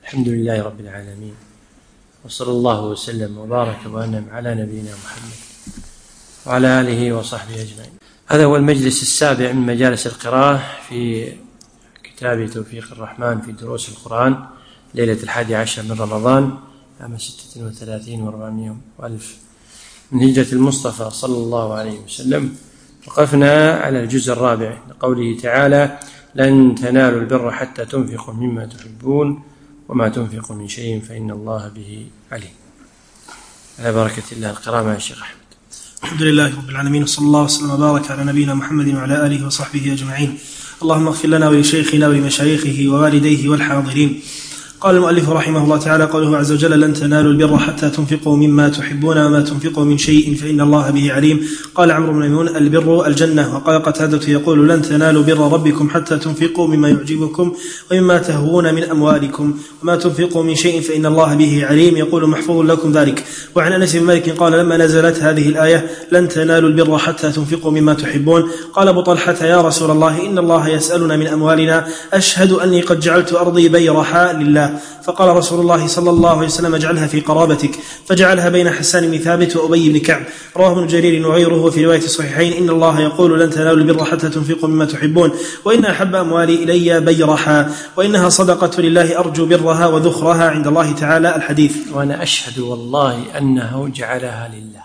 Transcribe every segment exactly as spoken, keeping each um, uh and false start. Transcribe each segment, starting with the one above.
الحمد لله رب العالمين، وصلى الله وسلم وبارك وأنعم على نبينا محمد وعلى آله وصحبه أجمعين. هذا هو المجلس السابع من مجالس القراءة في كتاب توفيق الرحمن في دروس القرآن، ليلة الحادي عشر من رمضان عام ستة وثلاثين وأربعمائة وألف من هجرة المصطفى صلى الله عليه وسلم. وقفنا على الجزء الرابع لقوله تعالى: لن تنالوا البر حتى تنفقوا مما تحبون وما تنفقوا من شيء فإن الله به عليم. على بركة الله القراءة مع الشيخ أحمد. الحمد لله رب العالمين، وصلى الله وسلم وبارك على نبينا محمد وعلى آله وصحبه أجمعين. اللهم اغفر لنا ولشيخنا ولمشايخه ووالديه والحاضرين. قال المؤلف رحمه الله تعالى: قوله عز وجل: لن تنالوا البر حتى تنفقوا مما تحبون وما تنفقوا من شيء فإن الله به عليم. قال عمرو بن ميمون: البر الجنة. وقال قتادة يقول: لن تنالوا بر ربكم حتى تنفقوا مما يعجبكم ومما تهوون من أموالكم وما تنفقوا من شيء فإن الله به عليم. يقول محفوظ لكم ذلك. وعن أنس بن مالك قال: لما نزلت هذه الآية: لن تنالوا البر حتى تنفقوا مما تحبون، قال أبو طلحة: يا رسول الله، إن الله يسألنا من أموالنا، أشهد أني قد جعلت أرضي بيرحاء لله. فقال رسول الله صلى الله عليه وسلم: اجعلها في قرابتك. فجعلها بين حسان بن ثابت وأبي بن كعب. رواه ابن جرير وغيره في رواية الصحيحين: إن الله يقول: لن تنالوا البر حتى تنفقوا مما تحبون، وإن أحب أموالي إلي بيرحا، وإنها صدقة لله أرجو برها وذخرها عند الله تعالى. الحديث. وأنا أشهد والله أنه جعلها لله.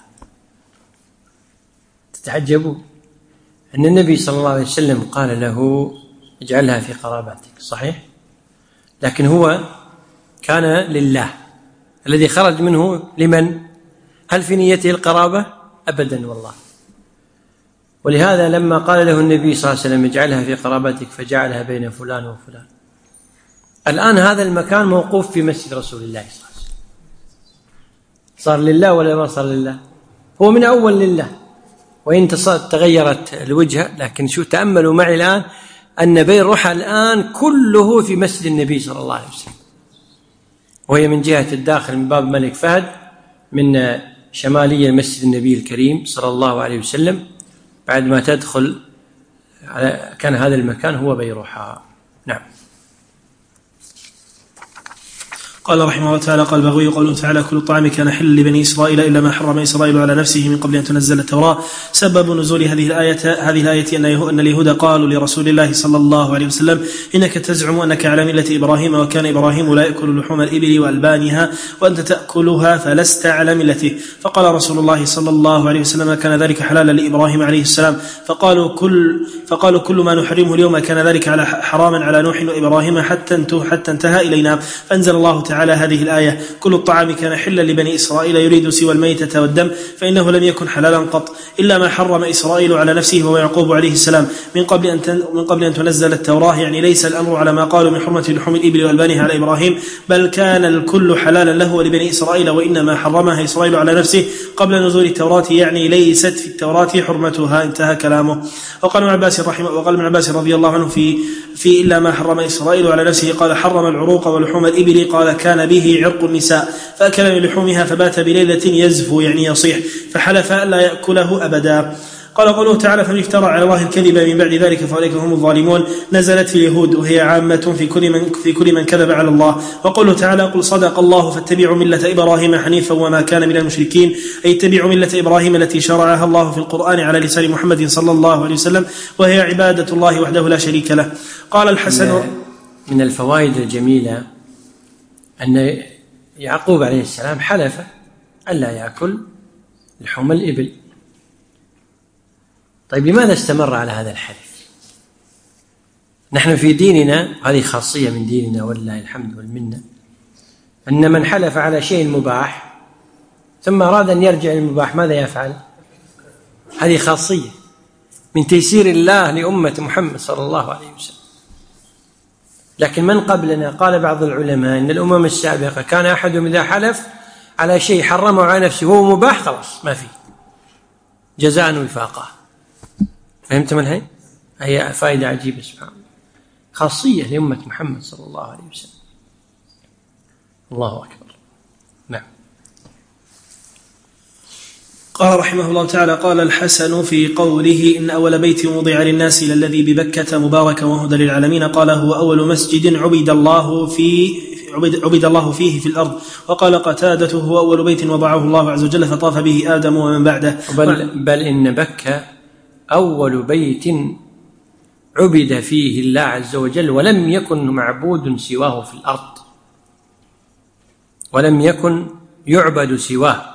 تتعجبوا أن النبي صلى الله عليه وسلم قال له: اجعلها في قرابتك، صحيح، لكن هو كان لله. الذي خرج منه لمن؟ هل في نيته القرابة؟ أبدا والله. ولهذا لما قال له النبي صلى الله عليه وسلم: اجعلها في قرابتك، فجعلها بين فلان وفلان. الآن هذا المكان موقوف في مسجد رسول الله صلى الله عليه وسلم، صار لله ولا ما صار لله؟ هو من أول لله، وإن تغيرت الوجهة، لكن شو تأملوا معي الآن أن بيرحا الآن كله في مسجد النبي صلى الله عليه وسلم، وهي من جهة الداخل من باب ملك فهد من شمالية مسجد النبي الكريم صلى الله عليه وسلم. بعد ما تدخل كان هذا المكان هو بيرحا. نعم. قال رحمه الله تعالى: قال البغوي: قوله تعالى: كل الطعام كان حلا لبني إسرائيل إلا ما حرم إسرائيل على نفسه من قبل أن تنزل التوراة. سبب نزول هذه الآية هذه الآية أن اليهود قالوا لرسول الله صلى الله عليه وسلم: إنك تزعم أنك على ملة إبراهيم، وكان إبراهيم لا يأكل لحوم الإبل وألبانها، وأنت تأكلها فلست على ملته. فقال رسول الله صلى الله عليه وسلم: كان ذلك حلالا لإبراهيم عليه السلام. فقالوا كل فقالوا كل ما نحرمه اليوم كان ذلك على حراما على نوح وإبراهيم حتى حتى انتهى إلينا. فأنزل الله على هذه الآية: كل الطعام كان حلا لبني إسرائيل يريد سوى الميتة والدم، فإنه لم يكن حلالا قط إلا ما حرم إسرائيل على نفسه ويعقوب عليه السلام من قبل أن من قبل أن تنزل التوراة. يعني ليس الأمر على ما قالوا من حرمة لحوم الإبل والبانها على إبراهيم، بل كان الكل حلالا له ولبني إسرائيل، وإنما حرمها إسرائيل على نفسه قبل نزول التوراة، يعني ليست في التوراة حرمتها. انتهى كلامه. وقال ابن عباس رحمه وقال ابن عباس رضي الله عنه في في إلا ما حرم إسرائيل على نفسه، قال: حرم العروق ولحوم الإبل، قال: كان به عرق النساء، فأكل من لحومها فبات بليلة يزفو، يعني يصيح، فحلف ألا يأكله أبدا. قال قوله تعالى: فمن افترى على الله الكذب من بعد ذلك فأولئك هم الظالمون. نزلت في اليهود، وهي عامة في كل من في كل من كذب على الله. وقوله تعالى: قل صدق الله فاتبعوا ملة إبراهيم حنيفا وما كان من المشركين، أي اتبعوا ملة إبراهيم التي شرعها الله في القرآن على لسان محمد صلى الله عليه وسلم، وهي عبادة الله وحده لا شريك له. قال الحسن: من الفوائد الجميلة أن يعقوب عليه السلام حلف ألا يأكل لحوم الإبل. طيب لماذا استمر على هذا الحلف؟ نحن في ديننا، هذه خاصية من ديننا ولله الحمد والمنة، أن من حلف على شيء مباح ثم أراد أن يرجع للمباح ماذا يفعل؟ هذه خاصية من تيسير الله لأمة محمد صلى الله عليه وسلم. لكن من قبلنا قال بعض العلماء إن الأمم السابقة كان أحدهم إذا حلف على شيء حرمه على نفسه وهو مباح خلاص ما فيه، جزاء وفاقا. فهمتم الحين؟ هي فائدة عجيبة سبحان الله، خاصية لأمة محمد صلى الله عليه وسلم. الله أكبر. نعم. قال رحمه الله تعالى: قال الحسن في قوله: إن أول بيت وضع للناس للذي ببكة مباركا وهدى للعالمين، قال: هو أول مسجد عبد الله في عبد, عبد الله فيه في الأرض. وقال قتادة هو أول بيت وضعه الله عز وجل فطاف به آدم ومن بعده. بل, بل إن بكة أول بيت عبد فيه الله عز وجل ولم يكن معبود سواه في الأرض، ولم يكن يعبد سواه،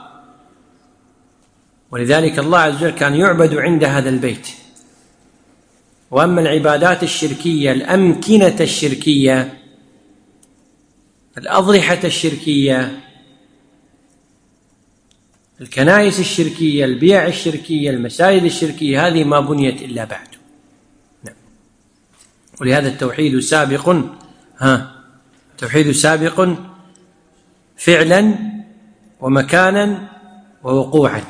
ولذلك الله عز وجل كان يعبد عند هذا البيت. وأما العبادات الشركية، الأمكنة الشركية، الأضرحة الشركية، الكنائس الشركية، البيع الشركية، المساجد الشركية، هذه ما بنيت إلا بعد. نعم. ولهذا التوحيد سابق ها التوحيد سابق فعلا ومكانا ووقوعا.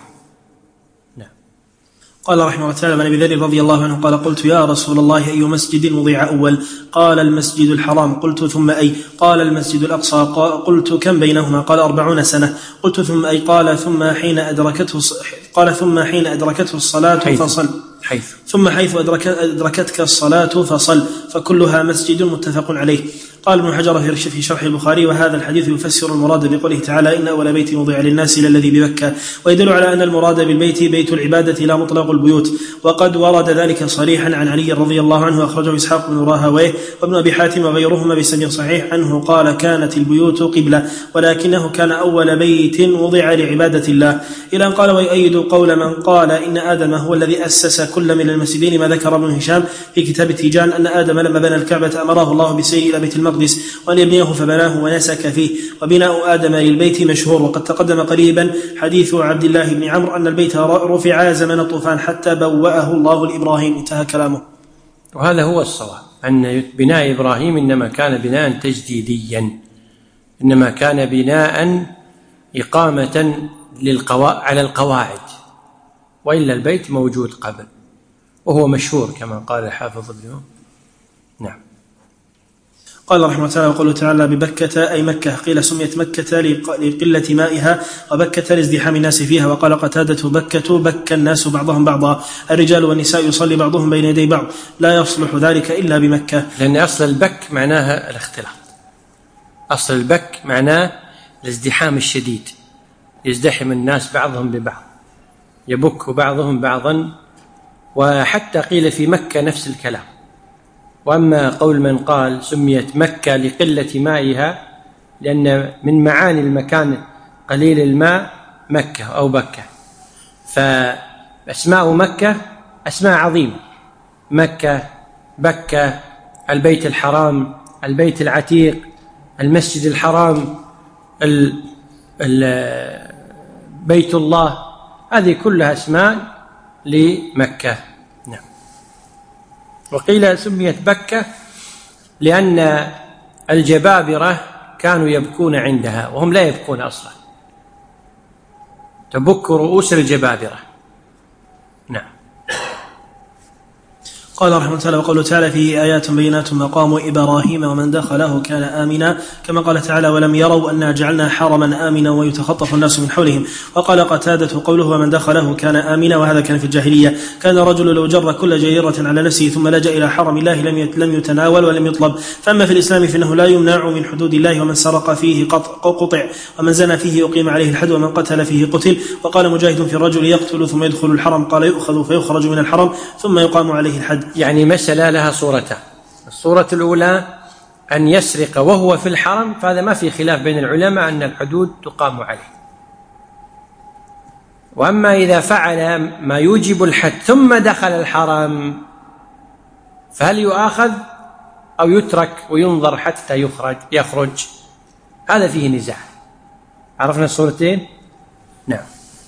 قال رحمه الله تعالى: عن ابي ذر رضي الله عنه قال: قلت يا رسول الله أي مسجد وضع أول؟ قال: المسجد الحرام. قلت: ثم أي؟ قال: المسجد الأقصى. قلت: كم بينهما؟ قال: أربعون سنة. قلت: ثم أي؟ قال: ثم حين أدركته قال ثم حين أدركته الصلاة فصل حيث ثم حيث أدركتك الصلاة فصل، فكلها مسجد متفق عليه. قال ابن حجر في شرح البخاري: وهذا الحديث يفسر المراد بقوله تعالى: إن أول بيت وضع للناس إلى الذي بمكة، ويدل على أن المراد بالبيت بيت العبادة لا مطلق البيوت. وقد ورد ذلك صريحا عن علي رضي الله عنه، أخرجه إسحاق بن راهويه وابن أبي حاتم وغيرهما بسند صحيح عنه قال: كانت البيوت قبلة، ولكنه كان أول بيت وضع لعبادة الله. إلى أن قال: ويؤيد قول من قال إن آدم هو الذي أسس كل من المسجدين ما ذكر ابن هشام في كتاب التيجان أن آدم لما بنى الكعبة أمره الله بالسير إلى بيت المقدس وأن يبنيه فبناه ونسك فيه، وبناء آدم للبيت مشهور. وقد تقدم قريبا حديث عبد الله بن عمرو أن البيت رفع زمن الطوفان حتى بوأه الله لإبراهيم. انتهى كلامه. وهذا هو الصواب، أن بناء إبراهيم إنما كان بناء تجديديا، إنما كان بناء إقامة للقوا... على القواعد، وإلا البيت موجود قبل وهو مشهور كما قال الحافظ ابن. نعم. قال رحمه الله تعالى: وقوله تعالى ببكة أي مكة، قيل سميت مكة لقلة مائها، وبكة لازدحام الناس فيها. وقال قتادة: بكة بك الناس بعضهم بعضا، الرجال والنساء يصلي بعضهم بين يدي بعض، لا يصلح ذلك إلا بمكة. لأن أصل البك معناها الاختلاط، أصل البك معناه الازدحام الشديد، يزدحم الناس بعضهم ببعض، يبك بعضهم بعضا. وحتى قيل في مكة نفس الكلام. وأما قول من قال سميت مكة لقلة مائها لأن من معاني المكان قليل الماء مكة أو بكة، فأسماء مكة أسماء عظيمة: مكة، بكة، البيت الحرام، البيت العتيق، المسجد الحرام، بيت الله، هذه كلها أسماء لمكة. نعم. وقيل سميت بكة لأن الجبابرة كانوا يبكون عندها وهم لا يبكون أصلا، تبك رؤوس الجبابرة. نعم. قال رحمه الله تعالى: وقوله تعالى: فيه آيات بينات مقام إبراهيم ومن دخله كان آمنا، كما قال تعالى: ولم يروا أنا جعلنا حرما آمنا ويتخطف الناس من حولهم. وقال قتادة: قوله ومن دخله كان آمنا، وهذا كان في الجاهلية. كان الرجل لو جر كل جريرة على نفسه ثم لجأ إلى حرم الله لم يتناول ولم يطلب. فأما في الإسلام فإنه لا يمنع من حدود الله، ومن سرق فيه قطع، ومن زنى فيه يقيم عليه الحد، ومن قتل فيه قتل. وقال مجاهد في الرجل يقتل ثم يدخل الحرم، قال: يؤخذ فيخرج من الحرم ثم يقام عليه الحد. يعني مسألة لها صورتان: الصورة الأولى أن يسرق وهو في الحرم، فهذا ما في خلاف بين العلماء أن الحدود تقام عليه. وأما إذا فعل ما يوجب الحد ثم دخل الحرم فهل يؤاخذ أو يترك وينظر حتى يخرج يخرج هذا فيه نزاع. عرفنا الصورتين؟ نعم.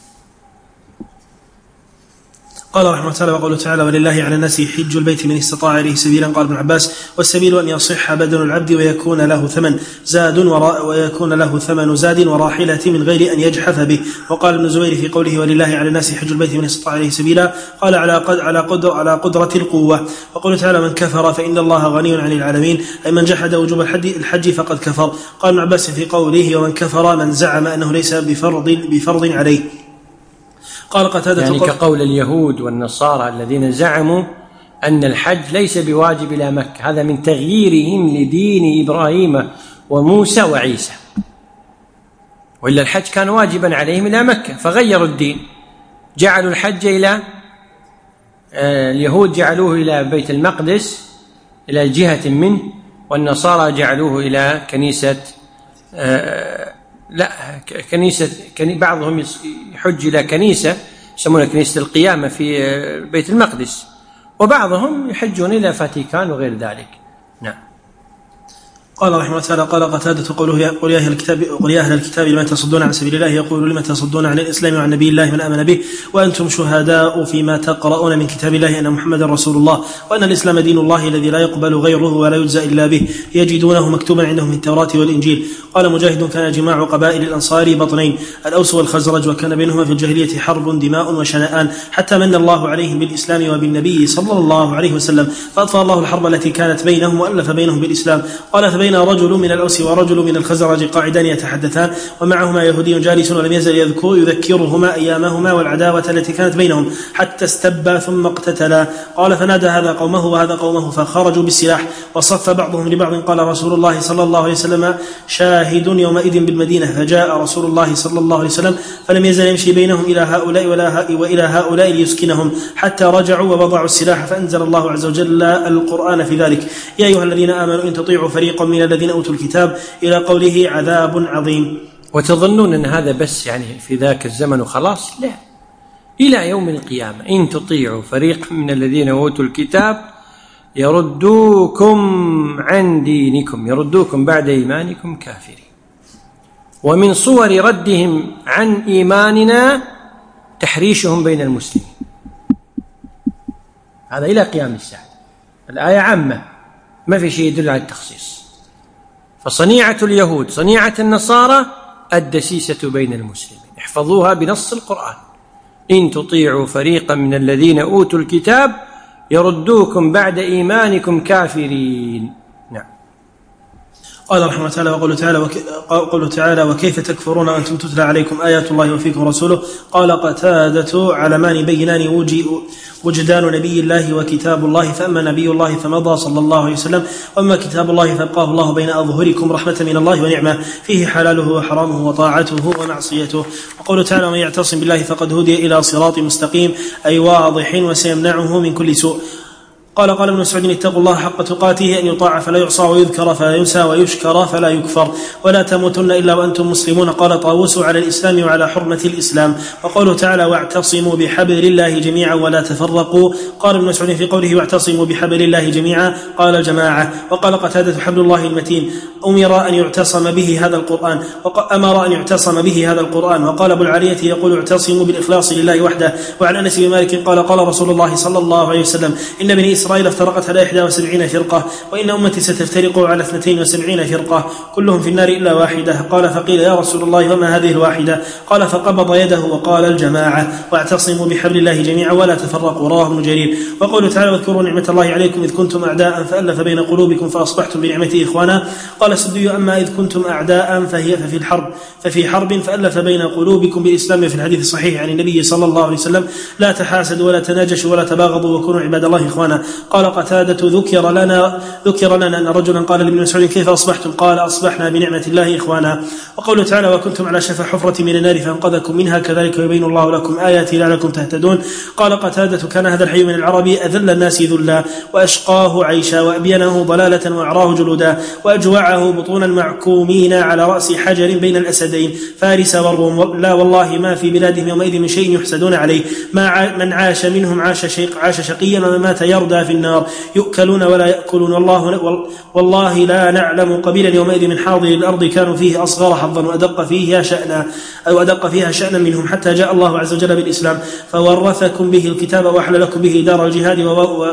قال رحمه الله تعالى: وقوله تعالى: ولله على الناس حج البيت من استطاع إليه سبيلا. قال ابن عباس: والسبيل أن يصح بدن العبد ويكون له ثمن زاد ورا ويكون له ثمن زاد وراحلة من غير أن يجحف به. وقال ابن زبير في قوله: ولله على الناس حج البيت من استطاع إليه سبيلا، قال: على قدر على قدر على قدرة القوة. وقوله تعالى: من كفر فإن الله غني عن العالمين، أي من جحد وجوب الحج فقد كفر. قال ابن عباس في قوله: ومن كفر من زعم أنه ليس بفرض بفرض عليه. قال قتادة: يعني كقول اليهود والنصارى الذين زعموا أن الحج ليس بواجب إلى مكة، هذا من تغييرهم لدين إبراهيم وموسى وعيسى، وإلا الحج كان واجبا عليهم إلى مكة فغيروا الدين، جعلوا الحج إلى اليهود جعلوه إلى بيت المقدس إلى جهة منه، والنصارى جعلوه إلى كنيسة لا كنيسة بعضهم يحج إلى كنيسة يسمونها كنيسة القيامة في بيت المقدس، وبعضهم يحجون إلى فاتيكان وغير ذلك. نعم. قال رحمه الله تعالى قال قتادة قوله قل يا أهل الكتاب قل يا أهل الكتاب لمن تصدون عن سبيل الله يقول لمن تصدون عن الإسلام وعن نبي الله من آمن به وأنتم شهداء فيما تقرؤون من كتاب الله أن محمدا رسول الله وأن الإسلام دين الله الذي لا يقبل غيره ولا يجزى إلا به يجدونه مكتوبا عندهم في التوراة والإنجيل. قال مجاهد كان جماع قبائل الأنصار بطنين الأوس والخزرج وكان بينهما في الجاهلية حرب دماء وشنآن حتى من الله عليهم بالإسلام وبالنبي صلى الله عليه وسلم فأطفأ الله الحرب التي كانت بينهم وألف بينهم بالإسلام. قال فبين رجل من الأوس ورجل من الخزرج قاعدان يتحدثان ومعهما يهودي جالس ولم يزل يذكر يذكرهما أيامهما والعداوة التي كانت بينهم حتى استبا ثم اقتتلا. قال فنادى هذا قومه وهذا قومه فخرجوا بالسلاح وصف بعضهم لبعض. قال رسول الله صلى الله عليه وسلم شاهد يومئذ بالمدينة فجاء رسول الله صلى الله عليه وسلم فلم يزل يمشي بينهم إلى هؤلاء ولا وإلى هؤلاء ليسكنهم حتى رجعوا ووضعوا السلاح فأنزل الله عز وجل القرآن في ذلك يا أيها الذين آمنوا إن تطيعوا فريقا من الذين أوتوا الكتاب إلى قوله عذاب عظيم. وتظنون أن هذا بس يعني في ذاك الزمن وخلاص؟ لا، إلى يوم القيامة إن تطيعوا فريق من الذين أوتوا الكتاب يردوكم عن دينكم يردوكم بعد إيمانكم كافرين. ومن صور ردهم عن إيماننا تحريشهم بين المسلمين، هذا إلى قيام الساعة. الآية عامة ما في شيء يدل على التخصيص. فصنيعة اليهود صنيعة النصارى الدسيسة بين المسلمين، احفظوها بنص القرآن إن تطيعوا فريقا من الذين أوتوا الكتاب يردوكم بعد إيمانكم كافرين. نعم. قال رحمه الله تعالى وقوله تعالى, وك... قوله تعالى وكيف تكفرون وأنتم تتلى عليكم آيات الله وفيكم رسوله. قال قتادة علمان بينان وجي... وجدان نبي الله وكتاب الله فأما نبي الله فمضى صلى الله عليه وسلم وأما كتاب الله فابقاه الله بين أظهركم رحمة من الله ونعمة فيه حلاله وحرامه وطاعته ومعصيته. وقوله تعالى ومن يعتصم بالله فقد هدي إلى صراط مستقيم أي واضح وسيمنعه من كل سوء. قال قال ابن مسعود اتقوا الله حق تقاته أن يطاع فلا يعصى ويذكر فلا ينسى ويشكر فلا يكفر ولا تموتن إلا وأنتم مسلمون. قال طاووس على الإسلام وعلى حرمة الإسلام. وقوله تعالى واعتصموا بحبل الله جميعا ولا تفرقوا. قال ابن مسعود في قوله واعتصموا بحبل الله جميعا قال الجماعة. وقال قتادة حبل الله المتين أمر أن يعتصم به هذا القرآن أمر أن يعتصم به هذا القرآن. وقال أبو العالية يقول اعتصموا بالإخلاص لله وحده. وعن أنس بن مالك قال قال رسول الله صلى الله عليه وسلم إن بني إسرائيل افترقت على إحدى وسبعين فرقة وإن أمتي ستفترق على اثنتين وسبعين فرقة كلهم في النار إلا واحدة. قال فقيل يا رسول الله وما هذه الواحدة؟ قال فقبض يده وقال الجماعة واعتصموا بحبل الله جميعا ولا تفرقوا. رواه ابن جرير. وقوله تعالى واذكروا نعمة الله عليكم إذ كنتم أعداء فألف بين قلوبكم فأصبحتم بنعمته إخوانا. قال السدي أما إذ كنتم أعداء فهي ففي الحرب ففي حرب فألف بين قلوبكم بالإسلام. في الحديث الصحيح عن النبي صلى الله عليه وسلم لا تحاسدوا ولا تناجشوا ولا تباغضوا وكونوا عباد الله إخوانا. قال قتادة ذكر لنا ذكر لنا أن رجلا قال لابن مسعود كيف أصبحتم؟ قال أصبحنا بنعمة الله إخوانا. وقوله تعالى وكنتم على شفا حفرة من النار فأنقذكم منها كذلك يبين الله لكم آياته لعلكم تهتدون. قال قتادة كان هذا الحي من العرب أذل الناس ذلا وأشقاه عيشا وأبينه ضلالة وأعراه جلودا وأجوعه بطونا معكومين على رأس حجر بين الأسدين فارس والروم. لا والله ما في بلادهم يومئذ من شيء يحسدون عليه ما من عاش منهم عاش شيق عاش شقيا ومن مات يردى في النار يؤكلون ولا يأكلون. والله والله لا نعلم قبيلا يومئذ من حاضر الأرض كانوا فيه أصغر حظا وأدق فيها شأنا أو أدق فيها شأنا منهم حتى جاء الله عز وجل بالإسلام فورثكم به الكتاب وأحل لكم به دار الجهاد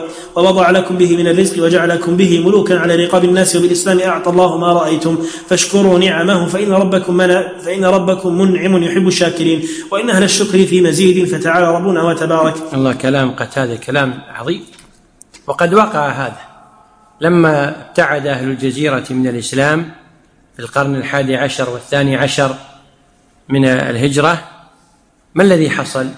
ووضع لكم به من الرزق وجعلكم به ملوكا على رقاب الناس وبالإسلام أعطى الله ما رأيتم فاشكروا نعمه فإن ربكم من فإن ربكم منعم يحب الشاكرين وإن أهل الشكر في مزيد فتعالى ربنا وتبارك. الله كلام قتادة كلام عظيم. وقد وقع هذا لما ابتعد أهل الجزيرة من الإسلام في القرن الحادي عشر والثاني عشر من الهجرة. ما الذي حصل؟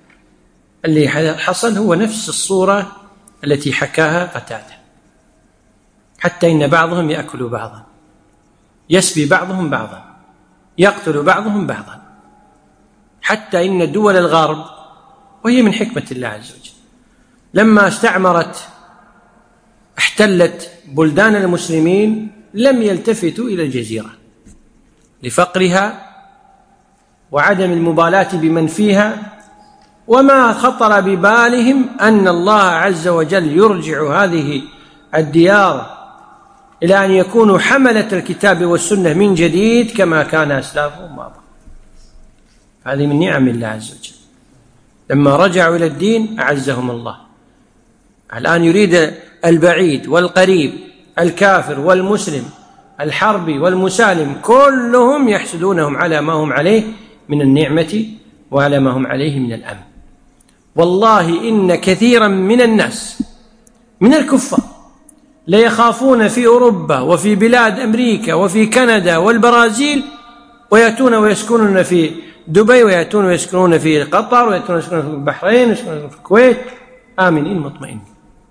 الذي حصل هو نفس الصورة التي حكاها قتادة، حتى إن بعضهم يأكل بعضا يسبي بعضهم بعضا، يقتل بعضهم بعضا، حتى إن دول الغرب، وهي من حكمة الله عز وجل، لما استعمرت احتلت بلدان المسلمين لم يلتفتوا إلى الجزيرة لفقرها وعدم المبالاة بمن فيها، وما خطر ببالهم أن الله عز وجل يرجع هذه الديار إلى أن يكونوا حملة الكتاب والسنة من جديد كما كان أسلافهم ماضى. هذه من نعم الله عز وجل، لما رجعوا إلى الدين أعزهم الله. الآن يريد البعيد والقريب، الكافر والمسلم، الحربي والمسالم، كلهم يحسدونهم على ما هم عليه من النعمة وعلى ما هم عليه من الأمن. والله إن كثيرا من الناس من الكفار ليخافون في أوروبا وفي بلاد أمريكا وفي كندا والبرازيل، ويأتون ويسكنون في دبي، ويأتون ويسكنون في قطر، ويأتون ويسكنون في البحرين، ويسكنون في الكويت آمنين مطمئنين.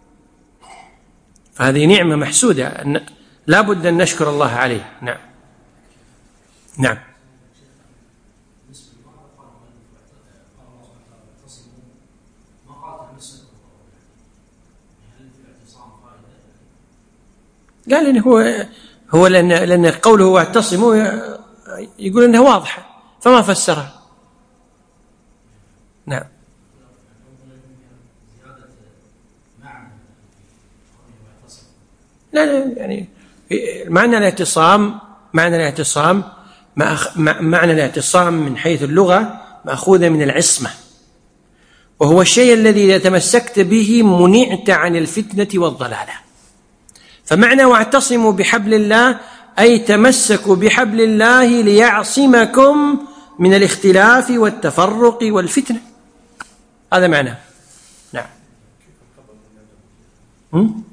فهذه نعمة محسودة لا بد أن نشكر الله عليه. نعم نعم. لا، لأن هو هو لأن لأن قوله واعتصموا يقول أنها واضحة فما فسرها. نعم. لا لا يعني معنى الاعتصام معنى الاعتصام معنى الاعتصام من حيث اللغة مأخوذة من العصمة، وهو الشيء الذي إذا تمسكت به منعت عن الفتنة والضلالة. فمعنى واعتصموا بحبل الله أي تمسكوا بحبل الله ليعصمكم من الاختلاف والتفرق والفتنة، هذا معناه. نعم. هم؟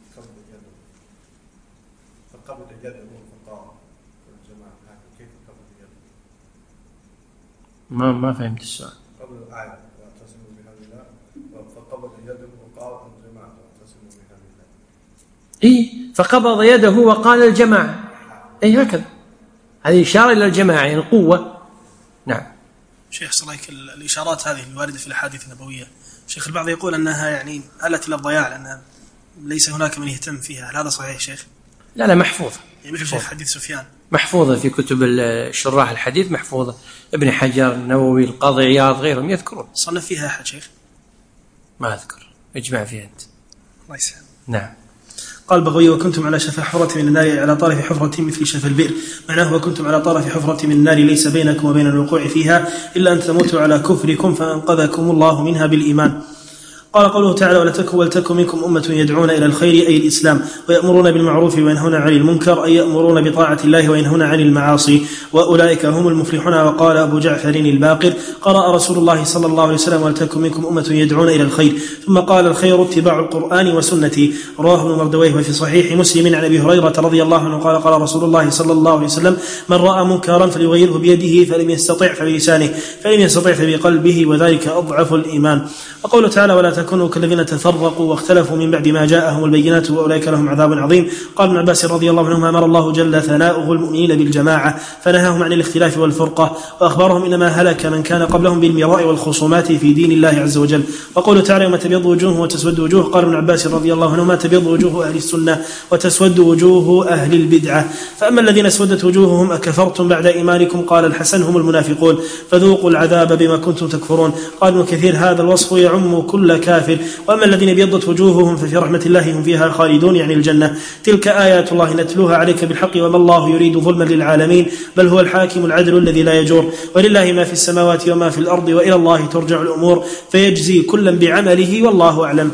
ما ما فهمت السؤال. قبل الآية واعتصموا بحبل الله فقبض يده وقال الجماعة واعتصموا بحبل الله. إيه فقبض يده وقال الجماعة، أي هكذا، هذه إشارة إلى الجماعة يعني القوة. نعم. شيخ صليك الإشارات هذه الواردة في الأحاديث النبوية، شيخ البعض يقول أنها يعني آلت إلى الضياع لأنها ليس هناك من يهتم فيها، هل هذا صحيح شيخ؟ لا لا محفوظة، يعني مثل شيخ حديث سفيان محفوظة في كتب الشراح الحديث، محفوظة، ابن حجر، النووي، القاضي عياض، غيرهم يذكرون. صنف فيها أحد شيخ؟ ما أذكر، اجمع فيها أنت. الله يسلمك. نعم. قال بغوي وكنتم على شفا حفرة من النار على طرف حفرة مثل شفا البئر، معناه وكنتم على طرف حفرة من النار ليس بينكم وبين الوقوع فيها إلا أن تموتوا على كفركم فأنقذكم الله منها بالإيمان. قال قوله تعالى ولتكن ولتكن منكم أمة يدعون إلى الخير أي الإسلام ويأمرون بالمعروف وينهون عن المنكر أي يأمرون بطاعة الله وينهون عن المعاصي وأولئك هم المفلحون. وقال أبو جعفر الباقر قرأ رسول الله صلى الله عليه وسلم ولتكن منكم أمة يدعون إلى الخير، ثم قال الخير اتباع القرآن وسنتي. رواه ابن مردويه وفي صحيح مسلم عن أبي هريرة رضي الله عنه قال قال رسول الله صلى الله عليه وسلم من رأى منكرا فليغيره بيده فلم يستطع فبلسانه فلم يستطع فبقلبه وذلك أضعف الإيمان. وقوله تعالى ولا تكونوا كالذين تفرقوا واختلفوا من بعد ما جاءهم البينات وأولئك لهم عذاب عظيم. قال ابن عباس رضي الله عنهما أمر الله جل ثناؤه المؤمنين بالجماعة فنهاهم عن الاختلاف والفرقة، وأخبرهم إنما هلك من كان قبلهم بالمراء والخصومات في دين الله عز وجل. وقوله تعالى يوم تبيض وجوه وتسود وجوه، قال ابن عباس رضي الله عنهما تبيض وجوه أهل السنة وتسود وجوه أهل البدعة. فأما الذين اسودت وجوههم أكفرتم بعد إيمانكم، قال الحسن هم المنافقون فذوقوا العذاب بما كنتم تكفرون. قال ابن كثير هذا الوصف يعم كل كافر. وأما الذين ابيضت وجوههم ففي رحمة الله هم فيها خالدون يعني الجنة. تلك آيات الله نتلوها عليك بالحق وما الله يريد ظلما للعالمين بل هو الحاكم العدل الذي لا يجور. ولله ما في السماوات وما في الأرض وإلى الله ترجع الأمور فيجزي كلا بعمله والله أعلم.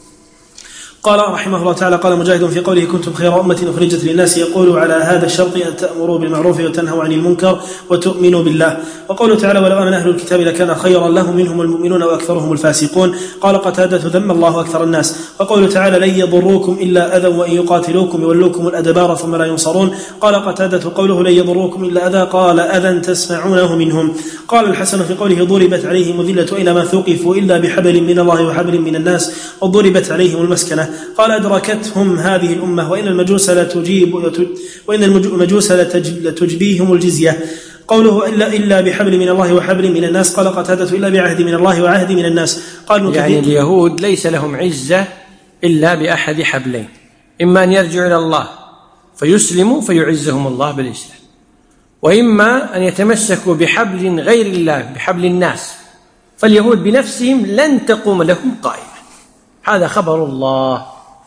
قال رحمه الله تعالى قال مجاهد في قوله كنتم خير أمة أخرجت للناس يقول على هذا الشرط أن تأمروا بالمعروف وتنهوا عن المنكر وتؤمنوا بالله. وقوله تعالى ولو آمن أهل الكتاب لكان خيرا لهم منهم المؤمنون وأكثرهم الفاسقون. قال قتادة ذم الله أكثر الناس. وقوله تعالى لن يضروكم إلا أذى وإن يقاتلوكم يولوكم الأدبار ثم لا ينصرون. قال قتادة قوله لن يضروكم إلا أذى قال أذى تسمعونه منهم. قال الحسن في قوله ضربت عليهم الذلة أينما ثقفوا إلا بحبل من الله وحبل من الناس وضربت عليهم المسكنة. قال أدركتهم هذه الأمة وإن المجوس لتجيب وإن المجوس لتجبيهم الجزية. قوله إلا, إلا بحبل من الله وحبل من الناس. قال قتادة إلا بعهد من الله وعهد من الناس. قال يعني اليهود ليس لهم عزة إلا بأحد حبلين، إما أن يرجعوا إلى الله فيسلموا فيعزهم الله بالإسلام، وإما أن يتمسكوا بحبل غير الله بحبل الناس، فاليهود بنفسهم لن تقوم لهم قائمة. هذا خبر الله،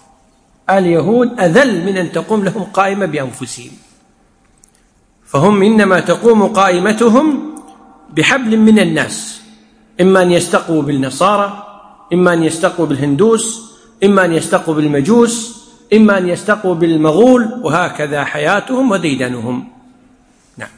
اليهود أذل من أن تقوم لهم قائمة بأنفسهم، فهم إنما تقوم قائمتهم بحبل من الناس، إما أن يستقوا بالنصارى، إما أن يستقوا بالهندوس، إما أن يستقوا بالمجوس، إما أن يستقوا بالمغول، وهكذا حياتهم وديدنهم. نعم.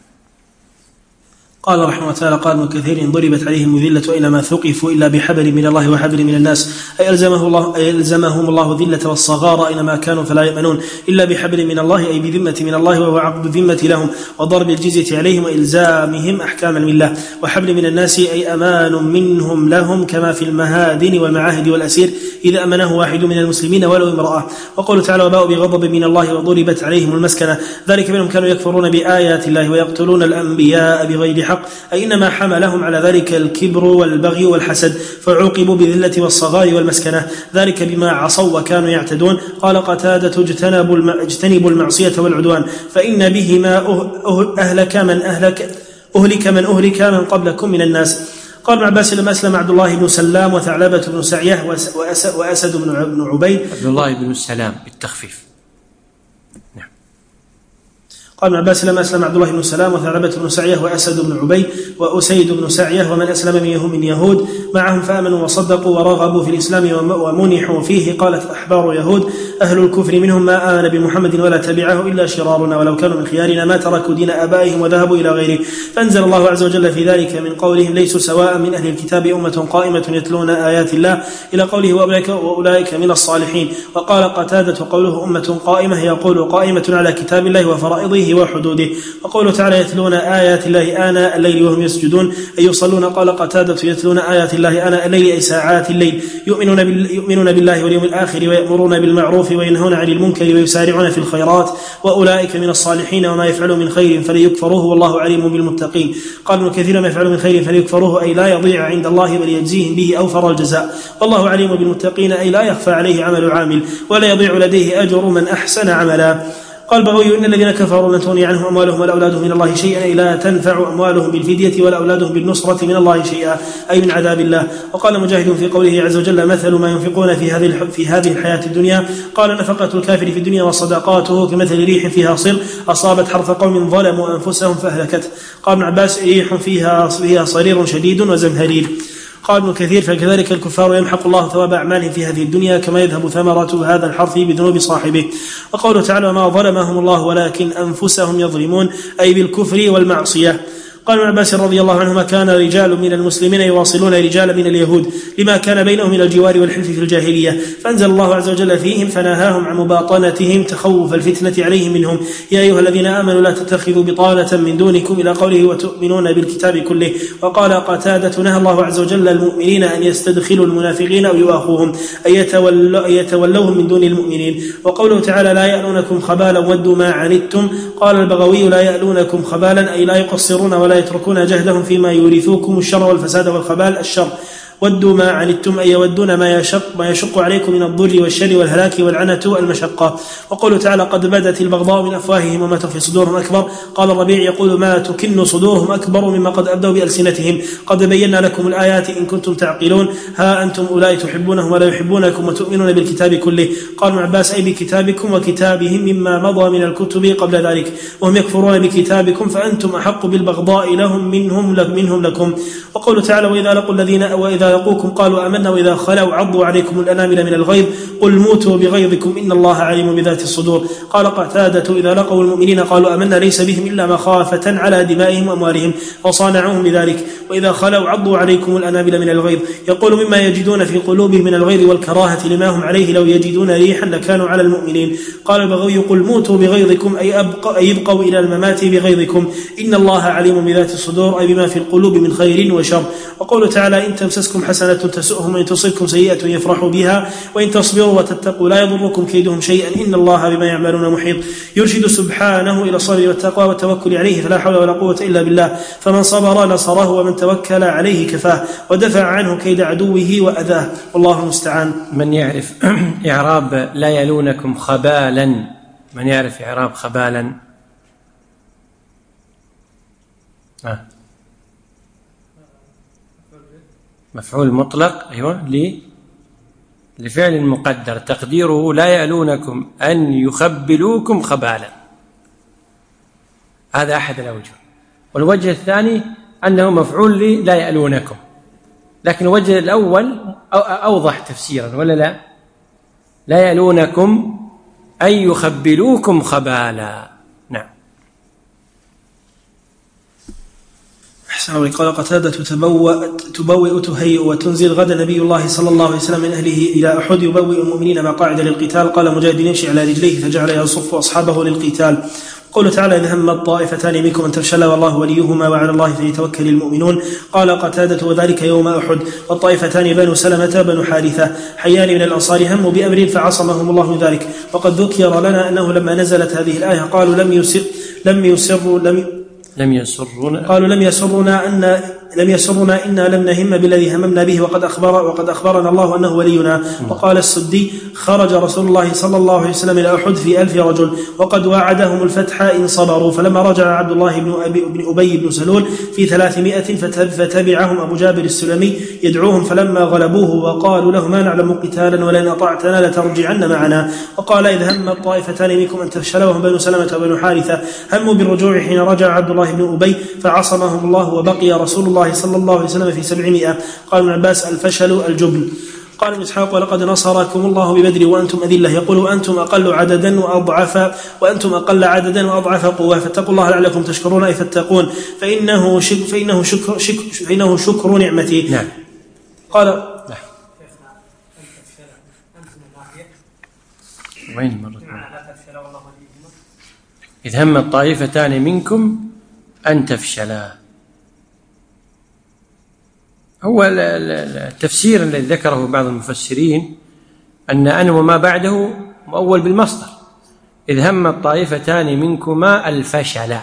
قال رحمه الله تعالى قال ابن كثير إن ضربت عليهم الذلة أينما ثقفوا إلا بحبل من الله وحبل من الناس، أي ألزمه الله أي ألزمهم الله الذلة والصغار أينما كانوا فلا يأمنون إلا بحبل من الله، أي بذمة من الله وهو عقد الذمة لهم وضرب الجزية عليهم وإلزامهم أحكام الملة. وحبل من الناس أي أمان منهم لهم كما في المهادن والمعاهد والأسير إذا أمنه واحد من المسلمين ولو امرأة. وقوله تعالى وباءوا بغضب من الله وضربت عليهم المسكنة، ذلك بأنهم كانوا يكفرون بآيات الله ويقتلون الأنبياء بغير حق، أي إنما حملهم على ذلك الكبر والبغي والحسد فعوقبوا بالذلة والصغار والمسكنة، ذلك بما عصوا وكانوا يعتدون. قال قتادة اجتنبوا المعصية والعدوان فإن بهما أهلك من أهلك أهلك من أهلك من قبلكم من الناس. قال ابن عباس لما أسلم عبد الله بن سلام وثعلبة بن سعية وأسد بن عبيد. عبد الله بن سلام بالتخفيف. نعم. قال ابن عباس لما أسلم عبد الله بن سلام وثعلبة بن سعية وأسد بن عبيد وأسيد بن سعية ومن أسلم من يهود معهم فآمنوا وصدقوا ورغبوا في الإسلام ومنحوا فيه. قالت أحبار يهود أهل الكفر منهم ما آمن بمحمد ولا تبعه إلا شرارنا ولو كانوا من خيارنا ما تركوا دين آبائهم وذهبوا إلى غيره. فأنزل الله عز وجل في ذلك من قولهم ليسوا سواء من أهل الكتاب أمة قائمة يتلون آيات الله إلى قوله وأولئك, وأولئك من الصالحين. وقال قتادة قوله أمة قائمة يقول قائمة على كتاب الله وفرائضه وحدوده. وقوله تعالى يتلون آيات الله آناء الليل وهم يسجدون أي يصلون. قال قتادة يتلون آيات الله آناء الليل أي ساعات الليل، يؤمنون, بال يؤمنون بالله واليوم الآخر ويأمرون بالمعروف وينهون عن المنكر ويسارعون في الخيرات وأولئك من الصالحين وما يفعلوا من خير فليكفروه والله عليم بالمتقين. قال ابن كثير ما يفعلوا من خير فليكفروه أي لا يضيع عند الله بل يجزيهم به أوفر الجزاء، والله عليم بالمتقين أي لا يخفى عليه عمل عامل ولا يضيع لديه أجر من أحسن عملا. قال بغوي إن الذين كفروا لن تغني عنهم أموالهم ولا أولادهم من الله شيئا أي لا تنفع أموالهم بالفدية ولا أولادهم بالنصرة من الله شيئا أي من عذاب الله. وقال مجاهد في قوله عز وجل مثل ما ينفقون في هذه في هذه الحياة الدنيا قال نفقة الكافر في الدنيا وصدقاته كمثل ريح فيها صر أصابت حرث قوم ظلموا أنفسهم فأهلكت. قال ابن عباس ريح فيها فيها صرير شديد وزمهرير. قال ابن كثير فكذلك الكفار يمحق الله ثواب أعمالهم في هذه الدنيا كما يذهب ثمرة هذا الحرث بذنوب صاحبه. وقوله تعالى ما ظلمهم الله ولكن أنفسهم يظلمون أي بالكفر والمعصية. قال ابن عباس رضي الله عنهما كان رجال من المسلمين يواصلون رجال من اليهود لما كان بينهم من الجوار والحلف في الجاهلية، فأنزل الله عز وجل فيهم فنهاهم عن مباطنتهم تخوف الفتنة عليهم منهم يا أيها الذين آمنوا لا تتخذوا بطانة من دونكم إلى قوله وتؤمنون بالكتاب كله. وقال قتادة نهى الله عز وجل المؤمنين أن يستدخلوا المنافقين أو يؤاخوهم أن يتولوهم من دون المؤمنين. وقوله تعالى لا يألونكم خبالا ودوا ما عنتم. قال البغوي لا يألونكم خبالا أي لا يقصرون ولا يتركون جهدهم فيما يورثوكم الشر والفساد والخبال الشر. ودوا ما عنتم أي يودون ما يشق, ما يشق عليكم من الضر والشر والهلاك والعنة والمشقة. وقوله تعالى قد بدت البغضاء من أفواههم وما تخفي صدورهم أكبر. قال الربيع يقول ما تكن صدورهم أكبر مما قد أبدوا بألسنتهم قد بينا لكم الآيات إن كنتم تعقلون ها أنتم أولئك تحبونهم ولا يحبونكم وتؤمنون بالكتاب كله. قال ابن عباس أي بكتابكم وكتابهم مما مضى من الكتب قبل ذلك وهم يكفرون بكتابكم فأنتم أحق بالبغضاء لهم منهم, منهم لكم. وقوله تعالى وإذا لقوا الذين وإذا لقوكم قالوا آمنا وإذا خلوا عضوا عليكم الأنامل من الغيظ قل موتوا بغيظكم إن الله عليم بذات الصدور. قال قتادة إذا لقوا المؤمنين قالوا آمنا ليس بهم إلا مخافة على دمائهم وأموالهم وصانعوهم بذلك وإذا خلوا عضوا عليكم الأنامل من الغيظ يقول مما يجدون في قلوبهم من الغيظ والكراهة لما هم عليه لو يجدون ريحا لكانوا على المؤمنين. قال البغوي قل موتوا بغيظكم أي, أي يبقوا إلى الممات بغيظكم إن الله عليم بذات الصدور أي بما في القلوب من خير وشر. وقوله تعالى إن تمسسكم تصبكم حسنة تسؤهم وإن تصبكم سيئة يفرحوا بها وإن تصبروا وتتقوا لا يضركم كيدهم شيئا إن الله بما يعملون محيط. يرشد سبحانه إلى الصبر والتقوى والتوكل عليه فلا حول ولا قوة إلا بالله، فمن صبر نصره ومن توكل عليه كفاه ودفع عنه كيد عدوه وأذاه، والله المستعان. من يعرف إعراب لا يلونكم خبالا، من يعرف إعراب خبالا؟ آه. مفعول مطلق، أيوة، لي لفعل مقدر تقديره لا يألونكم أن يخبلوكم خبالا، هذا أحد الأوجه. والوجه الثاني أنه مفعول لي لا يألونكم، لكن الوجه الأول أوضح تفسيرا ولا لا؟ لا يألونكم أن يخبلوكم خبالا. نعم. أحسن. قال قتادة تبوئ تهيئ وتنزل غدا نبي الله صلى الله عليه وسلم من أهله إلى أحد يبوئ المؤمنين مقاعد للقتال. قال مجاهد يمشي على رجليه فجعل يصف أصحابه للقتال. قوله تعالى إذ هم الطائفتان منكم أن تفشلا والله وليهما وعلى الله فليتوكل المؤمنون. قال قتادة وذلك يوم أحد، والطائفتان بنو سلمة بنو حارثة حيان من الأنصار هموا بأمر فعصمهم الله من ذلك. وقد ذكر لنا أنه لما نزلت هذه الآية قالوا لم يسر لم يسروا لم لم يسرنا قالوا لم يسرنا أن لم يسرنا إنا لم نهم بالذي هممنا به وقد أخبر وقد أخبرنا الله أنه ولينا. وقال السدي خرج رسول الله صلى الله عليه وسلم إلى أحد في ألف رجل وقد وعدهم الفتح إن صبروا، فلما رجع عبد الله بن أبي, بن أبي بن سلول في ثلاثمائة فتبعهم أبو جابر السلمي يدعوهم، فلما غلبوه وقالوا له ما نعلم قتالا ولئن أطعتنا لترجعن معنا. وقال إذ هم الطائفتان منكم أن تفشلا وهم بنو سلمة وبنو حارثة هموا بالرجوع حين رجع عبد الله بن أبي فعصمهم الله وبقي رسول الله صلى الله عليه وسلم في سبعمائة. قال ابن عباس الفشل الجبن. قال ابن إسحاق ولقد نصركم الله ببدر وأنتم أذلة، يقول أنتم أقل عددا وأضعف وأنتم أقل عددا وأضعف قوة، فاتقوا الله لعلكم تشكرون أي فاتقون فإنه شك فإنه شكر شك فإنه شكر نعمتي. نعم. قال وين مرة إذ هم الطائفتان منكم أن تفشلا. هو التفسير الذي ذكره بعض المفسرين أن أن وما بعده مؤول بالمصدر، إذ هم الطائفتان منكما الفشلا،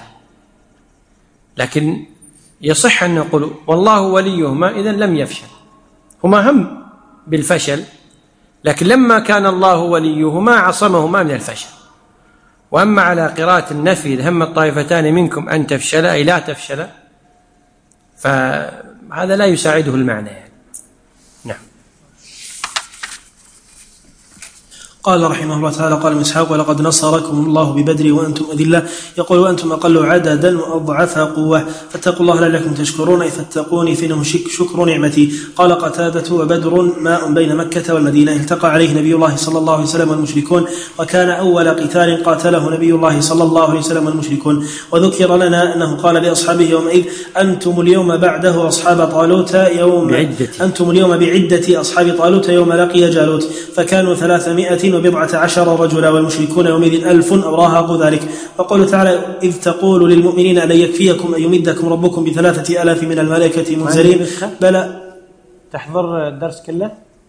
لكن يصح أن نقول والله وليهما إذن لم يفشل، هما هم بالفشل لكن لما كان الله وليهما عصمهما من الفشل. وأما على قراءة النفي إذ هم الطائفتان منكم أن تفشلا أي لا تفشلا، فهذا لا يساعده المعنى يعني. نعم. قال رحمه الله تعالى قال ابن إسحاق ولقد نصركم الله ببدر وأنتم أذلة، يقول وأنتم أقل عددا وأضعف قوة، فاتقوا الله لعلكم تشكرون أي فاتقوني فإنه شكر نعمتي. قال قتادة وبدر ماء بين مكة والمدينة التقى عليه نبي الله صلى الله عليه وسلم والمشركون، وكان أول قتال قاتله نبي الله صلى الله عليه وسلم والمشركون. وذكر لنا أنه قال لأصحابه يومئذ أنتم اليوم بعده أصحاب طالوت يوم بعدة. أنتم اليوم بعدة أصحاب طالوت يوم لقي جالوت، فكانوا ثلاثمائة وبضعة عشر رجلا والمشركون يومئذ ألف أو راهقوا ذلك. وقال تعالى إذ تقول للمؤمنين أن يكفيكم أن يمدكم ربكم بثلاثة آلاف من الملائكة منزلين. بلى تحضر الدرس كله؟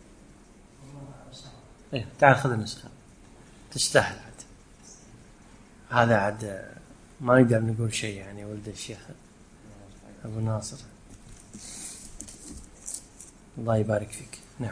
إيه تعال خذ النسخة تستاهل. هذا عاد ما نقدر نقول شيء يعني ولد الشيخ أبو ناصر الله يبارك فيك. نعم.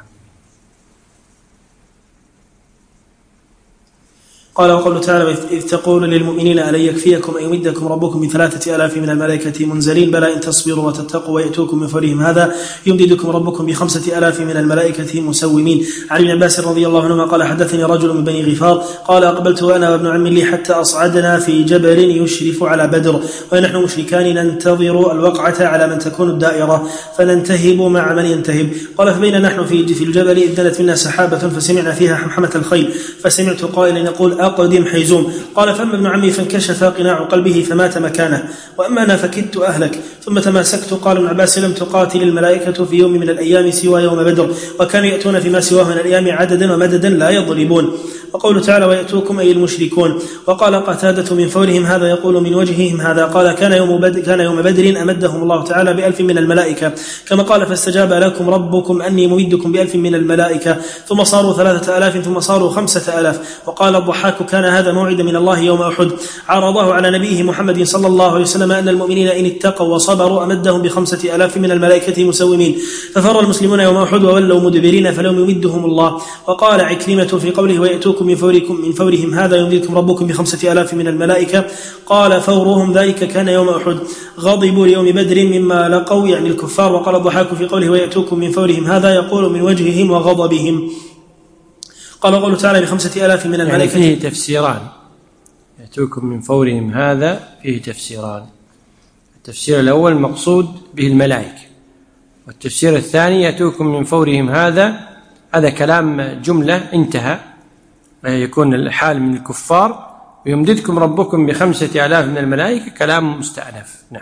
قال وقوله تعالى إذ تقول للمؤمنين ألن يكفيكم أن يمدكم ربكم بثلاثة آلاف من الملائكة منزلين بلى إن تصبروا وتتقوا ويأتوكم من فورهم هذا يمددكم ربكم بخمسة آلاف من الملائكة مسومين. عن ابن عباس رضي الله عنهما قال حدثني رجل من بني غفار قال أقبلت أنا وابن عم لي حتى أصعدنا في جبل يشرف على بدر ونحن مشركان ننتظر الوقعة على من تكون الدائرة فننتهب مع من ينتهب. قال فبين نحن في الجبل إذ دنت منا سحابة فسمعنا فيها حمحمة الخيل، فسمعت قائلا يقول أقدم حيزوم. قال فأما ابن عمي فانكشف قناع قلبه فمات مكانه، وأما أنا فكدت أهلك ثم تماسكت. قال ابن عباس لم تقاتل الملائكة في يوم من الأيام سوى يوم بدر، وكانوا يأتون فيما سواه من الأيام عددا ومددا لا يضربون. وقوله تعالى ويأتوكم أي المشركون. وقال قتادة من فورهم هذا يقول من وجههم هذا. قال كان يوم بدر, كان يوم بدر أمدهم الله تعالى بألف من الملائكة، كما قال فاستجاب لكم ربكم أني ممدكم بألف من الملائكة، ثم صاروا ثلاثة آلاف ثم صاروا خمسة آلاف. وقال الضحاك كان هذا موعد من الله يوم أحد، عرضه على نبيه محمد صلى الله عليه وسلم أن المؤمنين إن اتقوا وصبروا أمدهم بخمسة آلاف من الملائكة مسومين، ففر المسلمون يوم أحد وولوا مدبرين فلم يمدهم الله. وقال عكرمة في قوله ويأتوكم من فوركم من فورهم هذا يمدكم ربكم بخمسة آلاف من الملائكة، قال فورهم ذلك كان يوم أحد، غضبوا ليوم بدر مما لقوا يعني الكفار. وقال الضحاك في قوله ويأتوكم من فورهم هذا يقول من وجههم وغضبهم. قال قوله تعالى بخمسة آلاف من الملائكة يعني فيه تفسيران، يأتوكم من فورهم هذا فيه تفسيران. التفسير الأول مقصود به الملائكة، والتفسير الثاني يأتوكم من فورهم هذا هذا كلام جملة انتهى، يكون الحال من الكفار، ويمددكم ربكم بخمسة آلاف من الملائكة كلام مستأنف. نعم،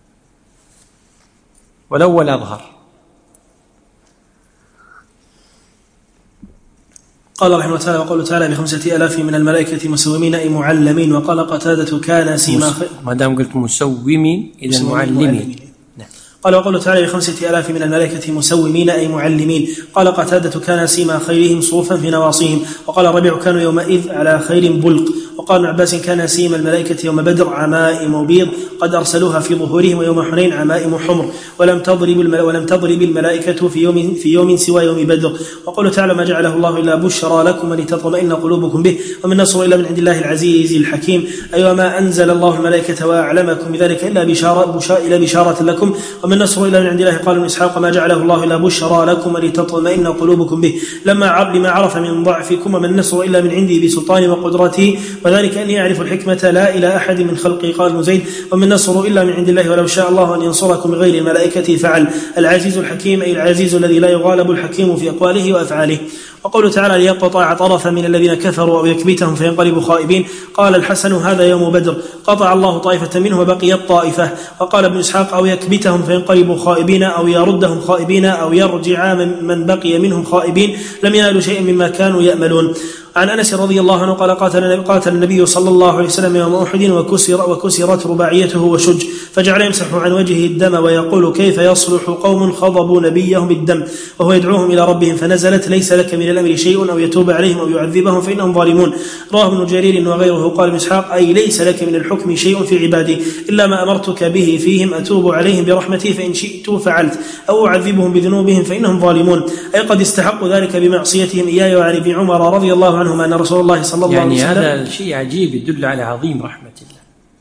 والأول أظهر. قال رحمه الله تعالى وقوله تعالى بخمسة آلاف من الملائكة مسومين أي معلمين. وقال قتادة كان سيما خير ما دام قلت مسومين إذا معلمين. قال وقوله تعالى بخمسة آلاف من الملائكة مسومين أي معلمين. قال قتادة كان سيما خيرهم صوفا في نواصيهم. وقال الربيع كانوا يومئذ على خير بلق. وقال ابن عباس كان سيما الملائكة يوم بدر عمائم بيض قد أرسلوها في ظهورهم، ويوم حنين عمائم حمر، ولم تضرب ولم تضرب الملائكة في يوم في يوم سوى يوم بدر. وقوله تعالى ما جعله الله إلا بشرى لكم ولتطمئن قلوبكم به، ومن نصر إلا من عند الله العزيز الحكيم. أي أيوة وما أنزل الله الملائكة وأعلمكم بذلك إلا بشارة إلى بشارة لكم، ومن نصر إلا من عند الله. قال ابن إسحاق ما جعله الله إلا بشرى لكم ولتطمئن قلوبكم به، لما لما عرف من ضعفكم، ومن النصر إلا من عندي بسلطان وقدرته، وذلك أني أعرف الحكمة لا إلى أحد من خلقي. قال مزيد ومن نصر إلا من عند الله، ولو شاء الله أن ينصركم بغير الملائكة فعل. العزيز الحكيم أي العزيز الذي لا يغالب الحكيم في أقواله وأفعاله. وقوله تعالى ليقطع طرفا من الذين كفروا أو يكبتهم فينقلبوا خائبين. قال الحسن هذا يوم بدر قطع الله طائفة منه وبقيت طائفة. وقال ابن إسحاق أو يكبتهم فينقلبوا خائبين أو يردهم خائبين أو يرجع من بقي منهم خائبين لم ينالوا شيئا مما كانوا يأملون. عن أنس رضي الله عنه قال قاتل, قاتل النبي صلى الله عليه وسلم يوم أحد وكسر وكسرت رباعيته وشج، فجعل يمسح عن وجهه الدم ويقول كيف يصلح قوم خضبوا نبيهم بالدم وهو يدعوهم إلى ربهم، فنزلت ليس لك من الأمر شيء أو يتوب عليهم أو يعذبهم فإنهم ظالمون. رواه ابن جرير وغيره. قال ابن إسحاق أي ليس لك من الحكم شيء في عبادي إلا ما أمرتك به فيهم، أتوب عليهم برحمتي فإن شئت فعلت، أو أعذبهم بذنوبهم فإنهم ظالمون، أي قد استحقوا ذلك بمعصيتهم إياي. وعن ابن عمر رضي الله عنهما أن رسول الله صلى الله يعني عليه وسلم هذا الشيء عجيب يدل على عظيم رحمة الله.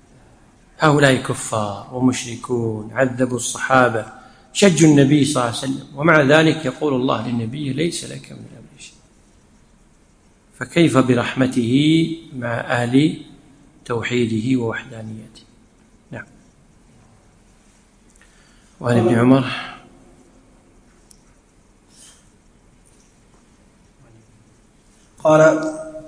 هؤلاء كفار ومشركون عذبوا الصحابة، شجوا النبي صلى الله عليه وسلم، ومع ذلك يقول الله للنبي ليس لك من الأمر شيء. فكيف برحمته مع أهل توحيده ووحدانيته. نعم. وعن ابن عمر قال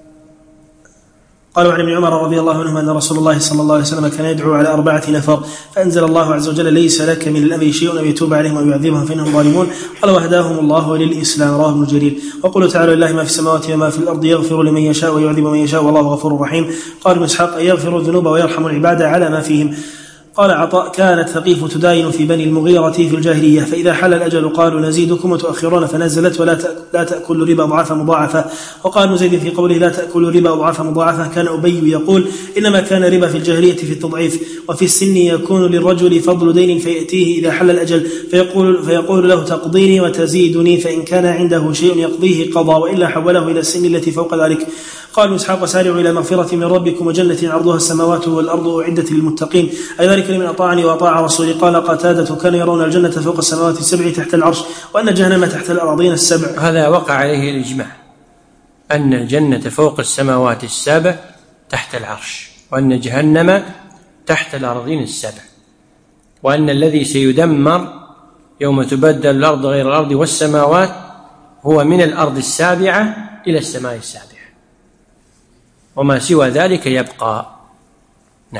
قالوا عن ابن عمر رضي الله عنهما أن رسول الله صلى الله عليه وسلم كان يدعو على أربعة نفر، فأنزل الله عز وجل ليس لك من الأمر شيء أو يتوب عليهم أو يعذبهم فإنهم ظالمون. قال وهداهم الله للإسلام. رواه ابن جرير. وقوله تعالى لله ما في السماوات وما في الأرض يغفر لمن يشاء ويعذب من يشاء والله غفور رحيم. قال ابن إسحاق يغفر الذنوب ويرحم العباد على ما فيهم. قال عطاء كانت ثقيف تداين في بني المغيرة في الجاهلية، فإذا حل الأجل قالوا نزيدكم وتؤخرون، فنزلت ولا لا تأكل ربا أضعافا مضاعفة. وقال مزيد في قوله لا تأكل ربا أضعافا مضاعفة كان أبي يقول إنما كان ربا في الجاهلية في التضعيف، وفي السن يكون للرجل فضل دين فيأتيه إذا حل الأجل فيقول, فيقول له تقضيني وتزيدني، فإن كان عنده شيء يقضيه قضى وإلا حوله إلى السن التي فوق ذلك. قال إسحاق وسارعوا إلى مغفرة من ربكم وجنة عرضها السماوات والأرض أعدت للمتقين، أي ذلك لمن أطاعني وأطاع رسولي. قال قتادة كانوا يرون الجنة فوق السماوات السبع تحت العرش، وأن جهنم تحت الأراضين السبع. هذا وقع عليه الإجماع أن الجنة فوق السماوات السبع تحت العرش، وأن جهنم تحت الأراضين السبع، وأن الذي سيدمر يوم تبدل الأرض غير الأرض والسماوات هو من الأرض السابعة إلى السماء السابعة. وما سوى ذلك يبقى. نعم.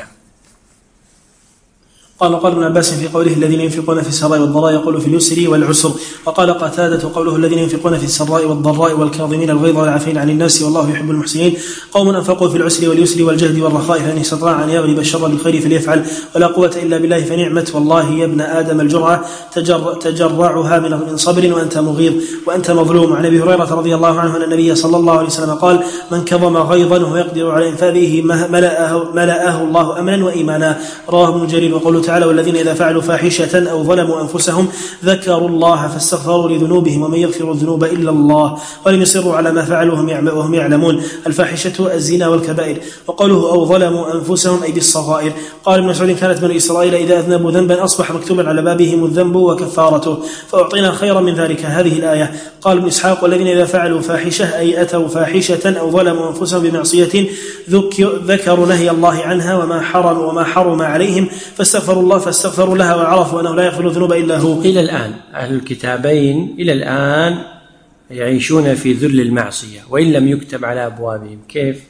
قال قال ابن عباس في قوله الذين ينفقون في السراء والضراء يقول في اليسر والعسر. وقال قتادة قوله الذين ينفقون في السراء والضراء والكاظمين الغيظ والعافين عن الناس والله يحب المحسنين. قوم أنفقوا في العسر واليسر والجهد والرخاء فإن استطاع أن يغلب الشر بالخير فليفعل ولا قوة إلا بالله فنعمت والله يا ابن آدم الجرعة تجر تجرعها من صبر وأنت مغيظ وأنت مظلوم. عن أبي هريرة رضي الله عنه أن النبي صلى الله عليه وسلم قال من كظم غيظا وهو يقدر على إنفاذه ملأه, ملأه الله أمنا وإيمانا. رواه ابن جرير. وقوله تعالى والذين إذا فعلوا فاحشة أو ظلموا أنفسهم ذكروا الله فاستغفروا لذنوبهم ومن يغفر الذنوب إلا الله ولم يصروا على ما فعلوا وهم يعلمون. الفاحشة الزنا والكبائر. وقوله أو ظلموا أنفسهم أي بالصغائر. قال ابن مسعود كانت بنو إسرائيل إذا أذنبوا ذنبا أصبح مكتوبا على بابهم الذنب وكفارته فأعطينا خيرا من ذلك هذه الآية. قال ابن إسحاق والذين إذا فعلوا فاحشة أي أتوا فاحشة أو ظلموا أنفسهم بمعصية ذكروا نهي الله عنها وما حرم وما حرم عليهم فاستغفروا الله فاستغفروا لها وعرفوا أنه لا يغفر الذنوب إلا هو. إلى الآن أهل الكتابين إلى الآن يعيشون في ذل المعصية وإن لم يكتب على أبوابهم. كيف؟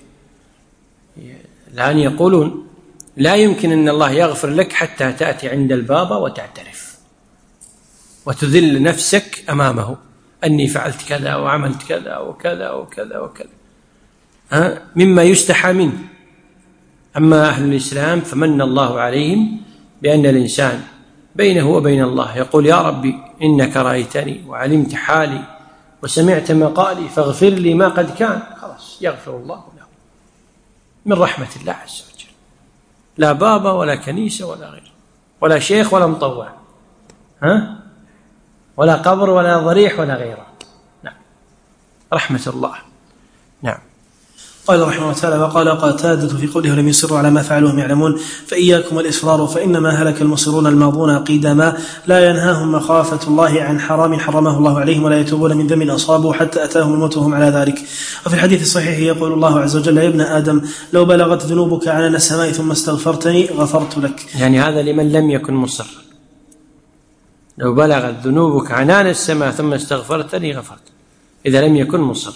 الآن يقولون لا يمكن أن الله يغفر لك حتى تأتي عند الباب وتعترف وتذل نفسك أمامه أني فعلت كذا وعملت كذا وكذا وكذا وكذا ها مما يستحى منه. أما أهل الإسلام فمن الله عليهم بأن الإنسان بينه وبين الله يقول يا ربي إنك رأيتني وعلمت حالي وسمعت مقالي فاغفر لي ما قد كان. خلاص يغفر الله له من رحمة الله عز وجل. لا بابا ولا كنيسة ولا غيره ولا شيخ ولا مطوع ها ولا قبر ولا ضريح ولا غيره. نعم رحمة الله. نعم. قال رحمه الله تعالى وقال قتادة في قوله لم يصروا على ما فعلوا هم يعلمون فإياكم الإصرار فإنما هلك المصرون الماضون قيدما لا ينهاهم مخافة الله عن حرام حرمه الله عليهم ولا يتوبون من ذنب أصابوا حتى أتاهم الموت وهم على ذلك. وفي الحديث الصحيح يقول الله عز وجل يا ابن آدم لو بلغت ذنوبك عنان السماء ثم استغفرتني غفرت لك. يعني هذا لمن لم يكن مصر. لو بلغت ذنوبك عنان السماء ثم استغفرتني غفرت إذا لم يكن مصر.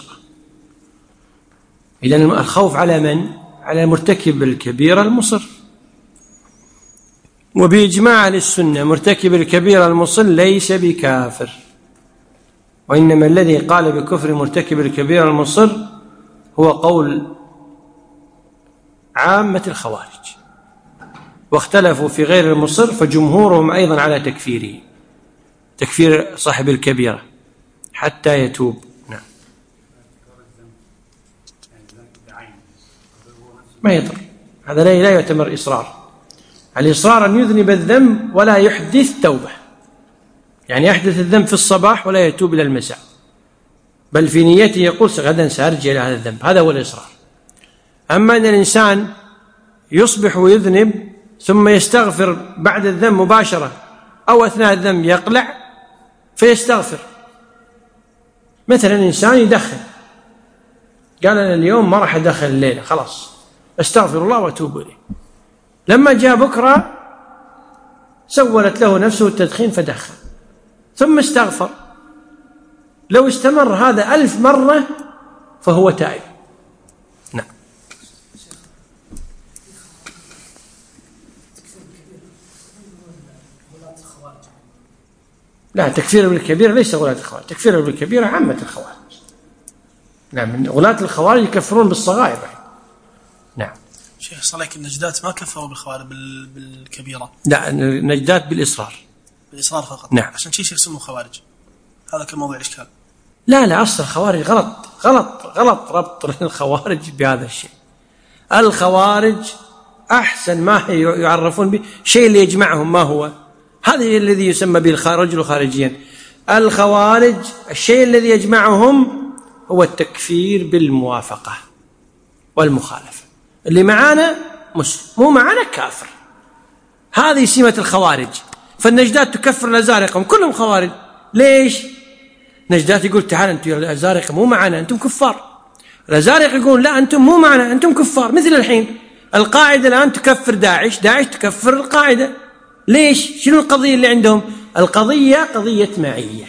إذن الخوف على من؟ على مرتكب الكبيرة المصر. وبإجماع أهل السنة مرتكب الكبيرة المصر ليس بكافر وإنما الذي قال بكفر مرتكب الكبيرة المصر هو قول عامة الخوارج واختلفوا في غير المصر فجمهورهم أيضا على تكفيره تكفير صاحب الكبيرة حتى يتوب. نعم. ما يضر هذا لا يعتبر إصرار. الإصرار أن يذنب الذنب ولا يحدث توبة يعني يحدث الذنب في الصباح ولا يتوب إلى المساء بل في نيته يقول غدا سأرجع إلى هذا الذنب. هذا هو الإصرار. أما أن الإنسان يصبح ويذنب ثم يستغفر بعد الذنب مباشرة أو أثناء الذنب يقلع فيستغفر. مثلا إنسان يدخن قال أنا اليوم ما راح أدخن الليلة خلاص استغفر الله وأتوب إليه. لما جاء بكرة سولت له نفسه التدخين فدخن ثم استغفر. لو استمر هذا ألف مرة فهو تائب. نعم. لا تكفير بالكبيرة ليس غلاة الخوارج. تكفير بالكبيرة عامة الخوارج. نعم. غلاة الخوارج يكفرون بالصغائر. نعم. شيخ صليك النجدات ما كفروا بالخوارج بالكبيرة. لا النجدات بالإصرار. بالإصرار فقط. نعم. عشان شيء يسموه خوارج. هذا كموضوع الإشكال. لا لا أصل الخوارج غلط غلط غلط ربط الخوارج بهذا الشيء. الخوارج أحسن ما يعرفون به شيء اللي يجمعهم ما هو هذا الذي يسمى بالرجل خارجيا. الخوارج الشيء الذي يجمعهم هو التكفير بالموافقة والمخالفة. اللي معانا مسلم مو معانا كافر. هذه سمة الخوارج. فالنجدات تكفر الأزارقة كلهم خوارج. ليش؟ نجدات يقول تعال أنتم الأزارقة مو معنا أنتم كفار. الأزارقة يقول لا أنتم مو معنا أنتم كفار. مثل الحين القاعدة الآن تكفر داعش داعش تكفر القاعدة. ليش؟ شنو القضية اللي عندهم؟ القضية قضية معية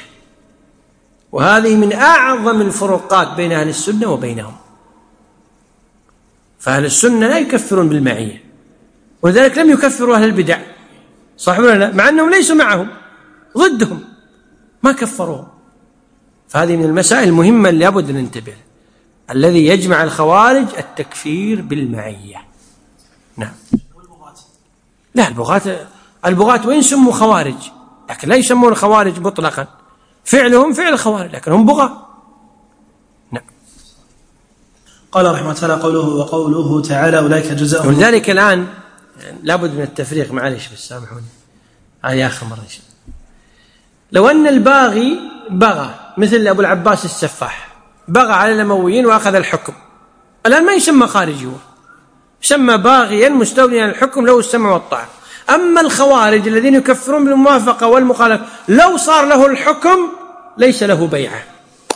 وهذه من أعظم الفروقات بين أهل السنة وبينهم. فأهل السنة لا يكفرون بالمعية، ولذلك لم يكفروا أهل البدع، صح ولا لا؟ مع أنهم ليسوا معهم، ضدهم، ما كفروهم. فهذه من المسائل المهمة اللي لابد أن ننتبه. الذي يجمع الخوارج التكفير بالمعية. نعم. لا، البغاة البغاة وإن سموا خوارج لكن لا يسمون خوارج مطلقا، فعلهم فعل خوارج لكن هم بغاة. نعم. قال رحمه الله قوله وقوله تعالى أولئك جزاؤهم. ولذلك الآن لابد من التفريق، معلش بس سامحوني هذه آخر مرة. لو أن الباغي بغى مثل أبو العباس السفاح بغى على الأمويين وأخذ الحكم، الآن ما يسمى خارجي، هو يسمى باغيا مستوليا على الحكم له السمع والطاعة. أما الخوارج الذين يكفرون بالموافقة والمخالفة لو صار له الحكم ليس له بيعة.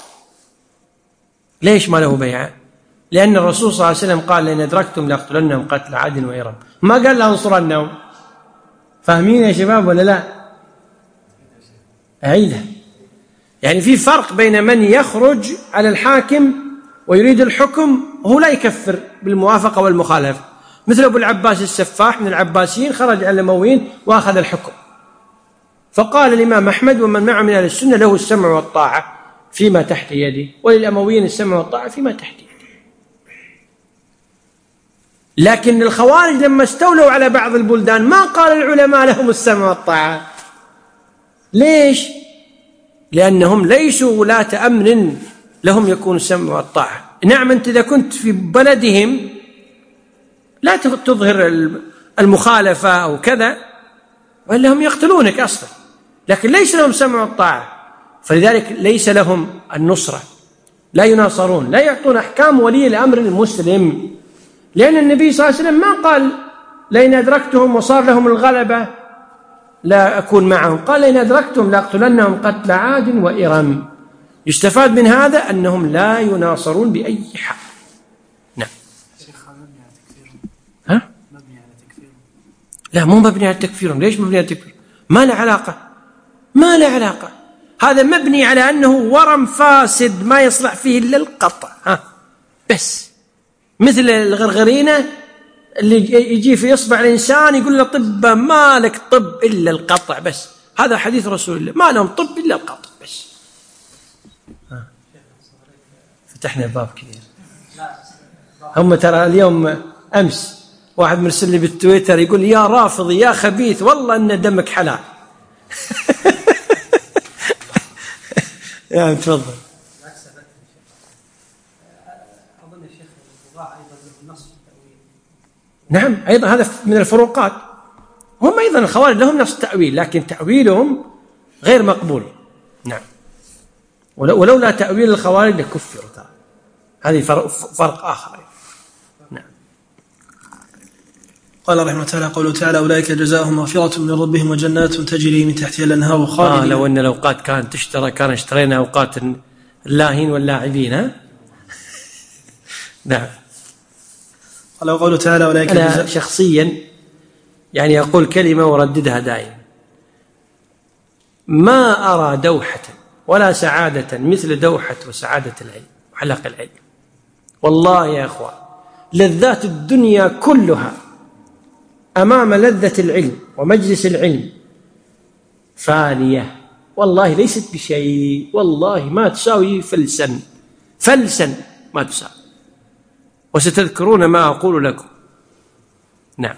ليش ما له بيعة؟ لأن الرسول صلى الله عليه وسلم قال لئن أدركتم لأقتلنهم قتل عاد وإرم، ما قال لأنصرنهم. فاهمين يا شباب ولا لا؟ أعيدها. يعني في فرق بين من يخرج على الحاكم ويريد الحكم وهو لا يكفر بالموافقة والمخالفة، مثل أبو العباس السفاح من العباسيين خرج على الأمويين وأخذ الحكم، فقال الإمام أحمد ومن معه من أهل السنة له السمع والطاعة فيما تحت يدي، وللأمويين السمع والطاعة فيما تحت يدي. لكن الخوارج لما استولوا على بعض البلدان ما قال العلماء لهم السمع والطاعة. ليش؟ لأنهم ليسوا ولاة أمر لهم يكون السمع والطاعة. نعم، أنت إذا كنت في بلدهم لا تظهر المخالفة أو كذا وإلا هم يقتلونك أصلا، لكن ليس لهم سمع والطاعة، فلذلك ليس لهم النصرة، لا يناصرون، لا يعطون أحكام ولي الأمر المسلم، لأن النبي صلى الله عليه وسلم ما قال لئن أدركتهم وصار لهم الغلبة لا أكون معهم، قال لئن أدركتهم لأقتلنهم قتل عاد وإرم. يستفاد من هذا أنهم لا يناصرون بأي حال. نعم. ها؟ مبني على تكفيرهم؟ لا، مو مبني على تكفيرهم. ليش مبني على تكفيرهم؟ ما له علاقة، ما له علاقة. هذا مبني على أنه ورم فاسد ما يصلح فيه إلا القطع، ها بس، مثل الغرغرينة اللي يجي في إصبع الإنسان يقول له طب ما لك طب إلا القطع بس. هذا حديث رسول الله، ما لهم طب إلا القطع بس. ها. فتحنا باب كبير. هم ترى اليوم أمس واحد مرسل لي بالتويتر يقول يا رافضي يا خبيث والله أن دمك حلال. يا تفضل. نعم، أيضا هذا من الفروقات. هم أيضا الخوارج لهم نفس التأويل لكن تأويلهم غير مقبول. نعم، ولولا تأويل الخوارج لكفروا. هذه فرق, فرق آخر. نعم. قال رحمه الله قوله تعالى أولئك جزاؤهم مغفرة من ربهم وجنات تجري من تحتها الأنهار خالدين. آه لو أن الأوقات كانت تشترى كان اشترينا أوقات اللاهين واللاعبين. ها. نعم. قال وقوله تعالى أولئك أنا شخصيا يعني أقول كلمة ورددها دائما، ما أرى دوحة ولا سعادة مثل دوحة وسعادة العلم وحلق العلم. والله يا أخوان لذات الدنيا كلها أمام لذة العلم ومجلس العلم فانية، والله ليست بشيء، والله ما تساوي فلسا فلسا ما تساوي، وستذكرون ما أقول لكم. نعم.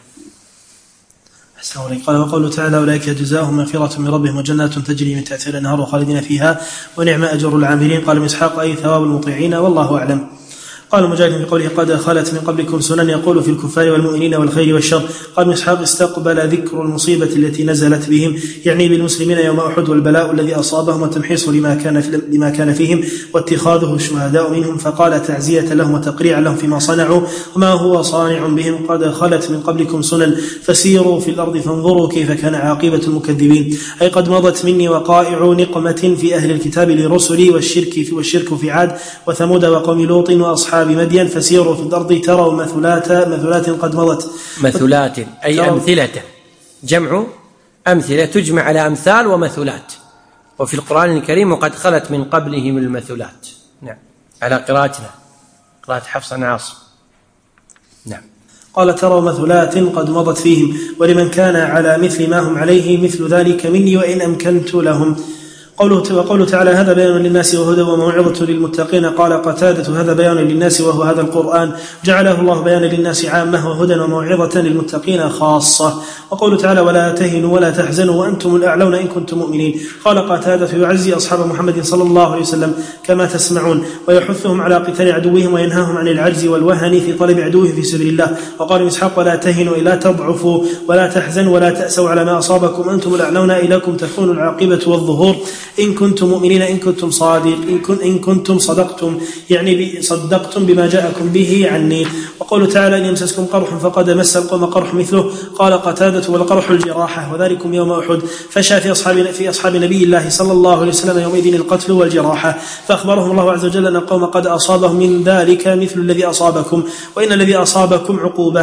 قال وقوله تعالى أولئك جزاؤهم مغفرة من ربهم وجنات تجري من تحتها الأنهار خالدين فيها ونعم أجر العاملين. قال ابن إسحاق أي ثواب المطيعين والله أعلم. قال مجاهد في قوله قد خلت من قبلكم سنن يقول في الكفار والمؤمنين والخير والشر. قال ابن إسحاق استقبل ذكر المصيبة التي نزلت بهم يعني بالمسلمين يوم أحد والبلاء الذي أصابهم وتمحيص لما كان لما كان فيهم واتخاذه الشهداء منهم، فقال تعزية لهم وتقريعا لهم فيما صنعوا وما هو صانع بهم قد خلت من قبلكم سنن فسيروا في الأرض فانظروا كيف كان عاقبة المكذبين. أي قد مضت مني وقائع نقمة في أهل الكتاب لرسلي والشرك والشرك في عاد وثمود وقوم لوط وأصحاب مدين فسيروا في الأرض تروا مثلات مثلات قد مضت. مثلات أي أمثلة، جمع أمثلة تجمع على أمثال ومثلات، وفي القرآن الكريم وقد خلت من قبلهم المثلات. نعم، على قراءتنا قراءة حفص عن عاصم. نعم. قال ترى مثلات قد مضت فيهم ولمن كان على مثل ما هم عليه مثل ذلك مني وإن أمكنت لهم. قوله وقوله تعالى هذا بيان للناس وهدى وموعظة للمتقين. قال قتادة هذا بيان للناس وهو هذا القرآن جعله الله بيانا للناس عامة وهدى وموعظة للمتقين خاصة. وقوله تعالى ولا تهنوا ولا تحزنوا وأنتم الأعلون إن كنتم مؤمنين. قال قتادة يعزي أصحاب محمد صلى الله عليه وسلم كما تسمعون ويحثهم على قتال عدوهم وينهاهم عن العجز والوهن في طلب عدوه في سبيل الله. وقال إسحاق ولا تهنوا إلا تضعفوا ولا تحزنوا ولا تأسوا على ما أصابكم أنتم الأعلون إليكم تكون العاقبة والظهور إن كنتم مؤمنين إن كنتم صادق إن كنتم صدقتم يعني صدقتم بما جاءكم به عني. وقوله تعالى إن يمسسكم قرح فقد مس القوم قرح مثله. قال قتادة والقرح الجراحة وذلكم يوم أحد فشى في أصحاب في أصحاب نبي الله صلى الله عليه وسلم يومئذ القتل والجراحة فأخبرهم الله عز وجل أن القوم قد أصابهم من ذلك مثل الذي أصابكم وإن الذي أصابكم عقوبة.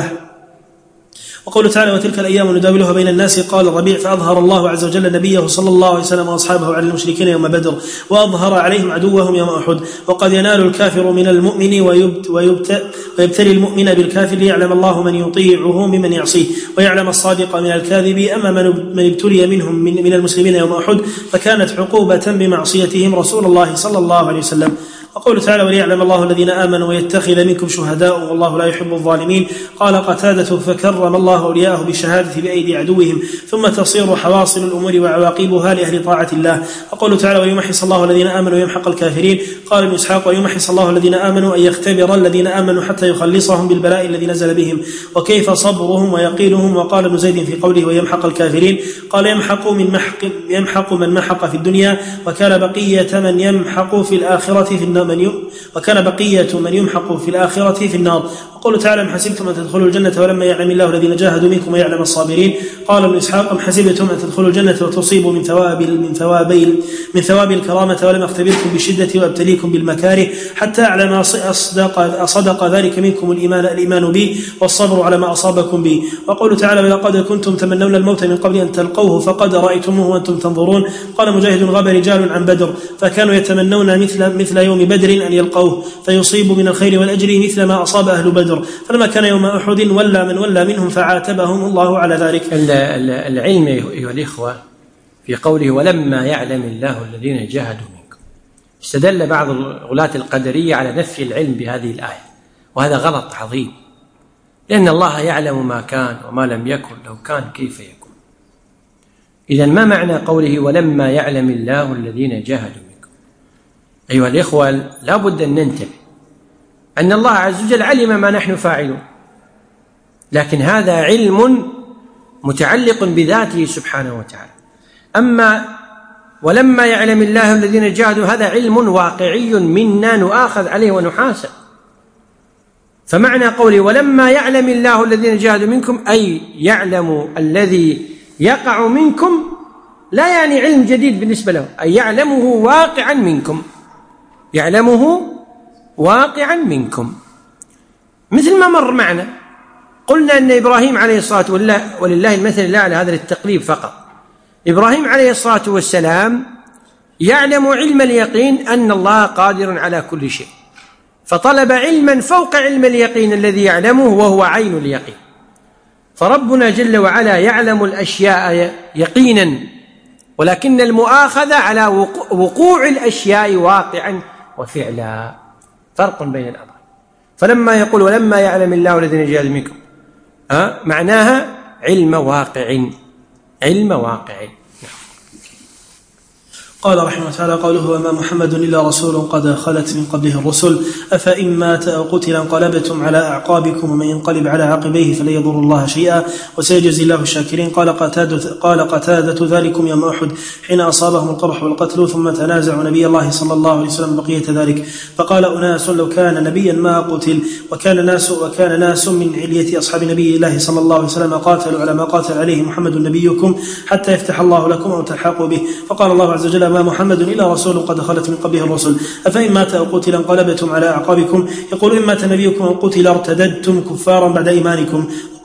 وقوله تعالى وتلك الأيام نداولها بين الناس. قال الربيع فأظهر الله عز وجل نبيه صلى الله عليه وسلم وأصحابه على المشركين يوم بدر وأظهر عليهم عدوهم يوم أحد. وقد ينال الكافر من المؤمن ويبتلي المؤمن بالكافر ليعلم الله من يطيعه ممن يعصيه ويعلم الصادق من الكاذب. أما من ابتلي منهم من المسلمين يوم أحد فكانت عقوبة بمعصيتهم رسول الله صلى الله عليه وسلم. وقوله تعالى وليعلم الله الذين آمنوا ويتخذ منكم شهداء والله لا يحب الظالمين. قال قتادة فكرم الله أولياءه بالشهادة بأيدي عدوهم ثم تصير حواصل الأمور وعواقبها لأهل طاعة الله. وقوله تعالى ويمحص الله الذين آمنوا ويمحق الكافرين. قال ابن إسحاق ويمحص الله الذين آمنوا أن يختبر الذين آمنوا حتى يخلصهم بالبلاء الذي نزل بهم وكيف صبرهم ويقينهم. وقال ابن زيد في قوله ويمحق الكافرين قال يمحق من محق يمحق من محق في الدنيا وكان بقية من يمحق في الآخرة في النار من وكان بقية من يمحق في الآخرة في النار. وقوله تعالى أم حسبتم أن تدخلوا الجنة ولما يعلم الله الذين جاهدوا منكم ويعلم الصابرين. قال ابن إسحاق أم حسبتم أن تدخلوا الجنة وتصيبوا من ثواب من ثواب من ثواب الكرامة ولم أختبركم بالشدة وأبتليكم بالمكاره حتى أعلم أصدق أصدق ذلك منكم الإيمان الإيمان بي والصبر على ما أصابكم به. وقوله تعالى ولقد كنتم تمنون الموت من قبل أن تلقوه فقد رأيتموه وأنتم تنظرون. قال مجاهد غاب رجال عن بدر فكانوا يتمنون مثل مثل يوم بدر أن يلقوه فيصيبوا من الخير والأجر مثل ما أصاب أهل بدر. فلما كان يوم أحد ولى من ولى منهم فعاتبهم الله على ذلك. العلم أيها الإخوة في قوله ولما يعلم الله الذين جاهدوا منكم استدل بعض غلاة القدرية على نفي العلم بهذه الآية وهذا غلط عظيم لأن الله يعلم ما كان وما لم يكن لو كان كيف يكون. إذن ما معنى قوله ولما يعلم الله الذين جاهدوا منكم؟ أيها الإخوة لا بد أن ننتبه أن الله عز وجل علم ما نحن فاعلون لكن هذا علم متعلق بذاته سبحانه وتعالى. أما ولما يعلم الله الذين جاهدوا هذا علم واقعي منا نؤاخذ عليه ونحاسب. فمعنى قوله ولما يعلم الله الذين جاهدوا منكم أي يعلم الذي يقع منكم لا يعني علم جديد بالنسبة له أي يعلمه واقعا منكم يعلمه واقعا منكم مثل ما مر معنا. قلنا أن إبراهيم عليه الصلاة والله ولله المثل الأعلى هذا للتقريب فقط. إبراهيم عليه الصلاة والسلام يعلم علم اليقين أن الله قادر على كل شيء فطلب علما فوق علم اليقين الذي يعلمه وهو عين اليقين. فربنا جل وعلا يعلم الأشياء يقينا ولكن المؤاخذة على وقوع الأشياء واقعا وفعلا فرق بين الأمرين. فلما يقول ولما يعلم الله الذين جاهدوا منكم أه؟ معناها علم واقع علم واقع. قال رحمه الله تعالى قوله وما محمد إلا رسول قد خلت من قبله الرسل أفإن مات أو قتل انقلبتم على أعقابكم ومن ينقلب على عقبيه فلن يضر الله شيئا وسيجزي الله الشاكرين. قال قتادة قال قتادة ذلكم يوم أحد حين أصابهم القرح والقتل ثم تنازعوا نبي الله صلى الله عليه وسلم بقية ذلك فقال أناس لو كان نبيا ما قتل وكان ناس وكان ناس من علية أصحاب نبي الله صلى الله عليه وسلم قاتلوا على ما قاتل عليه محمد نبيكم حتى يفتح الله لكم أو تلحقوا به. فقال الله عز وجل ما محمد إلا رسول قد خلت من قبله الرسل أفإن مات أو قتل انقلبتم على أعقابكم. يقول إن مات نبيكم أو قتل ارتددتم كفارا بعد إيمانكم.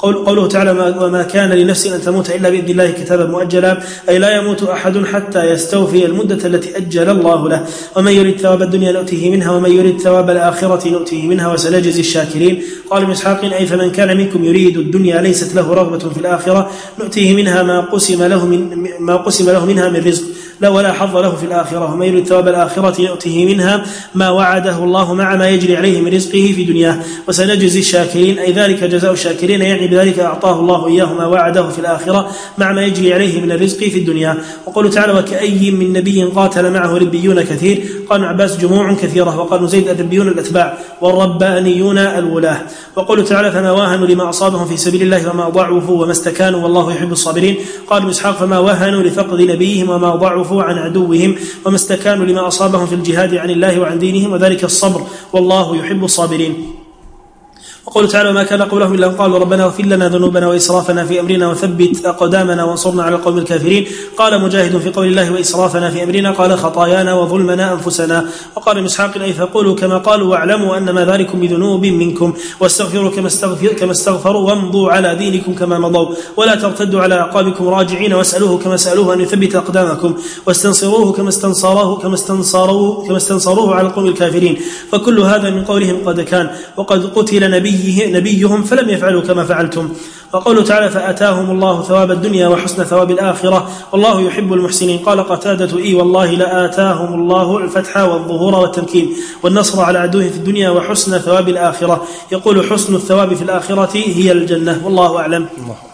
قوله تعالى وما كان لنفس أن تموت إلا بإذن الله كتابا مؤجلا، أي لا يموت أحد حتى يستوفي المدة التي أجل الله له. ومن يريد ثواب الدنيا نؤتيه منها ومن يريد ثواب الآخرة نؤتيه منها وسنجزي الشاكرين. قال ابن إسحاق أي فمن كان منكم يريد الدنيا ليست له رغبة في الآخرة نؤتيه منها ما قسم له من ما قسم له منها من رزق لا ولا حظ له في الآخرة. ومن يريد ثواب الآخرة نؤتيه منها ما وعده الله مع ما يجري عليه من رزقه في دنياه وسنجزي الشاكرين، أي ذلك جزاء الشاكرين، يعني بذلك أعطاه الله إياه ما وعده في الآخرة مع ما يجري عليه من الرزق في الدنيا. وقوله تعالى وكأي من نبي قاتل معه ربيون كثير، قال عباس جموع كثيرة، وقال زيد الربيون الأتباع والربانيون الولاة. وقوله تعالى فما واهنوا لما أصابهم في سبيل الله وما ضعفوا وما استكانوا والله يحب الصابرين. قال ابن إسحاق فما واهنوا لفقد نبيهم وما ضعفوا عن عدوهم وما استكانوا لما أصابهم في الجهاد عن الله وعن دينهم وذلك الصبر والله يحب الصابرين. وقوله تعالى ما كان قولهم إلا أن قالوا ربنا اغفر لنا ذنوبنا وإسرافنا في أمرنا وثبت أقدامنا وانصرنا على القوم الكافرين. قال مجاهد في قول الله وإسرافنا في أمرنا قال خطايانا وظلمنا أنفسنا. وقال ابن إسحاق أي فقولوا كما قالوا واعلموا أن ما ذلكم بذنوب منكم واستغفروا كما, استغفر كما استغفروا وامضوا على دينكم كما مضوا ولا ترتدوا على أعقابكم راجعين واسألوه كما سألوه أن يثبت أقدامكم واستنصروه كما استنصروه كما استنصروه كما استنصروه على القوم الكافرين. فكل هذا من قولهم قد كان وقد قتل نبي نبيهم فلم يفعلوا كما فعلتم. وقوله تعالى فأتاهم الله ثواب الدنيا وحسن ثواب الآخرة والله يحب المحسنين. قال قتادة إي والله لآتاهم الله الفتح والظهور والتمكين والنصر على عدوهم في الدنيا وحسن ثواب الآخرة. يقول حسن الثواب في الآخرة هي الجنة والله أعلم.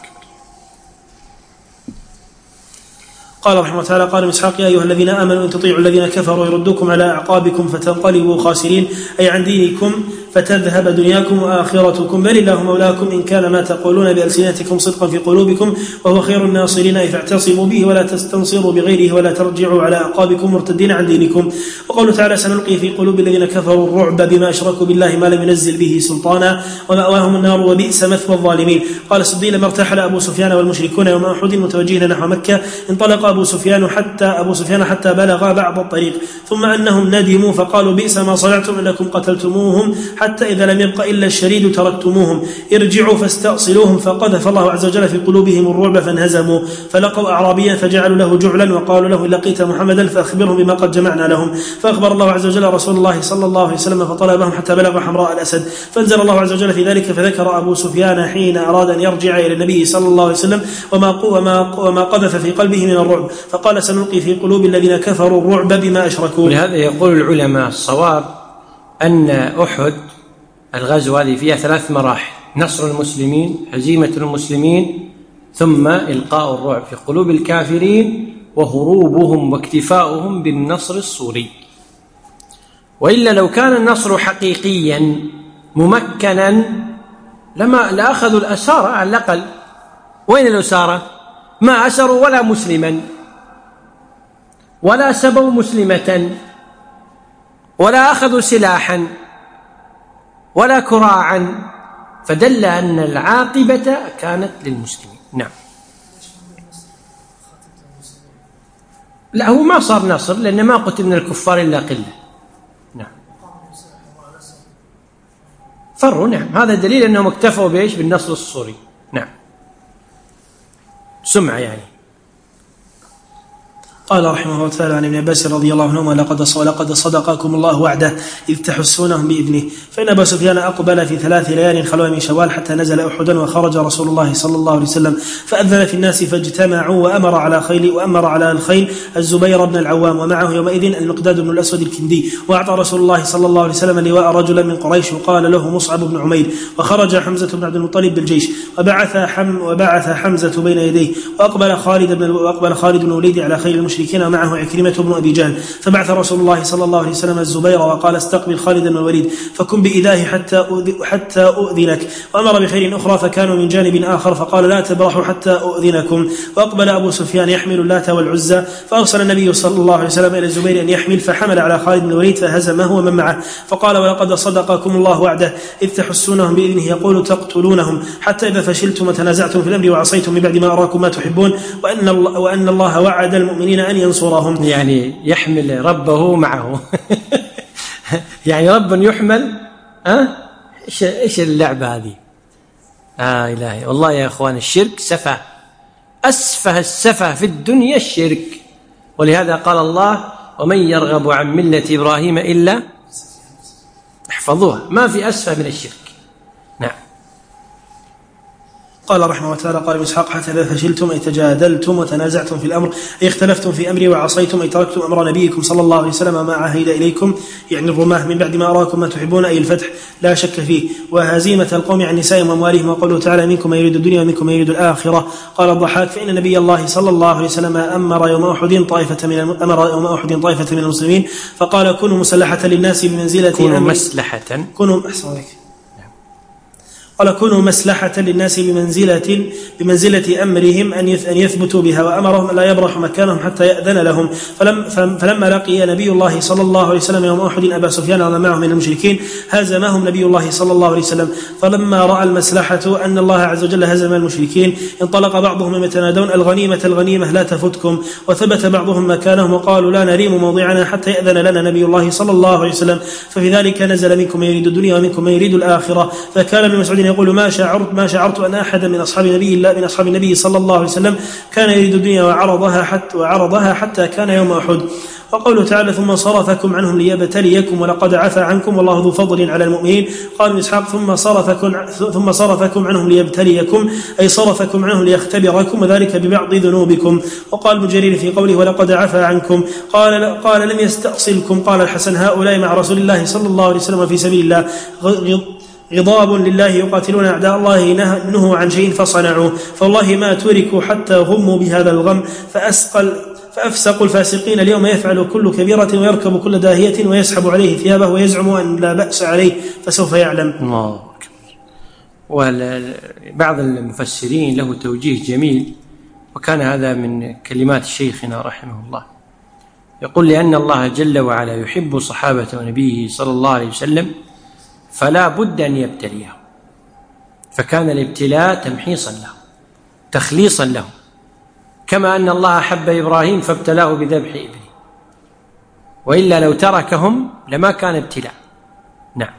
قال رحمه الله تعالى قال ابن إسحاق يا أيها الذين آمنوا إن تطيعوا الذين كفروا يردوكم على أعقابكم فتنقلبوا خاسرين، أي عن دينكم فتذهب دنياكم وآخرتكم، بل الله مولاكم إن كان ما تقولون بألسنتكم صدقا في قلوبكم وهو خير الناصرين، أي فاعتصموا به ولا تستنصروا بغيره ولا ترجعوا على أعقابكم مرتدين عن دينكم. وقوله تعالى سنلقي في قلوب الذين كفروا الرعب بما أشركوا بالله ما لم ينزل به سلطانا ومأواهم النار وبئس مثوى الظالمين. قال السدي لما ارتحل أبو سفيان والمشركون يوم أحد متوجهين نحو مكة انطلق أبو سفيان حتى أبو سفيان حتى بلغ بعض الطريق ثم أنهم ندموا فقالوا بئس ما صنعتم أنكم قتلتموهم حتى إذا لم يبق إلا الشريد تركتموهم ارجعوا فاستأصلوهم. فقذف الله عز وجل في قلوبهم الرعب فانهزموا فلقوا أعرابيا فجعلوا له جعلا وقالوا له إن لقيت محمدا فأخبرهم بما قد جمعنا لهم. فأخبر الله عز وجل رسول الله صلى الله عليه وسلم فطلبهم حتى بلغوا حمراء الأسد فانزل الله عز وجل في ذلك فذكر أبو سفيان حين أراد أن يرجع إلى النبي صلى الله عليه وسلم وما, وما, وما قذف في قلبه من الرعب فقال سنلقي في قلوب الذين كفروا الرعب بما أشركوا. ولهذا يقول العلماء الصواب أن أحد الغزوة هذه فيها ثلاث مراحل: نصر المسلمين، هزيمة المسلمين، ثم إلقاء الرعب في قلوب الكافرين وهروبهم واكتفاؤهم بالنصر الصوري. وإلا لو كان النصر حقيقيا ممكنا لما لأخذوا الأسارة على الأقل. وين الأسارة؟ ما أسروا ولا مسلما ولا سبوا مسلمة ولا أخذوا سلاحا ولا كراعا، فدل أن العاقبة كانت للمسلمين. نعم. لا هو ما صار نصر لأن ما قتل من الكفار إلا قلة. نعم فروا. نعم هذا دليل أنهم اكتفوا بإيش؟ بالنصر الصوري. نعم سمعة يعني. قال رحمه الله تعالى عن ابن عباس رضي الله عنهما لقد لقد صدقكم الله وعده إذ تحسونهم بإذنه. فإن أبا سفيان أقبل في ثلاث ليال خلوة من شوال حتى نزل أحدا وخرج رسول الله صلى الله عليه وسلم فأذن في الناس فاجتمعوا وأمر على خيل وأمر على الخيل الزبير بن العوام ومعه يومئذ المقداد بن الأسود الكندي. وأعطى رسول الله صلى الله عليه وسلم لواء رجلا من قريش وقال له مصعب بن عمير. وخرج حمزة بن عبد المطلب بالجيش وبعث حم وبعث حمزة بين يديه وأقبل خالد بن وأقبل خالد بن الوليد على خيل المشركين ومعه عكرمة بن أبي جهل. فبعث رسول الله صلى الله عليه وسلم الزبير وقال استقبل خالد بن الوليد فكن بإذاه حتى حتى أؤذنك. وأمر بخير أخرى فكانوا من جانب آخر فقال لا تبرحوا حتى أؤذنكم. وأقبل أبو سفيان يحمل اللات والعزى فأرسل النبي صلى الله عليه وسلم إلى الزبير أن يحمل فحمل على خالد بن الوليد فهزمه ومن معه. فقال ولقد صدقكم الله وعده إذ تحسونهم بإذنه يقول تقتلونهم حتى إذا فشلتم وتنازعتم في الأمر وعصيتم من بعد ما أراكم ما تحبون وأن الله, وأن الله وعد المؤمنين أن ينصرهم. يعني يحمل ربه معه. يعني رب يحمل. أه؟ إيش إيش اللعبة هذه؟ لا إله والله يا أخوان، الشرك سفه، أسفه السفه في الدنيا الشرك. ولهذا قال الله: ومن يرغب عن ملة إبراهيم إلا، احفظوها، ما في أسفه من الشرك. نعم. قال رحمه الله تعالى: قال ابن إسحاق: حتى إذا فشلتم أي تجادلتم وتنازعتم في الأمر أي اختلفتم في أمري وعصيتم أي تركتم أمر نبيكم صلى الله عليه وسلم ما عهد إليكم، يعني الرماه، من بعد ما أراكم ما تحبون أي الفتح لا شك فيه، وهزيمة القوم عن نسائهم وأموالهم، وقوله تعالى: منكم من يريد الدنيا ومنكم من يريد الآخرة. قال الضحاك: فإن نبي الله صلى الله عليه وسلم أمر يوم أحد طائفة من أمر يوم أحد طائفة من المسلمين فقال: كونوا مسلحة للناس بمنزلة كونوا مسلحة كونوا أحسن عليك قال: كونوا مسلحة للناس بمنزلة بمنزلة أمرهم أن يثبتوا بها، وأمرهم لا يبرحوا مكانهم حتى يأذن لهم. فلم فلما لقي نبي الله صلى الله عليه وسلم يوم أحد أبا سفيان ومن معه من المشركين هزمهم نبي الله صلى الله عليه وسلم. فلما رأى المسلحة أن الله عز وجل هزم المشركين انطلق بعضهم يتنادون: الغنيمة الغنيمة لا تفتكم. وثبت بعضهم مكانهم وقالوا: لا نريم موضعنا حتى يأذن لنا نبي الله صلى الله عليه وسلم. ففي ذلك نزل: منكم من يريد الدنيا ومنكم من يريد الآخرة. فكان ابن مسعود يقول: ما شعرت ما شعرت أن أحدا من أصحاب النبي الله من أصحاب النبي صلى الله عليه وسلم كان يريد الدنيا وعرضها حتى وعرضها حتى كان يوم أحد. وقوله تعالى: ثم صرفكم عنهم ليبتليكم ولقد عفا عنكم والله ذو فضل على المؤمنين. قال ابن إسحاق: ثم صرفكم ثم صرفكم عنهم ليبتليكم أي صرفكم عنهم ليختبركم، وذلك ببعض ذنوبكم. وقال ابن جرير في قوله: ولقد عفا عنكم قال قال لم يستأصلكم. قال الحسن: هؤلاء مع رسول الله صلى الله عليه وسلم في سبيل الله غضاب لله يقاتلون أعداء الله نهوا عن شيء فصنعوه، فوالله ما تركوا حتى غموا بهذا الغم. فأسقل فأفسق الفاسقين اليوم يفعل كل كبيرة ويركب كل داهية ويسحب عليه ثيابه ويزعم أن لا بأس عليه فسوف يعلم. الله أكبر. وبعض المفسرين له توجيه جميل، وكان هذا من كلمات شيخنا رحمه الله، يقول: لأن الله جل وعلا يحب صحابة نبيه صلى الله عليه وسلم فلا بد أن يبتليه، فكان الابتلاء تمحيصا له تخليصا له، كما أن الله أحب إبراهيم فابتلاه بذبح ابنه، وإلا لو تركهم لما كان ابتلاء. نعم.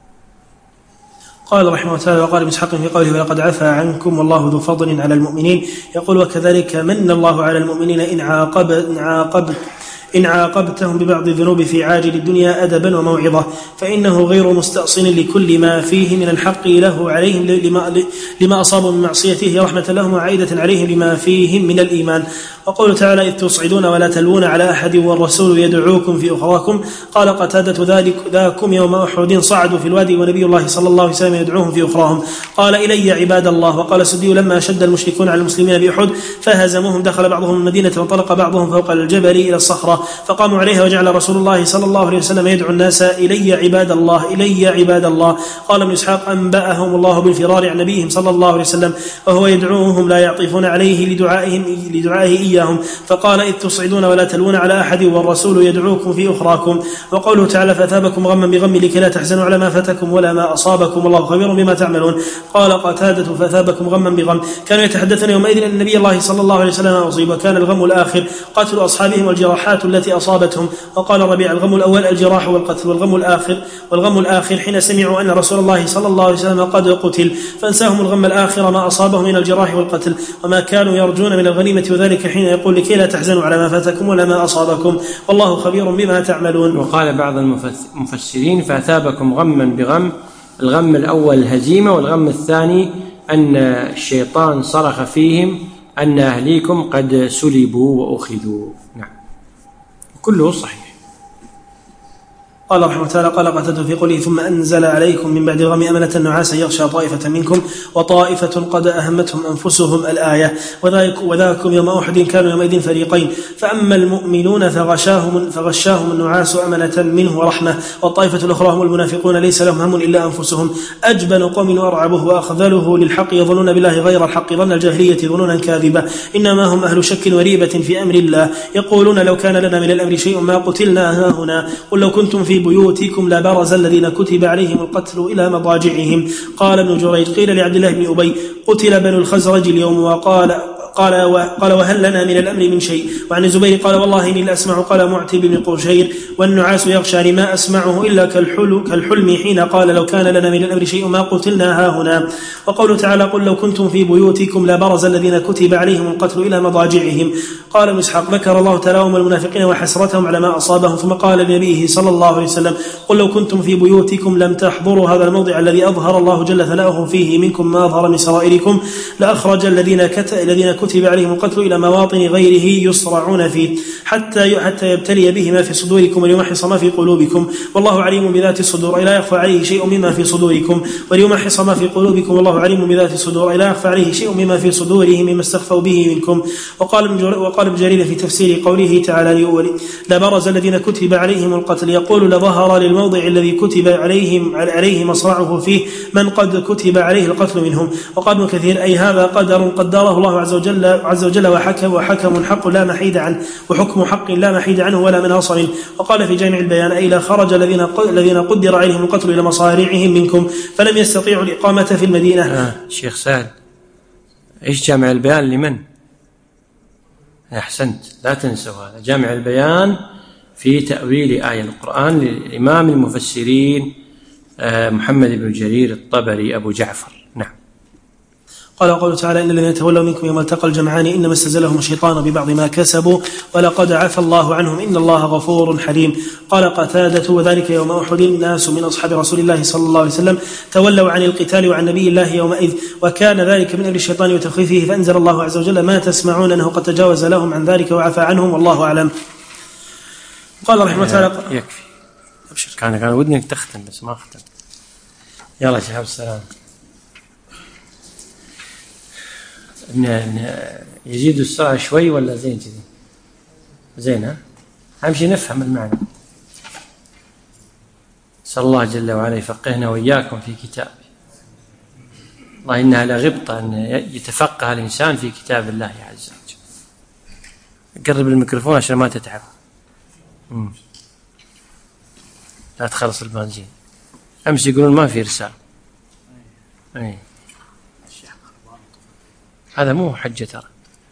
قال رحمه الله تعالى: وقال ابن إسحاق في قوله: ولقد عفا عنكم والله ذو فضل على المؤمنين. يقول: وكذلك من الله على المؤمنين إن عاقب إن عاقب إن عاقبتهم ببعض الذنوب في عاجل الدنيا أدبا وموعظة، فإنه غير مستأصل لكل ما فيه من الحق له عليهم لما, لما أصابوا من معصيته رحمة لهم وعائدة عليهم لما فيهم من الإيمان. وقوله تعالى: إذ تصعدون ولا تلوون على أحد والرسول يدعوكم في أخراكم. قال قتادة: ذلك ذاكم يوم أحد صعدوا في الوادي ونبي الله صلى الله عليه وسلم يدعوهم في أخراهم. قال: إلي عباد الله. وقال السدي: لما شد المشركون على المسلمين بأحد فهزموهم دخل بعضهم المدينة وانطلق بعضهم فوق الجبل إلى الصخرة فقاموا عليها، وجعل رسول الله صلى الله عليه وسلم يدعو الناس: إلي عباد الله إلي عباد الله. قال ابن إسحاق: أنبأهم الله بالفرار عن نبيهم صلى الله عليه وسلم وهو يدعوهم لا يعطفون عليه لدعائهم لدعائه إياهم. فقال: إذ تصعدون ولا تلوون على أحد والرسول يدعوكم في أخراكم. وقوله تعالى: فأثابكم غما بغم لكي لا تحزنوا على ما فاتكم ولا ما أصابكم والله خبير بما تعملون. قال قتادة: فأثابكم غما بغم. كانوا يتحدثون يومئذ أن النبي الله صلى الله عليه وسلم أصيب، وكان الغم الآخر قتل أصحابهم والجراحات التي أصابتهم. وقال الربيع: الغم الأول الجراح والقتل، والغم الآخر والغم الآخر حين سمعوا أن رسول الله صلى الله عليه وسلم قد قتل، فانساهم الغم الآخر ما أصابهم من الجراح والقتل وما كانوا يرجون من الغنيمة، وذلك حين يقول: لكي لا تحزنوا على ما فاتكم ولا ما أصابكم والله خبير بما تعملون. وقال بعض المفسرين: فأثابكم غما بغم. الغم الأول الهزيمة، والغم الثاني أن الشيطان صرخ فيهم أن أهليكم قد سلبوا وأخذوا. نعم، كله صحيح. قال رحمه الله تعالى: قال قتادة في قوله: ثم أنزل عليكم من بعد الغم أمنة نعاسا يغشى طائفة منكم وطائفة قد أهمتهم أنفسهم الآية. وذاكم يوم أحد كانوا يومئذ فريقين، فأما المؤمنون فغشاهم, فغشاهم النعاس أمنة منه ورحمة، والطائفة الأخرى هم المنافقون ليس لهم هم إلا أنفسهم، أجبن قوم وأرعبه وأخذله للحق يظنون بالله غير الحق ظن الجاهلية ظنونا كاذبة، إنما هم أهل شك وريبة في أمر الله، يقولون: لو كان لنا من الأمر شيء ما قتلنا هاهنا، قل لو كنتم في بيوتكم لبرز الذين كتب عليهم القتل إلى مضاجعهم. قال ابن جريج: قيل لعبد الله بن أبي: قتل بنو الخزرج اليوم، وقال قال, قال وهل لنا من الأمر من شيء. وعن الزبير قال والله إني لأسمع قال معتب بن قشير والنعاس يغشى ما أسمعه إلا كالحلم, كالحلم حين قال لو كان لنا من الأمر شيء ما قتلنا هاهنا. وقوله تعالى قل لو كنتم في بيوتكم لبرز الذين كتب عليهم القتل إلى مضاجعهم. قال ابن إسحاق ذكر الله تلاوم المنافقين وحسرتهم على ما أصابهم ثم قال لنبيه صلى الله عليه وسلم قل لو كنتم في بيوتكم لم تحضروا هذا الموضع الذي أظهر الله جل ثناؤه فيه منكم ما أظهر من سرائركم لأخرج الذين, كت... الذين كتب عليهم القتل إلى مواطن غيره يصرعون فيه حتى حتى يبتلي به ما في صدوركم وليمحص ما في قلوبكم والله عليم بذات الصدور لا يخفى عليه شيء مما في صدوركم وليمحص ما في قلوبكم والله عليم بذات الصدور لا يخفى عليه شيء مما في صدورهم مما استخفوا به منكم. وقال وقال ابن جرير في تفسير قوله تعالى لبرز الذين كتب عليهم القتل يقول لظهر للموضع الذي كتب عليهم عليه مصرعه فيه من قد كتب عليه القتل منهم. وقال ابن كثير أي هذا قدر قدره الله عز وجل, عز وجل وحكم, وحكم حق لا محيد عنه وحكم حق لا محيد عنه ولا مناص منه. وقال في جامع البيان أي لا خرج الذين الذين قدر عليهم القتل إلى مصارعهم منكم فلم يستطيعوا الإقامة في المدينة. آه شيخ سهل إيش جامع البيان لمن؟ أحسنت لا تنسوا هذا جامع البيان في تأويل آية القرآن للإمام المفسرين محمد بن جرير الطبري أبو جعفر. نعم. قال قوله تعالى إن الذين تولوا منكم يوم التقى الجمعان إنما استزلهم الشيطان ببعض ما كسبوا ولقد عفى الله عنهم إن الله غفور حليم. قال قتادة وذلك يوم أحد الناس من أصحاب رسول الله صلى الله عليه وسلم تولوا عن القتال وعن نبي الله يومئذ وكان ذلك من أمر الشيطان وتخفيفه فأنزل الله عز وجل ما تسمعون أنه قد تجاوز لهم عن ذلك وعفى عنهم والله أعلم. قال رحمه الله تعالى يكفي أبشر كان كان ودني تختم بس ما ختم. يلا شباب السلام. يزيد السرعة شوي ولا زين كذي؟ زين ها؟ أهم شيء نفهم المعنى. نسأل الله جل وعلا يفقهنا وإياكم في كتابه. الله إنها لغبطة أن يتفقه الإنسان في كتاب الله عز وجل. قرب الميكروفون عشان ما تتعب. مم. لا تخلص البنزين. أمس يقولون ما في إرسال. أي. هذا مو حجة ترى.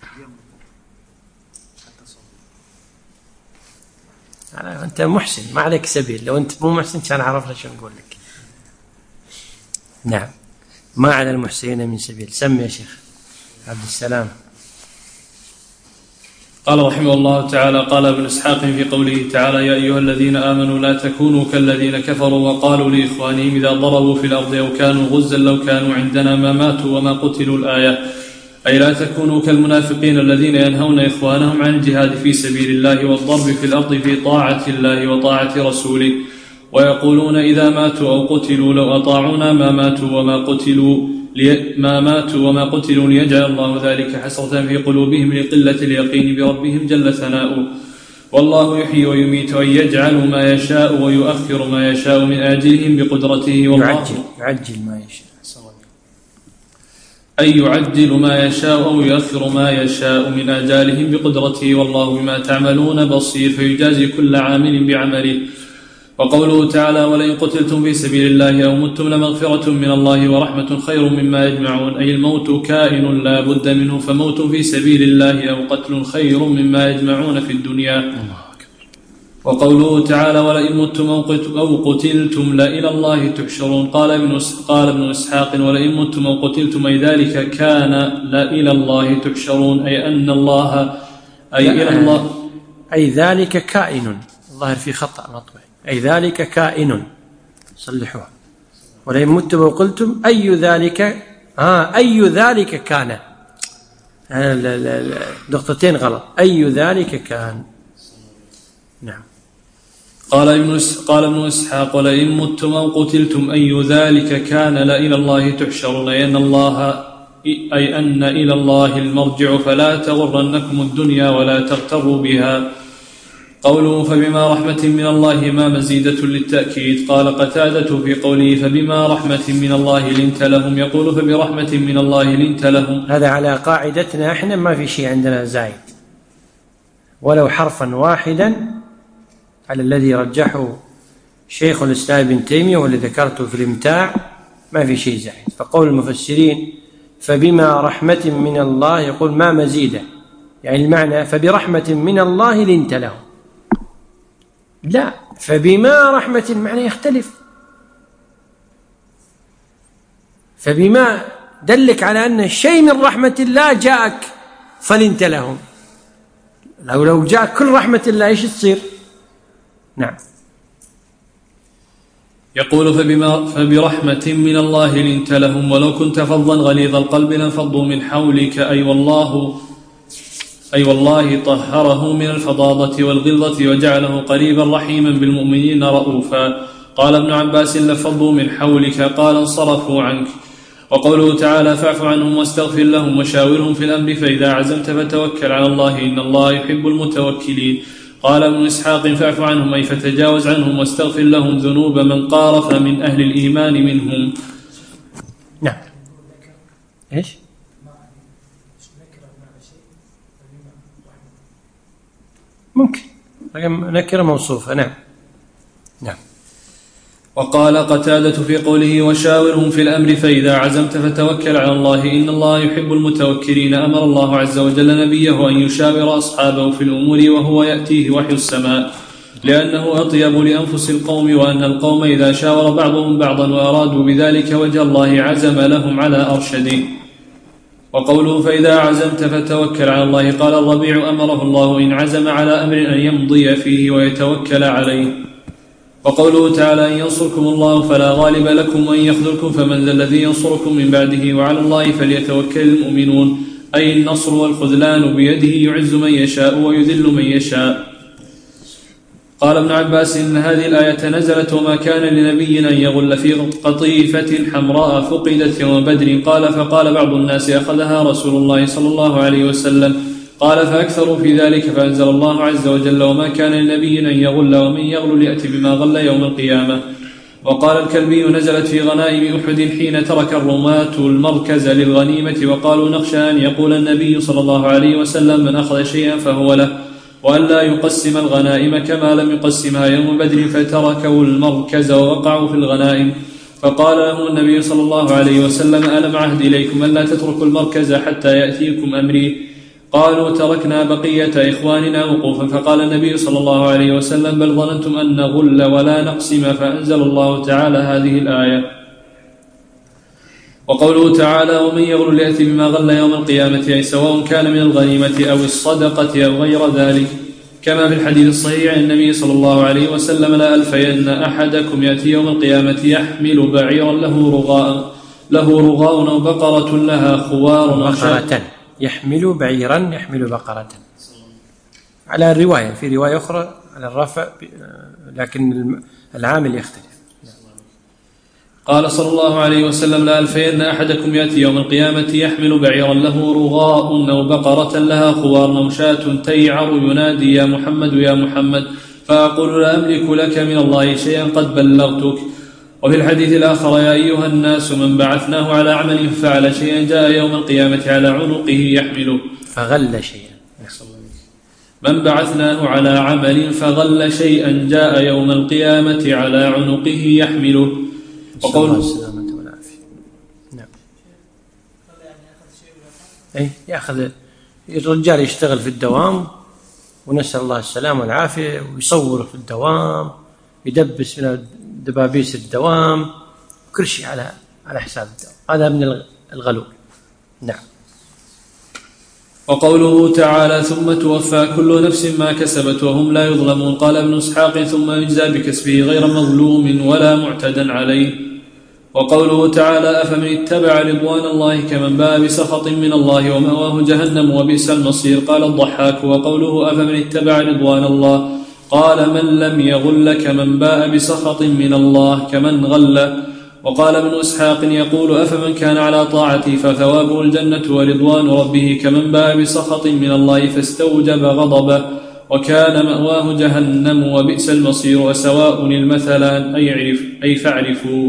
أنت محسن ما عليك سبيل لو أنت مو محسن كان عرفنا شو نقول لك. نعم ما على المحسنين من سبيل. سمي يا شيخ عبد السلام. قال رحمه الله تعالى قال ابن إسحاق في قوله تعالى يا أيها الذين آمنوا لا تكونوا كالذين كفروا وقالوا لإخوانهم إذا ضربوا في الأرض أو كانوا غزا لو كانوا عندنا ما ماتوا وما قتلوا الآية أي لا تكونوا كالمنافقين الذين ينهون إخوانهم عن الجهاد في سبيل الله والضرب في الأرض في طاعة الله وطاعة رسوله ويقولون إذا ماتوا أو قتلوا لو أطاعونا ما ماتوا وما قتلوا ما ماتوا وما قتلوا ليجعل الله ذلك حسرة في قلوبهم لقلة اليقين بربهم جل ثناؤه والله يحيي ويميت أن يجعل ما يشاء ويؤخر ما يشاء من آجلهم بقدرته والله يعجل, يعجل ما يشاء أي يعجل ما يشاء أو يؤخر ما يشاء من آجالهم بقدرته والله بما تعملون بصير فيجازي كل عامل بعمله. وقوله تعالى ولئن قتلتم في سبيل الله أو متم لمغفرة من الله ورحمة خير مما يجمعون أي الموت كائن لا بد منه فموت في سبيل الله أو قتل خير مما يجمعون في الدنيا. وقوله تعالى ولئن متم أو قتلتم لإلى الله تحشرون قال ابن قال ابن إسحاق ولئن متم أو قتلتم أي ذلك كان لإلى الله تحشرون أي أن الله أي إلى الله أي ذلك كائن الظاهر في خطأ مطبع أي ذلك كائن صلحوها ولئن متم أو قلتم أي ذلك آه أي ذلك كان نقطتين غلط أي ذلك كان. نعم. قال ابن قال ابن إسحاق ولئن متم أو قتلتم أي ذلك كان لإلى الله تحشرون أي أن الله أي أن إلى الله المرجع فلا تغرنكم الدنيا ولا تغتروا بها. قوله فبما رحمة من الله ما مزيدة للتأكيد. قال قتادة في قوله فبما رحمة من الله لنت لهم يقول فبرحمة من الله لنت لهم. هذا على قاعدتنا احنا ما في شيء عندنا زايد ولو حرفا واحدا على الذي رجحه شيخ الإسلام ابن تيمية والذي ذكرته في الإمتاع ما في شيء زايد. فقول المفسرين فبما رحمة من الله، يقول ما مزيده، يعني المعنى فبرحمة من الله لنت لهم، لا، فبما رحمة المعنى يختلف. فبما دلك على أن الشيء من رحمة الله جاءك فلنت لهم، لو لو جاءك كل رحمة الله ايش تصير؟ نعم. يقول فبما فبرحمة من الله لنت لهم ولو كنت فظا غليظ القلب لانفضوا من حولك، أي والله أي والله طهره من الفظاظة والغلظة وجعله قريبا رحيما بالمؤمنين رؤوفا. قال ابن عباس لفظوا من حولك، قال انصرفوا عنك. وقوله تعالى فاعف عنهم واستغفر لهم وشاورهم في الأمر فإذا عزمت فتوكل على الله إن الله يحب المتوكلين. قال ابن إسحاق فاعف عنهم أي فتجاوز عنهم واستغفر لهم ذنوب من قارف من أهل الإيمان منهم. نعم. إيش؟ ممكن نكرة موصوفة. نعم نعم. وقال قتادة في قوله وشاورهم في الأمر فإذا عزمت فتوكل على الله إن الله يحب المتوكلين. أمر الله عز وجل نبيه أن يشاور أصحابه في الأمور وهو يأتيه وحي السماء، لأنه أطيب لأنفس القوم، وأن القوم إذا شاور بعضهم بعضا وأرادوا بذلك وجه الله عزم لهم على أرشده. وقوله فإذا عزمت فتوكل على الله، قال الربيع أمره الله إن عزم على أمر أن يمضي فيه ويتوكل عليه. وقوله تعالى إن ينصركم الله فلا غالب لكم وإن يخذلكم فمن ذا الذي ينصركم من بعده وعلى الله فليتوكل المؤمنون، أي النصر والخذلان بيده يعز من يشاء ويذل من يشاء. قال ابن عباس إن هذه الآية نزلت وما كان لنبي أن يغل في قطيفة حمراء فقدت يوم بدر. قال فقال بعض الناس أخذها رسول الله صلى الله عليه وسلم. قال فأكثروا في ذلك فأنزل الله عز وجل وما كان لنبي أن يغل ومن يغل يأتي بما غل يوم القيامة. وقال الكلبي نزلت في غنائم أحد حين ترك الرماة المركز للغنيمة وقالوا نخشى أن يقول النبي صلى الله عليه وسلم من أخذ شيئا فهو له، وأن لا يقسم الغنائم كما لم يقسمها يوم بدر فتركوا المركز ووقعوا في الغنائم. فقال له النبي صلى الله عليه وسلم ألم عهد إليكم أن لا تتركوا المركز حتى يأتيكم أمري؟ قالوا تركنا بقية إخواننا وقوفا. فقال النبي صلى الله عليه وسلم بل ظننتم أن نغل ولا نقسم، فأنزل الله تعالى هذه الآية. وقوله تعالى ومن يغل يأتي بما غل يوم القيامة، أي سواء كان من الغنيمة أو الصدقة أو غير ذلك، كما في الحديث الصحيح عن النبي صلى الله عليه وسلم لا ألفين أحدكم يأتي يوم القيامة يحمل بعيرا له رغاء له رغاء أو بقرة لها خوار بقرة يحمل بعيرا يحمل بقرة، على الرواية، في رواية أخرى على الرفع لكن العامل يختلف. قال صلى الله عليه وسلم لا ألفين أحدكم يأتي يوم القيامة يحمل بعيرا له رغاء أو بقرة لها خوار أو شاة تيعر ينادي يا محمد يا محمد، فأقول لا أملك لك من الله شيئا قد بلغتك. وفي الحديث الآخر يا أيها الناس من بعثناه على عمل فعل شيئا جاء يوم القيامة على عنقه يحمله فغل شيئا من بعثناه على عمل فغل شيئا جاء يوم القيامة على عنقه يحمله. وقوله السلامة والعافية. نعم. أي يأخذ الرجال يشتغل في الدوام ونسأل الله السلامة والعافية ويصور في الدوام يدبس من دبابيس الدوام كل شيء على على حساب الدوام، هذا من الغلو. نعم. وقوله تعالى ثم توفى كل نفس ما كسبت وهم لا يظلمون. قال ابن إسحاق ثم يجزى بكسبه غير مظلوم ولا معتدا عليه. وقوله تعالى أفمن اتبع رضوان الله كمن باء بسخط من الله ومأواه جهنم وبئس المصير. قال الضحاك وقوله أفمن اتبع رضوان الله قال من لم يغل كمن باء بسخط من الله كمن غل. وقال ابن إسحاق يقول أفمن كان على طاعتي فثوابه الجنة ورضوان ربه كمن باء بسخط من الله فاستوجب غضبه وكان مأواه جهنم وبئس المصير وسواء المثلان أي, عرف أي فاعرفوا.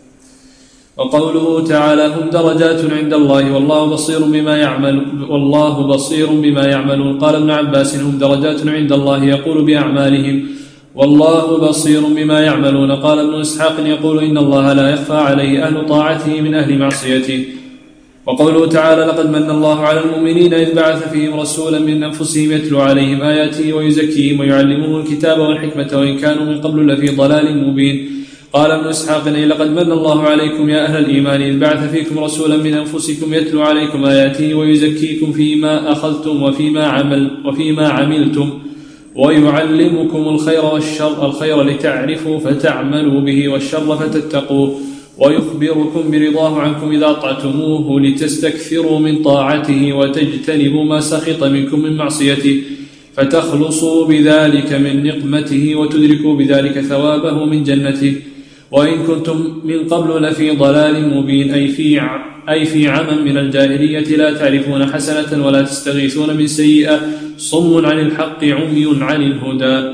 وقوله تعالى هم درجات عند الله والله بصير بما يعمل والله بصير بما يعملون. قال ابن عباس هم درجات عند الله يقول بأعمالهم والله بصير بما يعملون. قال ابن إسحاق يقول إن الله لا يخفى عليه أهل طاعته من أهل معصيته. وقوله تعالى لقد من الله على المؤمنين إذ بعث فيهم رسولا من أنفسهم يتلو عليهم آياته ويزكيهم ويعلمهم الكتاب والحكمة وإن كانوا من قبل لفي ضلال مبين. قال ابن إسحاق أي لقد من الله عليكم يا أهل الإيمان إذ بعث فيكم رسولا من أنفسكم يتلو عليكم آياته ويزكيكم فيما أخذتم وفيما, عمل وفيما عملتم ويعلمكم الخير والشر الخير لتعرفوا فتعملوا به والشر فتتقوه ويخبركم برضاه عنكم إذا أطعتموه لتستكثروا من طاعته وتجتنبوا ما سخط منكم من معصيته فتخلصوا بذلك من نقمته وتدركوا بذلك ثوابه من جنته. وإن كنتم من قبل لفي ضلال مبين أي في أي في عمى من الجاهلية لا تعرفون حسنة ولا تستغيثون من سيئة صم عن الحق عمي عن الهدى.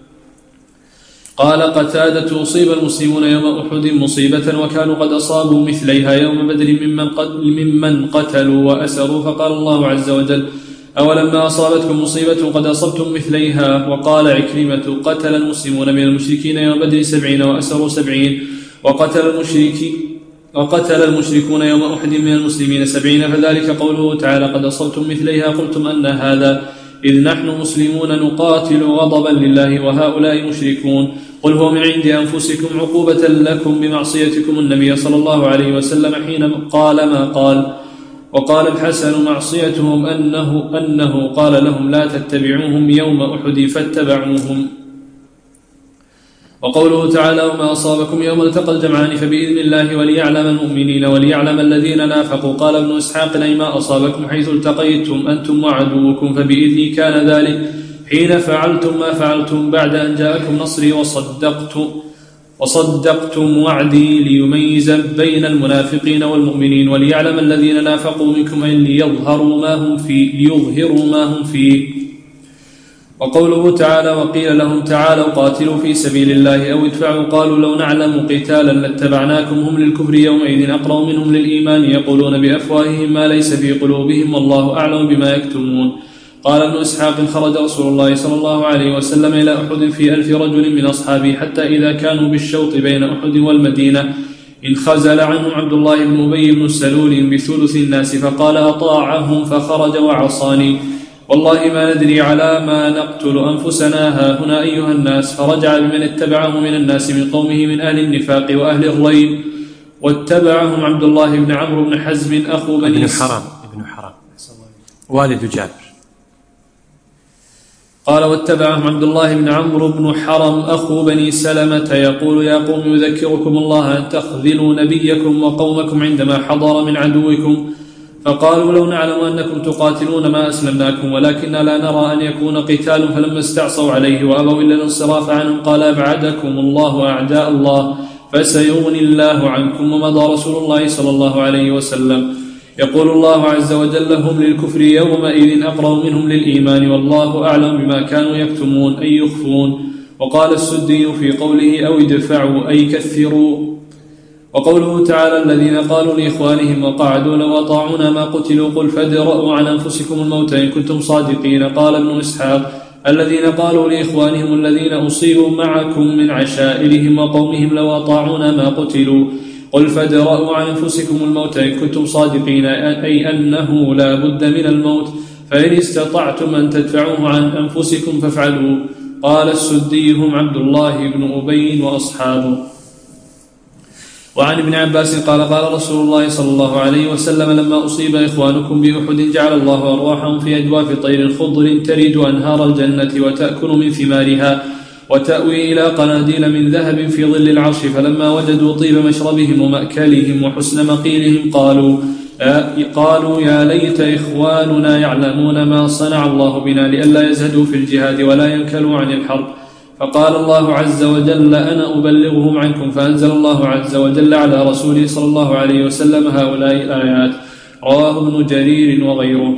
قال قتادة أصيب المسلمون يوم أحد مصيبة وكانوا قد أصابوا مثليها يوم بدر ممن, ممن قتلوا وأسروا فقال الله عز وجل أولما أصابتكم مصيبة قد أصبتم مثليها. وقال عكرمة قتل المسلمون من المشركين يوم بدر سبعين وأسروا سبعين وقتل المشركين وقتل المشركون يوم أحد من المسلمين سبعين فذلك قوله تعالى قد أصبتم مثليها قلتم أن هذا إذ نحن مسلمون نقاتل غضبا لله وهؤلاء مشركون. قل هو من عند أنفسكم عقوبة لكم بمعصيتكم النبي صلى الله عليه وسلم حين قال ما قال. وقال الحسن معصيتهم أنه, أنه قال لهم لا تتبعوهم يوم أحد فاتبعوهم. وقوله تعالى وما أصابكم يوم التقى الجمعان فبإذن الله وليعلم المؤمنين وليعلم الذين نافقوا. قال ابن إسحاق أي ما أصابكم حيث التقيتم أنتم وعدوكم فبإذني كان ذلك حين فعلتم ما فعلتم بعد أن جاءكم نصري وصدقتم وصدقتم وعدي ليميز بين المنافقين والمؤمنين وليعلم الذين نافقوا منكم أن ليظهروا ما هم فيه ليظهروا ما هم فيه. وقوله تعالى وقيل لهم تعالوا قاتلوا في سبيل الله أو ادفعوا قالوا لو نعلم قتالا لاتبعناكم هم للكفر يومئذ أقرب منهم للإيمان يقولون بأفواههم ما ليس في قلوبهم والله أعلم بما يكتمون. قال ابن إسحاق خرج رسول الله صلى الله عليه وسلم إلى أحد في ألف رجل من أصحابه حتى إذا كانوا بالشوط بين أحد والمدينة انخزل عنهم عبد الله بن أبي بن سلول بثلث الناس فقال أطاعهم فخرج وعصاني والله ما ندري على ما نقتل أنفسنا ها هنا أيها الناس. فرجع بمن اتبعه من الناس من قومه من أهل النفاق وأهل الريب واتبعهم عبد الله بن عمرو بن حزم أخو بني ابن حرام ابن حرام والد جابر. قال واتبعهم عبد الله بن عمرو بن حرم أخو بني سلمة يقول يا قوم يذكركم الله أن تخذلوا نبيكم وقومكم عندما حضر من عدوكم. فقالوا لو نعلم أنكم تقاتلون ما أسلمناكم ولكن لا نرى أن يكون قتال فلما استعصوا عليه وأبوا إلا الانصراف عنهم قال أبعدكم الله أعداء الله فسيغني الله عنكم. ومضى رسول الله صلى الله عليه وسلم. يقول الله عز وجل هم للكفر يومئذ أقرب منهم للإيمان والله أعلم بما كانوا يكتمون أي يخفون. وقال السدي في قوله أو ادفعوا أي كثروا. وقوله تعالى الذين قالوا لإخوانهم وقعدوا لو أطاعونا ما قتلوا قل فادرءوا عن أنفسكم الموت إن كنتم صادقين. قال ابن إسحاق الذين قالوا لإخوانهم الذين أصيبوا معكم من عشائرهم وقومهم لو أطاعونا ما قتلوا قل فادرءوا عن أنفسكم الموت إن كنتم صادقين أي أنه لا بد من الموت فإن استطعتم أن تدفعوه عن أنفسكم فافعلوا. قال السدي هم عبد الله بن أبي وأصحابه. وعن ابن عباس قال قال رسول الله صلى الله عليه وسلم لما أصيب إخوانكم بأحد جعل الله أرواحهم في أجواف طير خضر ترد أنهار الجنة وتأكل من ثمارها وتأوي إلى قناديل من ذهب في ظل العرش فلما وجدوا طيب مشربهم ومأكلهم وحسن مقيلهم قالوا قالوا يا ليت إخواننا يعلمون ما صنع الله بنا لئلا يزهدوا في الجهاد ولا ينكلوا عن الحرب. فقال الله عز وجل أنا أبلغهم عنكم فأنزل الله عز وجل على رسوله صلى الله عليه وسلم هؤلاء الآيات. رواه ابن جرير وغيره.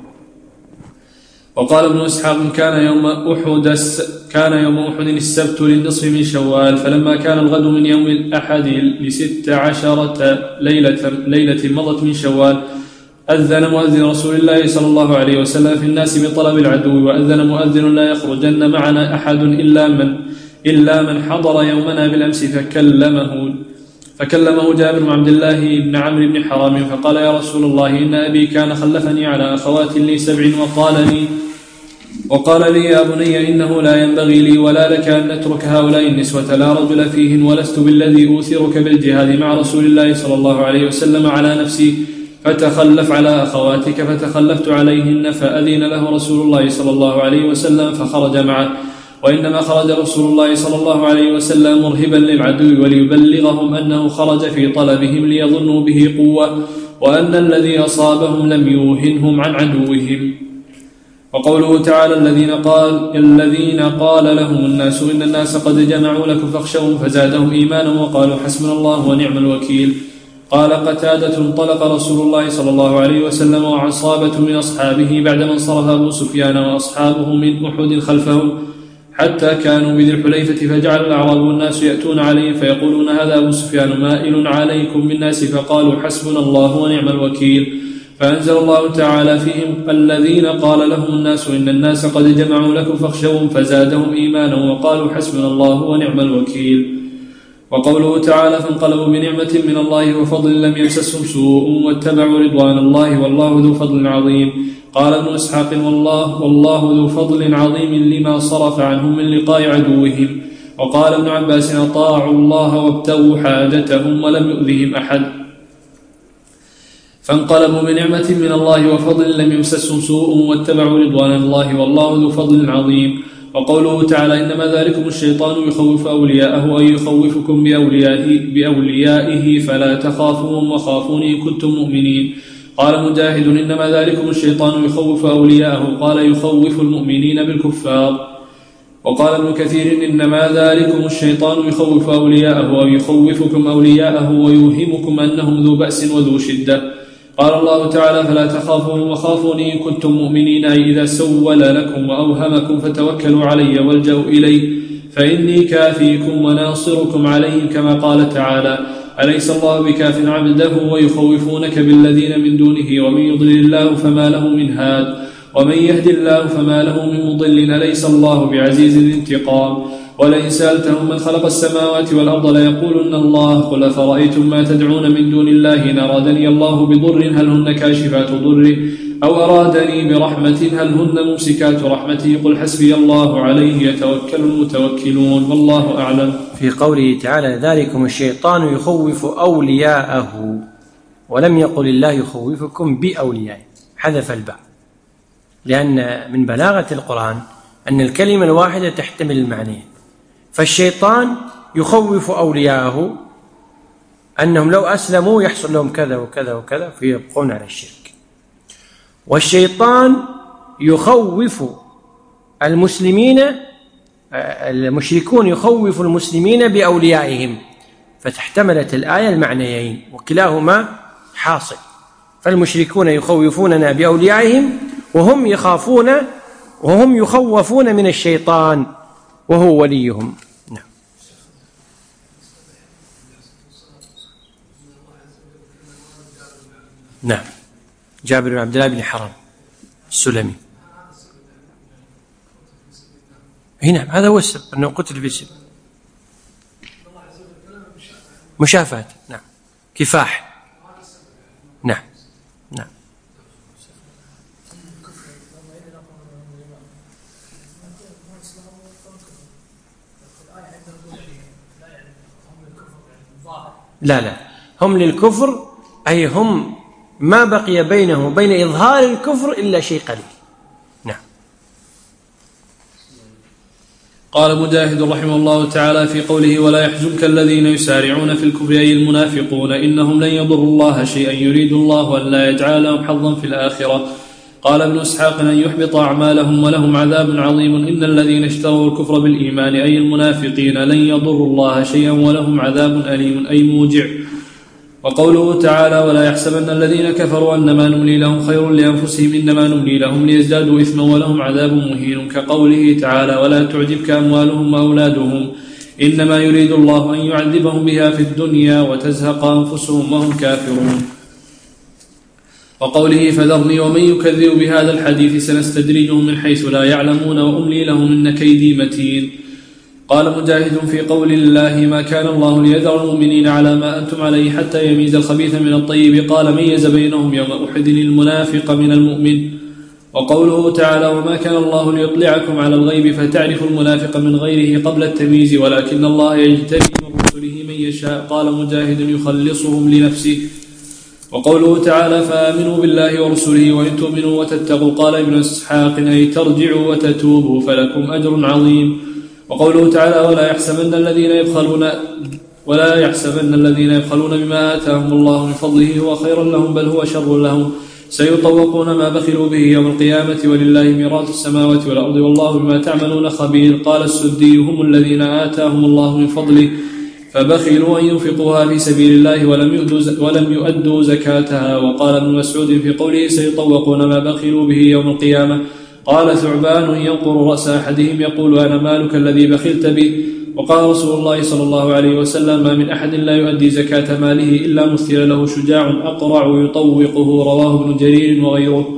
وقال ابن إسحاق كان يوم أحد كان يوم أحد السبت للنصف من شوال فلما كان الغد من يوم الأحد لست عشرة ليلة, ليلة مضت من شوال أذن مؤذن رسول الله صلى الله عليه وسلم في الناس بطلب العدو وأذن مؤذن لا يخرجن معنا أحد إلا من إلا من حضر يومنا بالأمس فكلمه فكلمه جابر بن عبد الله بن عمرو بن حرام فقال يا رسول الله إن أبي كان خلفني على أخوات لي سبع وقال لي وقال لي يا بني إنه لا ينبغي لي ولا لك أن نترك هؤلاء النسوة لا رجل فيهن ولست بالذي أوثرك بالجهاد مع رسول الله صلى الله عليه وسلم على نفسي فتخلف على أخواتك فتخلفت عليهن فأذن له رسول الله صلى الله عليه وسلم فخرج معه وإنما خرج رسول الله صلى الله عليه وسلم مرهبا للعدو وليبلغهم أنه خرج في طلبهم ليظنوا به قوة وأن الذي أصابهم لم يوهنهم عن عدوهم. وقوله تعالى الذين قال, الذين قال لهم الناس إن الناس قد جمعوا لكم فاخشوهم فزادهم إيمانا وقالوا حسبنا الله ونعم الوكيل. قال قتادة انطلق رسول الله صلى الله عليه وسلم وعصابة من أصحابه بعدما انصرف أبو سفيان وأصحابه من أحد خلفهم حتى كانوا بذي الحليفة فجعل الأعراب والناس يأتون عليهم فيقولون هذا أبو سفيان مائل عليكم بالناس فقالوا حسبنا الله ونعم الوكيل. فأنزل الله تعالى فيهم الذين قال لهم الناس إن الناس قد جمعوا لكم فاخشوهم فزادهم إيمانا وقالوا حسبنا الله ونعم الوكيل. وقوله تعالى فانقلبوا بنعمة من الله وفضل لم يمسسهم سوء واتبعوا رضوان الله والله ذو فضل عظيم. قال ابن إسحاق والله, والله ذو فضل عظيم لما صرف عنهم من لقاء عدوهم. وقال ابن عباس أطاعوا الله وابتغوا حاجتهم ولم يؤذهم أحد. فانقلبوا بنعمة من الله وفضل لم يمسسهم سوء واتبعوا رضوان الله والله ذو فضل عظيم. وقوله تعالى إنما ذلكم الشيطان يخوف أولياءه أي يخوفكم بأوليائه, بأوليائه فلا تخافوهم وخافون إن كنتم مؤمنين. قال مجاهد إنما ذلكم الشيطان يخوف أولياءه قال يخوف المؤمنين بالكفار. وقال ابن كثير إنما ذلكم الشيطان يخوف أولياءه أو يخوفكم أولياءه ويوهمكم أنهم ذو بأس وذو شدة. قال الله تعالى فلا تخافون وخافوني إن كنتم مؤمنين أي إذا سول لكم وأوهمكم فتوكلوا علي والجأوا إلي فإني كافيكم وناصركم عليهم كما قال تعالى أليس الله بكاف عبده ويخوفونك بالذين من دونه ومن يضلل الله فما له من هاد ومن يهد الله فما له من مضل أليس الله بعزيز الانتقام. ولئن سألتهم من خلق السماوات والأرض ليقولن الله قل أفرأيتم ما تدعون من دون الله إن أرادني الله بضر هل هن كاشفات ضره أو أرادني برحمة هل هن ممسكات رحمته قل حسبي الله عليه يتوكل المتوكلون والله أعلم. في قوله تعالى ذلكم الشيطان يخوف أولياءه ولم يقل الله يخوفكم بأوليائه حذف الباء لأن من بلاغة القرآن أن الكلمة الواحدة تحتمل المعنيين. فالشيطان يخوف أولياءه أنهم لو أسلموا يحصل لهم كذا وكذا وكذا فيبقون على الشرك. والشيطان يخوف المسلمين المشركون يخوف المسلمين بأوليائهم فتحتملت الآية المعنيين وكلاهما حاصل. فالمشركون يخوفوننا بأوليائهم وهم يخافون وهم يخوفون من الشيطان وهو وليهم. نعم. نعم جابر بن عبد الله بن حرام السلمي. نعم هذا هو السبب أنه قتل في سبيل مشافهة. نعم كفاح. نعم نعم لا لا هم للكفر أي هم ما بقي بينهم وبين إظهار الكفر إلا شيء قليل. نعم. قال مجاهد رحمه الله تعالى في قوله ولا يحزنك الذين يسارعون في الكفر أي المنافقون إنهم لن يضروا الله شيئا يريد الله أن لا يجعل لهم حظا في الآخرة. قال ابن إسحاق أن يحبط أعمالهم ولهم عذاب عظيم إن الذين اشتروا الكفر بالإيمان أي المنافقين لن يضروا الله شيئا ولهم عذاب أليم أي موجع. وقوله تعالى ولا يحسبن الذين كفروا أنما نملي لهم خير لأنفسهم إنما نملي لهم ليزدادوا إثما ولهم عذاب مهين كقوله تعالى ولا تعجبك أموالهم وأولادهم إنما يريد الله أن يعذبهم بها في الدنيا وتزهق أنفسهم وهم كافرون. وقوله فذرني ومن يكذب بهذا الحديث سنستدرجهم من حيث لا يعلمون وأملي لهم إن كيدي متين. قال مجاهد في قول الله ما كان الله ليذر المؤمنين على ما أنتم عليه حتى يميز الخبيث من الطيب. قال ميز بينهم يوم أحد المنافق من المؤمن. وقوله تعالى وما كان الله ليطلعكم على الغيب فتعرف المنافق من غيره قبل التمييز ولكن الله يجتبي من رسله من يشاء. قال مجاهد يخلصهم لنفسه. وقوله تعالى فآمنوا بالله ورسله وإن تؤمنوا وتتقوا. قال ابن إسحاق أي ترجعوا وتتوبوا فلكم أجر عظيم. وقوله تعالى ولا يحسبن الذين يبخلون ولا يحسبن الذين يبخلون بما آتاهم الله من فضله هو خيرا لهم بل هو شر لهم سيطوقون ما بخلوا به يوم القيامة ولله ميراث السماوات والأرض والله بما تعملون خبير. قال السدي هم الذين آتاهم الله من فضله فبخلوا أن ينفقوها في سبيل الله ولم يؤدوا, ولم يؤدوا زكاتها. وقال ابن مسعود في قوله سيطوقون ما بخلوا به يوم القيامة قال ثعبان ينقر رأس أحدهم يقول أنا مالك الذي بخلت به. وقال رسول الله صلى الله عليه وسلم ما من أحد لا يؤدي زكاة ماله إلا مثل له شجاع أقرع يطوقه. رواه ابن جرير وغيره.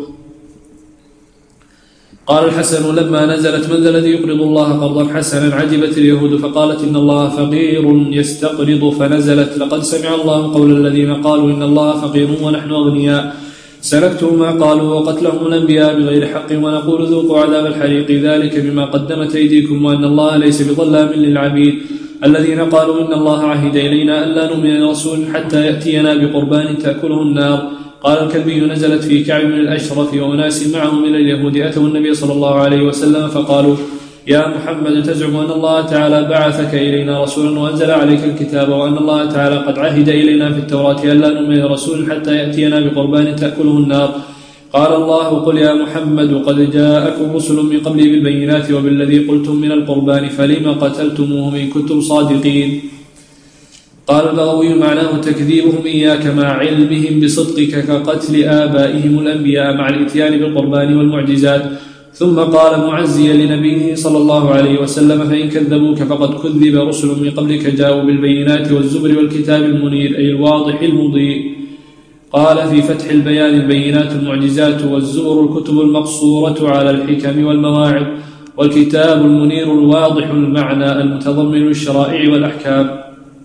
قال الحسن لما نزلت من ذا الذي يقرض الله قرضا حسنا عجبت اليهود فقالت إن الله فقير يستقرض فنزلت لقد سمع الله قول الذين قالوا إن الله فقير ونحن أغنياء سنكتب ما قالوا وقتلهم الأنبياء بغير حق ونقول ذوقوا عذاب الحريق ذلك بما قدمت أيديكم وأن الله ليس بظلام للعبيد. الذين قالوا إن الله عهد إلينا ألا نؤمن لرسول حتى يأتينا بقربان تأكله النار. قال الكلبي نزلت في كعب من الأشرف وأناس معه من اليهود أتوا النبي صلى الله عليه وسلم فقالوا يا محمد تزعم أن الله تعالى بعثك إلينا رسولا وأنزل عليك الكتاب وأن الله تعالى قد عهد إلينا في التوراة ألا نؤمن لرسول حتى يأتينا بقربان تأكله النار. قال الله قل يا محمد قد جاءكم رسل من قبلي بالبينات وبالذي قلتم من القربان فلم قتلتموهم إن كنتم صادقين. قال البغوي معناه تكذيبهم إياك مع علمهم بصدقك كقتل آبائهم الأنبياء مع الإتيان بالقربان والمعجزات. ثم قال معزيا لنبيه صلى الله عليه وسلم فإن كذبوك فقد كذب رسل من قبلك جاءوا بالبينات والزبر والكتاب المنير أي الواضح المضيء. قال في فتح البيان البينات المعجزات والزبر الكتب المقصورة على الحكم والمواعظ والكتاب المنير الواضح المعنى المتضمن الشرائع والأحكام.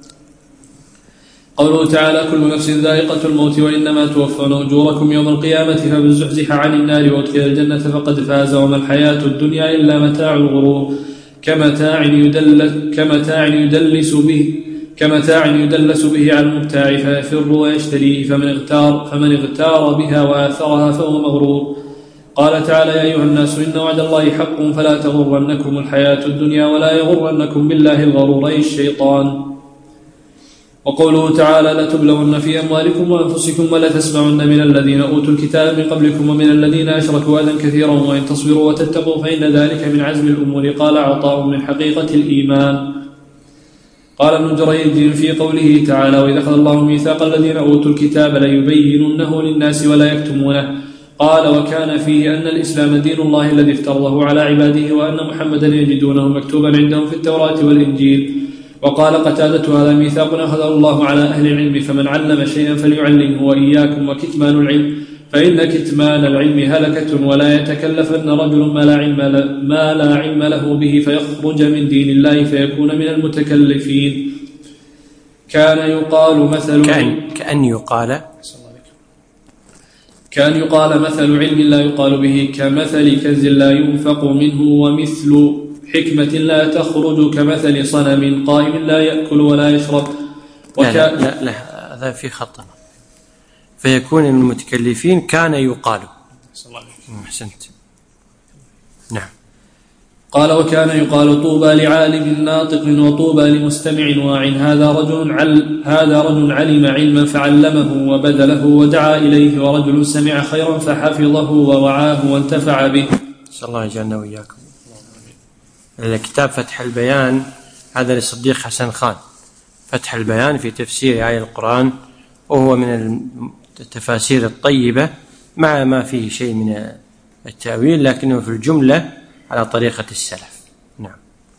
قوله تعالى كل نفس ذائقة الموت وإنما توفون أجوركم يوم القيامة فمن زحزح عن النار وأدخل الجنة فقد فاز وما الحياة الدنيا إلا متاع الغرور. كمتاع يدلس, كمتاع يدلس به كمتاع يدلس به على المبتاع فيفر ويشتريه فمن اغتار, فمن اغتار بها وآثرها فهو مغرور. قال تعالى يا أيها الناس إن وعد الله حق فلا تغرنكم الحياة الدنيا ولا يغرنكم بالله الغرور أي الشيطان. وقوله تعالى لتبلون في أموالكم وأنفسكم ولتسمعن من الذين أوتوا الكتاب من قبلكم ومن الذين أشركوا أذى كثيرا وإن تصبروا وتتقوا فإن ذلك من عزم الأمور. قال عطاء من حقيقة الإيمان. قال ابن جريج في قوله تعالى وإذا أخذ الله ميثاق الذين أوتوا الكتاب ليبيننه للناس ولا يكتمونه. قال وكان فيه أن الإسلام دين الله الذي افترضه على عباده وأن محمدا يجدونه مكتوبا عندهم في التوراة والإنجيل. وقال قتادة هذا ميثاق أخذه الله على أهل العلم فمن علم شيئا فليعلمه وإياكم وكتمان العلم فإن كتمان العلم هلكة ولا يتكلفن رجل ما لا علم, ما لا علم له به فيخرج من دين الله فيكون من المتكلفين. كان يقال مثل كأن, كأن يقال كان يقال مثل علم لا يقال به كمثل كنز لا ينفق منه ومثل حكمة لا تخرج كمثل صنم قائم لا يأكل ولا يشرب. وكا... لا, لا, لا هذا في خطأ فيكون المتكلفين كان يقال. أحسنت. نعم. قال وكان يقال طوبى لعالم ناطق وطوبى لمستمع واع. هذا رجل عل... هذا رجل علم علما فعلمه وبذله ودعا إليه ورجل سمع خيرا فحفظه ووعاه وانتفع به. نسأل الله يجعلنا وإياكم. الكتاب فتح البيان هذا للصديق حسن خان. فتح البيان في تفسير آية القرآن وهو من التفاسير الطيبة مع ما فيه شيء من التأويل لكنه في الجملة على طريقة السلف. نعم.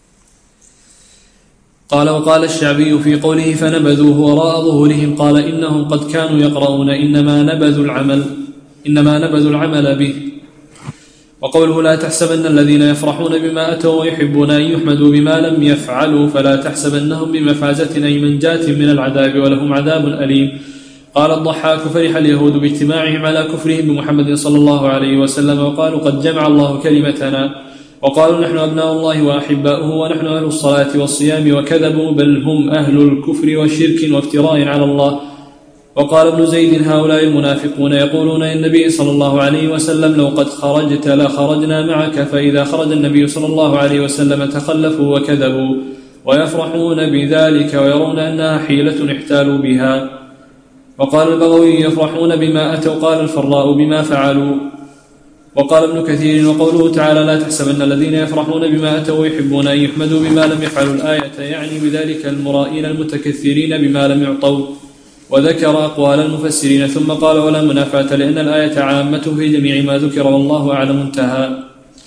قال وقال الشعبي في قوله فنبذوه وراء ظهورهم قال إنهم قد كانوا يقرؤون إنما نبذوا العمل إنما نبذوا العمل به. وقوله لا تحسبن الذين يفرحون بما أتوا ويحبون أن يحمدوا بما لم يفعلوا فلا تحسبنهم بمفازة أي منجاة من العذاب ولهم عذاب أليم. قال الضحاك فرح اليهود باجتماعهم على كفرهم بمحمد صلى الله عليه وسلم وقالوا قد جمع الله كلمتنا، وقالوا نحن أبناء الله وأحباؤه ونحن أهل الصلاة والصيام، وكذبوا بل هم أهل الكفر والشرك وافتراء على الله. وقال ابن زيد هؤلاء المنافقون يقولون للنبي صلى الله عليه وسلم لو قد خرجت لخرجنا معك، فإذا خرج النبي صلى الله عليه وسلم تخلفوا وكذبوا، ويفرحون بذلك ويرون أنها حيلة احتالوا بها. وقال البغوي يفرحون بما أتوا، قال الفراء بما فعلوا. وقال ابن كثير وقوله تعالى لا تحسبن الذين يفرحون بما أتوا ويحبون أن يحمدوا بما لم يفعلوا الآية يعني بذلك المرائين المتكثرين بما لم يعطوا. وذكر أقوال المفسرين ثم قال ولا منافاة لأن الآية عامة في جميع ما ذكر والله أعلم انتهى.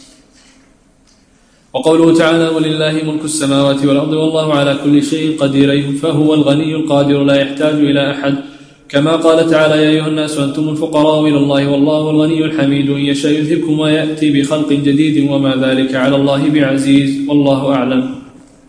وقوله تعالى ولله ملك السماوات والأرض والله على كل شيء قدير فهو الغني القادر لا يحتاج إلى أحد، كما قال تعالى يا أيها الناس أنتم الفقراء إلى الله والله الغني الحميد إن يشاء يذهبكم ويأتي بخلق جديد وما ذلك على الله بعزيز والله أعلم.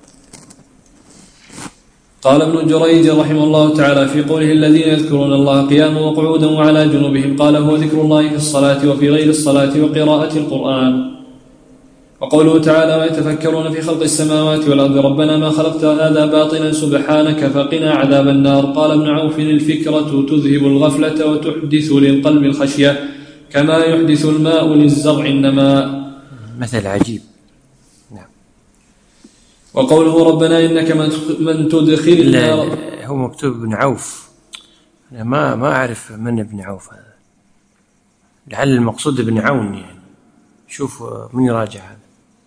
قال ابن جريج رحمه الله تعالى في قوله الذين يذكرون الله قياما وقعودا وعلى جنوبهم قال هو ذكر الله في الصلاة وفي غير الصلاة وقراءة القرآن. وقوله تعالى ويتفكرون في خلق السماوات والأرض ربنا ما خلقت هذا باطلا سبحانك فقنا عذاب النار. قال ابن عوف الفكرة تذهب الغفلة وتحدث للقلب الخشية كما يحدث الماء للزرع النماء. مثل عجيب. نعم. وقوله ربنا إنك من تدخل النار. هو مكتوب ابن عوف، أنا ما ما أعرف من ابن عوف هذا، لعل المقصود ابن عون يعني. شوف من يراجع هذا.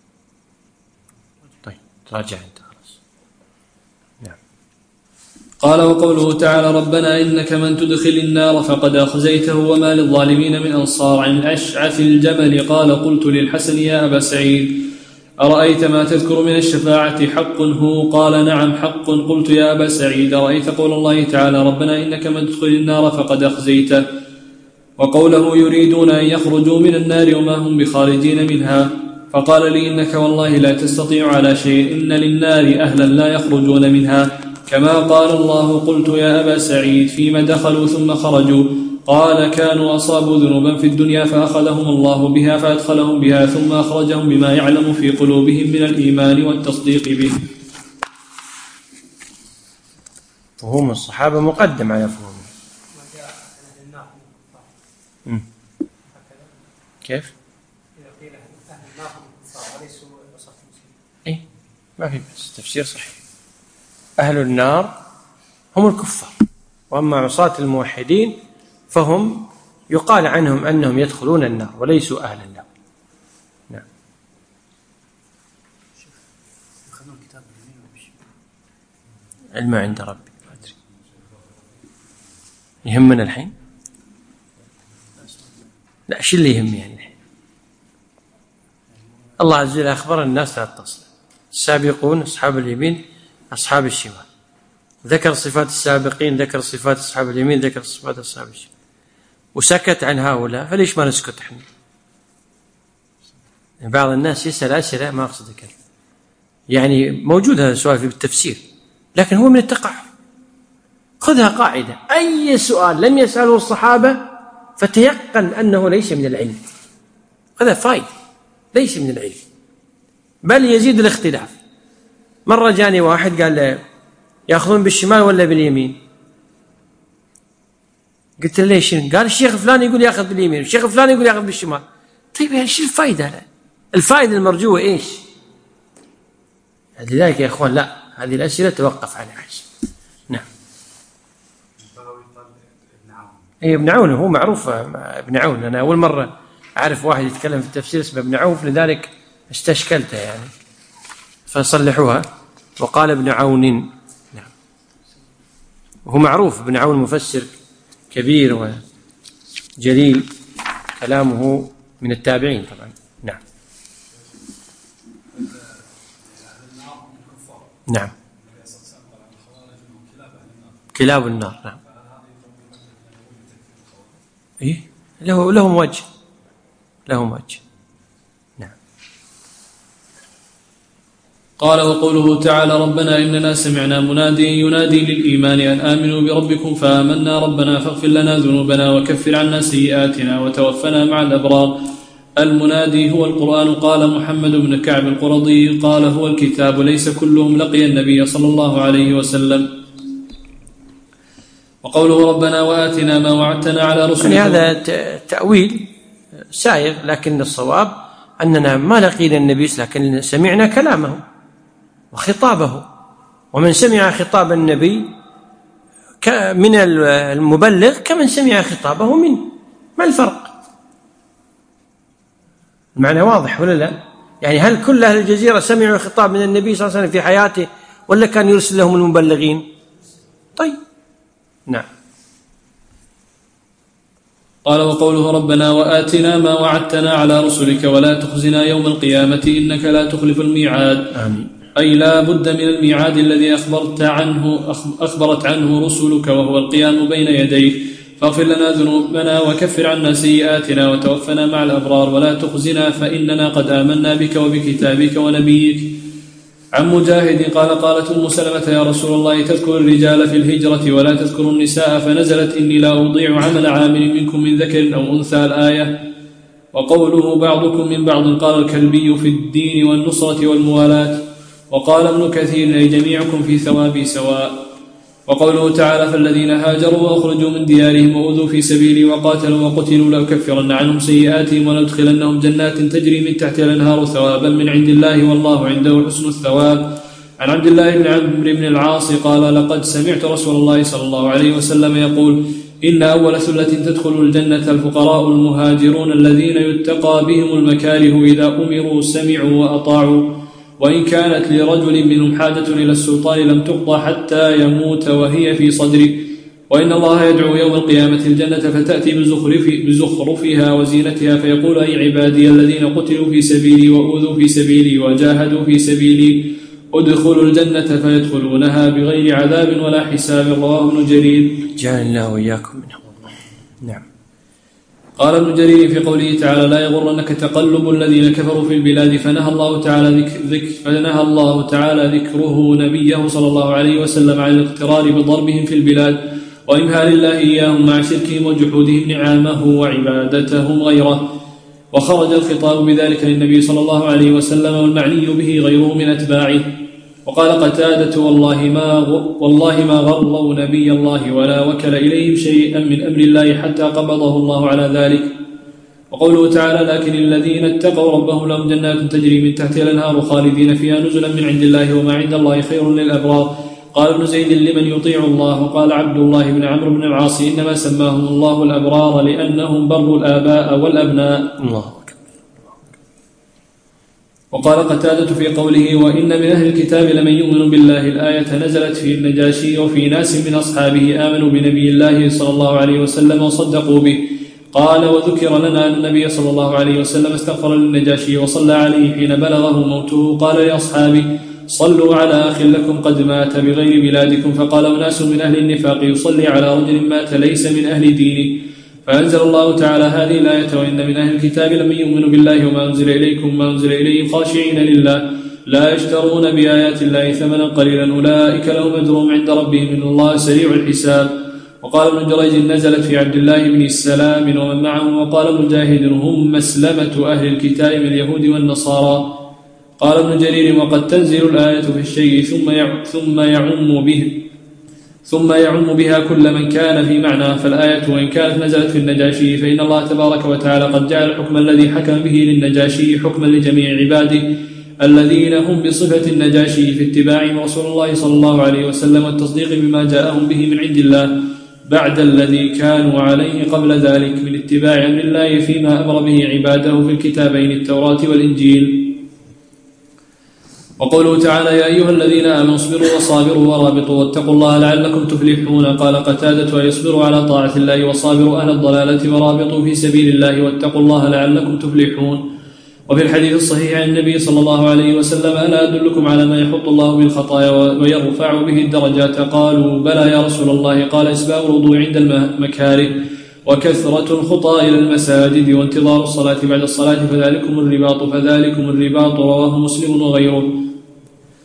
طيب تراجع أنت خلاص. نعم. قال وقوله تعالى ربنا إنك من تدخل النار فقد أخزيته وما للظالمين من أنصار. عن أشعث الجمل قال قلت للحسن يا أبا سعيد أرأيت ما تذكر من الشفاعة حق هو؟ قال نعم حق. قلت يا أبا سعيد أرأيت قول الله تعالى ربنا إنك من تدخل النار فقد أخزيته، وقوله يريدون أن يخرجوا من النار وما هم بخارجين منها؟ فقال لي إنك والله لا تستطيع على شيء إن للنار أهلا لا يخرجون منها كما قال الله. قلت يا أبا سعيد فيما دخلوا ثم خرجوا؟ قال كانوا أصابوا ذنوبا في الدنيا فأخذهم الله بها فأدخلهم بها ثم أخرجهم بما يعلم في قلوبهم من الإيمان والتصديق به. فهم الصحابة مقدم على فهم. كيف؟ إيه ما في بس تفسير صحيح. أهل النار هم الكفار، وأما عصاة الموحدين فهم يقال عنهم أنهم يدخلون النار وليسوا أهلا له. نعم. علم عند ربي ما أدري. يهمنا الحين؟ لا شو اللي يهم يعني الحين؟ الله عز وجل أخبر الناس لا تصل السابقون أصحاب اليمين أصحاب الشمال، ذكر صفات السابقين ذكر صفات أصحاب اليمين ذكر صفات أصحاب الشمال، وسكت عن هؤلاء، فليش ما نسكت احنا؟ بعض الناس يسأل أسئلة ما أقصد كذا، يعني موجود هذا السؤال في التفسير لكن هو من التقعر. خذها قاعدة، أي سؤال لم يسأله الصحابة فتيقن أنه ليس من العلم، هذا فائدة ليس من العلم بل يزيد الاختلاف. مرة جاني واحد قال له يأخذون بالشمال ولا باليمين؟ قلت له ليش؟ قال الشيخ فلان يقول يأخذ باليمين والشيخ فلان يقول يأخذ بالشمال. طيب يعني شو الفائدة؟ لا. الفائدة المرجوة إيش؟ لذلك يا أخوان لا، هذه الأسئلة توقف عليها. نعم. أي ابن عون هو معروف ابن عون، أنا أول مرة أعرف واحد يتكلم في التفسير اسمه ابن عوف لذلك استشكلته يعني فصلحوها. وقال ابن عون. نعم. وهو معروف ابن عون مفسر كبير وجليل، كلامه من التابعين طبعا. نعم. نعم. كلاب النار. نعم. إيه له لهم وجه لهم وجه قال وقوله تعالى ربنا إننا سمعنا منادي ينادي للإيمان أن آمنوا بربكم فآمنا ربنا فاغفر لنا ذنوبنا وكفر عنا سيئاتنا وتوفنا مع الأبرار. المنادي هو القرآن. قال محمد بن كعب القرظي قال هو الكتاب ليس كلهم لقي النبي صلى الله عليه وسلم. وقوله ربنا وآتنا ما وعدتنا على رسلك. يعني هذا تأويل سائغ، لكن الصواب أننا ما لقينا النبي لكن سمعنا كلامه وخطابه، ومن سمع خطاب النبي من المبلغ كمن سمع خطابه منه، ما الفرق؟ المعنى واضح ولا لا؟ يعني هل كل أهل الجزيرة سمعوا خطاب من النبي صلى الله عليه وسلم في حياته ولا كان يرسل لهم المبلغين؟ طيب نعم. قال وقوله ربنا وآتنا ما وعدتنا على رسلك ولا تخزنا يوم القيامة إنك لا تخلف الميعاد. آمين. أي لا بد من الميعاد الذي أخبرت عنه أخبرت عنه رسلك وهو القيام بين يديك، فاغفر لنا ذنوبنا وكفر عنا سيئاتنا وتوفنا مع الأبرار ولا تخزنا فإننا قد آمنا بك وبكتابك ونبيك. عن مجاهد قال قالت أم سلمة يا رسول الله تذكر الرجال في الهجرة ولا تذكر النساء، فنزلت إني لا أضيع عمل عامل منكم من ذكر أو أنثى الآية. وقوله بعضكم من بعض قال الكلبي في الدين والنصرة والموالاة. وقال ابن كثير أي جميعكم في ثوابي سواء. وقوله تعالى فالذين هاجروا وأخرجوا من ديارهم وأوذوا في سبيلي وقاتلوا وقتلوا لأكفرن عنهم سيئاتهم ولأدخلنهم جنات تجري من تحتها الأنهار ثوابا من عند الله والله عنده حسن الثواب. عن عبد الله بن عمرو بن العاص قال لقد سمعت رسول الله صلى الله عليه وسلم يقول إن أول ثلة تدخل الجنة الفقراء المهاجرون الذين يتقى بهم المكاره إذا أمروا سمعوا وأطاعوا، وإن كانت لرجل منهم حاجة إلى السلطان لم تقضى حتى يموت وهي في صدره. وإن الله يدعو يوم القيامة الجنة فتأتي بزخرف بزخرفها وزينتها فيقول أي عبادي الذين قتلوا في سبيلي وأوذوا في سبيلي وجاهدوا في سبيلي ادخلوا الجنة فيدخلونها بغير عذاب ولا حساب. رواه ابن جرير. جعل الله وإياكم منهم. نعم. قال ابن جرير في قوله تعالى لا يغرنك تقلب الذين كفروا في البلاد، فنهى الله تعالى ذكر, ذكر فنهى الله تعالى ذكره نبيه صلى الله عليه وسلم عن الاقترار بضربهم في البلاد وإمهال الله إياهم مع شركهم وجحودهم نعمه وعبادتهم غيره. وخرج الخطاب بذلك للنبي صلى الله عليه وسلم والمعني به غيره من أتباعه. وقال قتادة والله ما والله ما غروا نبي الله ولا وكل إليهم شيئا من أمر الله حتى قبضه الله على ذلك. وقوله تعالى لكن الذين اتقوا ربهم لهم جنات تجري من تحتها الأنهار خالدين فيها نزلا من عند الله وما عند الله خير للأبرار. قال ابن زيد لمن يطيع الله. وقال عبد الله بن عمرو بن العاص إنما سماهم الله الأبرار لأنهم بروا الآباء والأبناء. الله. وقال قتادة في قوله وإن من أهل الكتاب لمن يؤمن بالله الآية نزلت في النجاشي وفي ناس من أصحابه آمنوا بنبي الله صلى الله عليه وسلم وصدقوا به. قال وذكر لنا أن النبي صلى الله عليه وسلم استغفر للنجاشي وصلى عليه حين بلغه موته. قال لأصحابه صلوا على أخ لكم قد مات بغير بلادكم، فقال أناس من أهل النفاق يصلي على رجل مات ليس من أهل دينه، فأنزل الله تعالى هذه الآية وإن من أهل الكتاب لمن يؤمن بالله وما أنزل إليكم وما أنزل إليهم خاشعين لله لا يشترون بآيات الله ثمنا قليلا أولئك لهم أجرهم عند ربهم إن الله سريع الحساب. وقال ابن جريج نزلت في عبد الله بن السلام ومن معه. وقال مجاهد هم مسلمة أهل الكتاب من اليهود والنصارى. قال ابن جرير وقد تنزل الآية في الشيء ثم يعم به ثم يعم بها كل من كان في معنى، فالآية وإن كانت نزلت في النجاشي فإن الله تبارك وتعالى قد جعل الحكم الذي حكم به للنجاشي حكما لجميع عباده الذين هم بصفة النجاشي في اتباعهم رسول الله صلى الله عليه وسلم والتصديق بما جاءهم به من عند الله بعد الذي كانوا عليه قبل ذلك من اتباع أمر الله فيما أمر به عباده في الكتابين التوراة والإنجيل. وقوله تعالى يا أيها الذين آمنوا اصبروا وصابروا ورابطوا واتقوا الله لعلكم تفلحون. قال قتادة يصبروا على طاعة الله وصابروا أهل الضلالة ورابطوا في سبيل الله واتقوا الله لعلكم تفلحون. وفي الحديث الصحيح عن النبي صلى الله عليه وسلم ألا أدلكم على ما يحط الله بالخطايا ويرفع به الدرجات؟ قالوا بلى يا رسول الله. قال إسباغ الوضوء عند المكاره وكثرة الخطى إلى المساجد وانتظار الصلاة بعد الصلاة فذلكم الرباط فذلكم الرباط. رواه مسلم وغيره.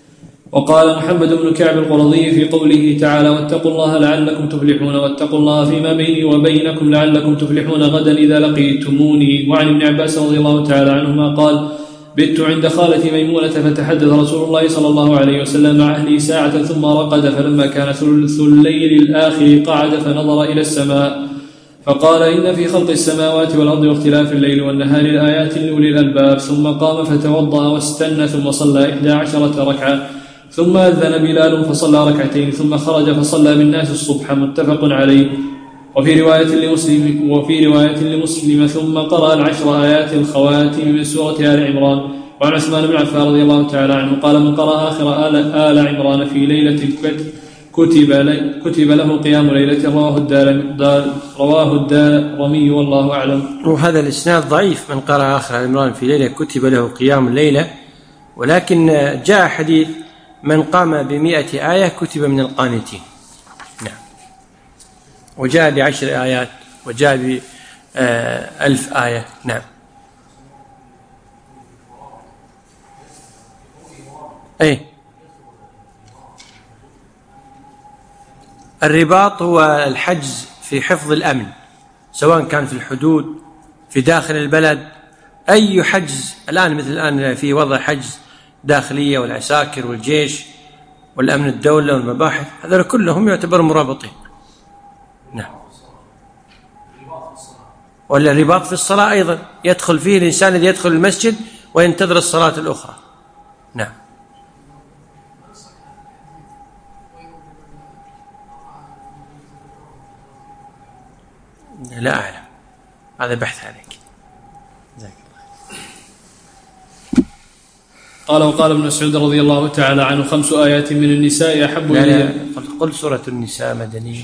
وقال محمد بن كعب القرظي في قوله تعالى واتقوا الله لعلكم تفلحون واتقوا الله فيما بيني وبينكم لعلكم تفلحون غدا إذا لقيتموني. وعن ابن عباس رضي الله تعالى عنهما قال بت عند خالتي ميمونة فتحدث رسول الله صلى الله عليه وسلم مع أهله ساعة ثم رقد، فلما كان ثلث الليل الآخر قعد فنظر إلى السماء فقال إن في خلق السماوات والأرض واختلاف الليل والنهار لآيات لأولي الألباب. ثم قام فتوضأ واستنى ثم صلى إحدى عشرة ركعة ثم أذن بلال فصلى ركعتين ثم خرج فصلى بالناس الصبح، متفق عليه. وفي رواية لمسلم وفي رواية لمسلم ثم قرأ العشر آيات الخواتم من سورة آل عمران. وعن عثمان بن عفان رضي الله تعالى عنه قال من قرأ آخر آل, آل عمران في ليلة كتب, لي كتب له قيام ليلة رواه الدار رواه الدارمي والله أعلم. وهذا الإسناد ضعيف، من قرأ آخر آل عمران في ليلة كتب له قيام الليلة، ولكن جاء حديث من قام بمئة آية كتب من القانتين. نعم. وجاء بعشر آيات وجاء بألف آية. نعم. أي الرباط هو الحجز في حفظ الأمن، سواء كان في الحدود في داخل البلد، أي حجز. الآن مثل الآن في وضع حجز داخلية والعساكر والجيش والأمن الدولة والمباحث، هذول كلهم يعتبر مرابطين. نعم. ولا الرباط في الصلاة أيضا يدخل فيه الإنسان الذي يدخل المسجد وينتظر الصلاة الأخرى. نعم. لا أعلم، هذا بحث عليك. جزاك الله. قال وقال ابن مسعود رضي الله تعالى عنه خمس آيات من النساء أحب إلي. قل سورة النساء مدنية.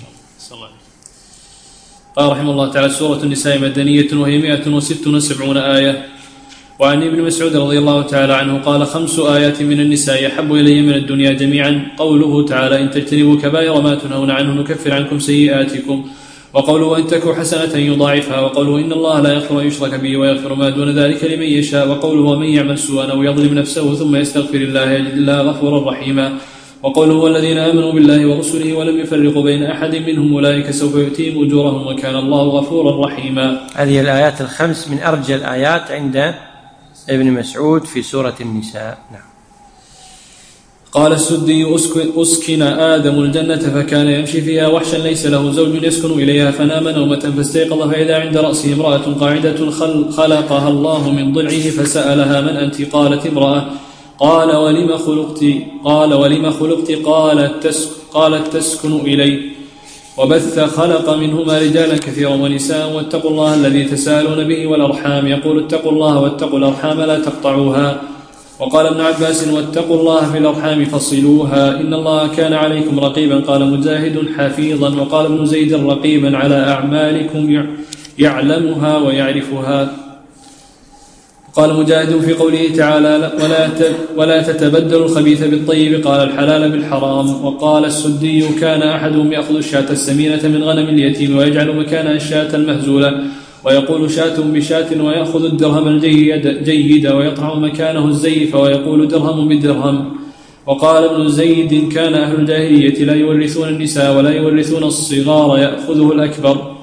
قال رحمه الله تعالى سورة النساء مدنية وهي مئة وست وسبعون آية. وعن ابن مسعود رضي الله تعالى عنه قال خمس آيات من النساء أحب إلي من الدنيا جميعا، قوله تعالى إن تجتنبوا كبائر ما تنهون عنه نكفر عنكم سيئاتكم، وقوله وإن تك حسنة يضاعفها، وقوله إن الله لا يغفر أن يشرك به ويغفر ما دون ذلك لمن يشاء، وقوله ومن يعمل سوءا أو يظلم نفسه ثم يستغفر الله يجد الله غفورا رحيما، وقوله والذين آمنوا بالله ورسله ولم يفرقوا بين أحد منهم أولئك سوف يؤتيهم أجورهم وكان الله غفورا رحيما. هذه الآيات الخمس من أرجى الآيات عند ابن مسعود في سورة النساء. نعم. قال السدي أسكن, أسكن آدم الجنة فكان يمشي فيها وحشا ليس له زوج يسكن إليها، فنام نومة فاستيقظ فإذا عند رأسه امرأة قاعدة خلقها الله من ضلعه فسألها من أنت؟ قالت امرأة. قال ولم خلقت؟ قال ولم خلقت؟ قالت تسك قالت تسكن إلي. وبث خلق منهما رجالا كثيرا ونساء واتقوا الله الذي تساءلون به والأرحام، يقول اتقوا الله واتقوا الأرحام لا تقطعوها. وقال ابن عباس واتقوا الله في الأرحام فصلوها إن الله كان عليكم رقيبا. قال مجاهد حفيظا، وقال ابن زيد رقيبا على أعمالكم يعلمها ويعرفها. قال مجاهد في قوله تعالى ولا ولا تتبدلوا الخبيث بالطيب، قال الحلال بالحرام. وقال السدي كان أحدهم يأخذ الشاة السمينة من غنم اليتيم ويجعل مكانها الشاة المهزولة ويقول شاة بشاة، ويأخذ الدرهم الجيد جيد ويطعم مكانه الزيف ويقول درهم بدرهم. وقال ابن زيد كان أهل الجاهلية لا يورثون النساء ولا يورثون الصغار يأخذه الأكبر.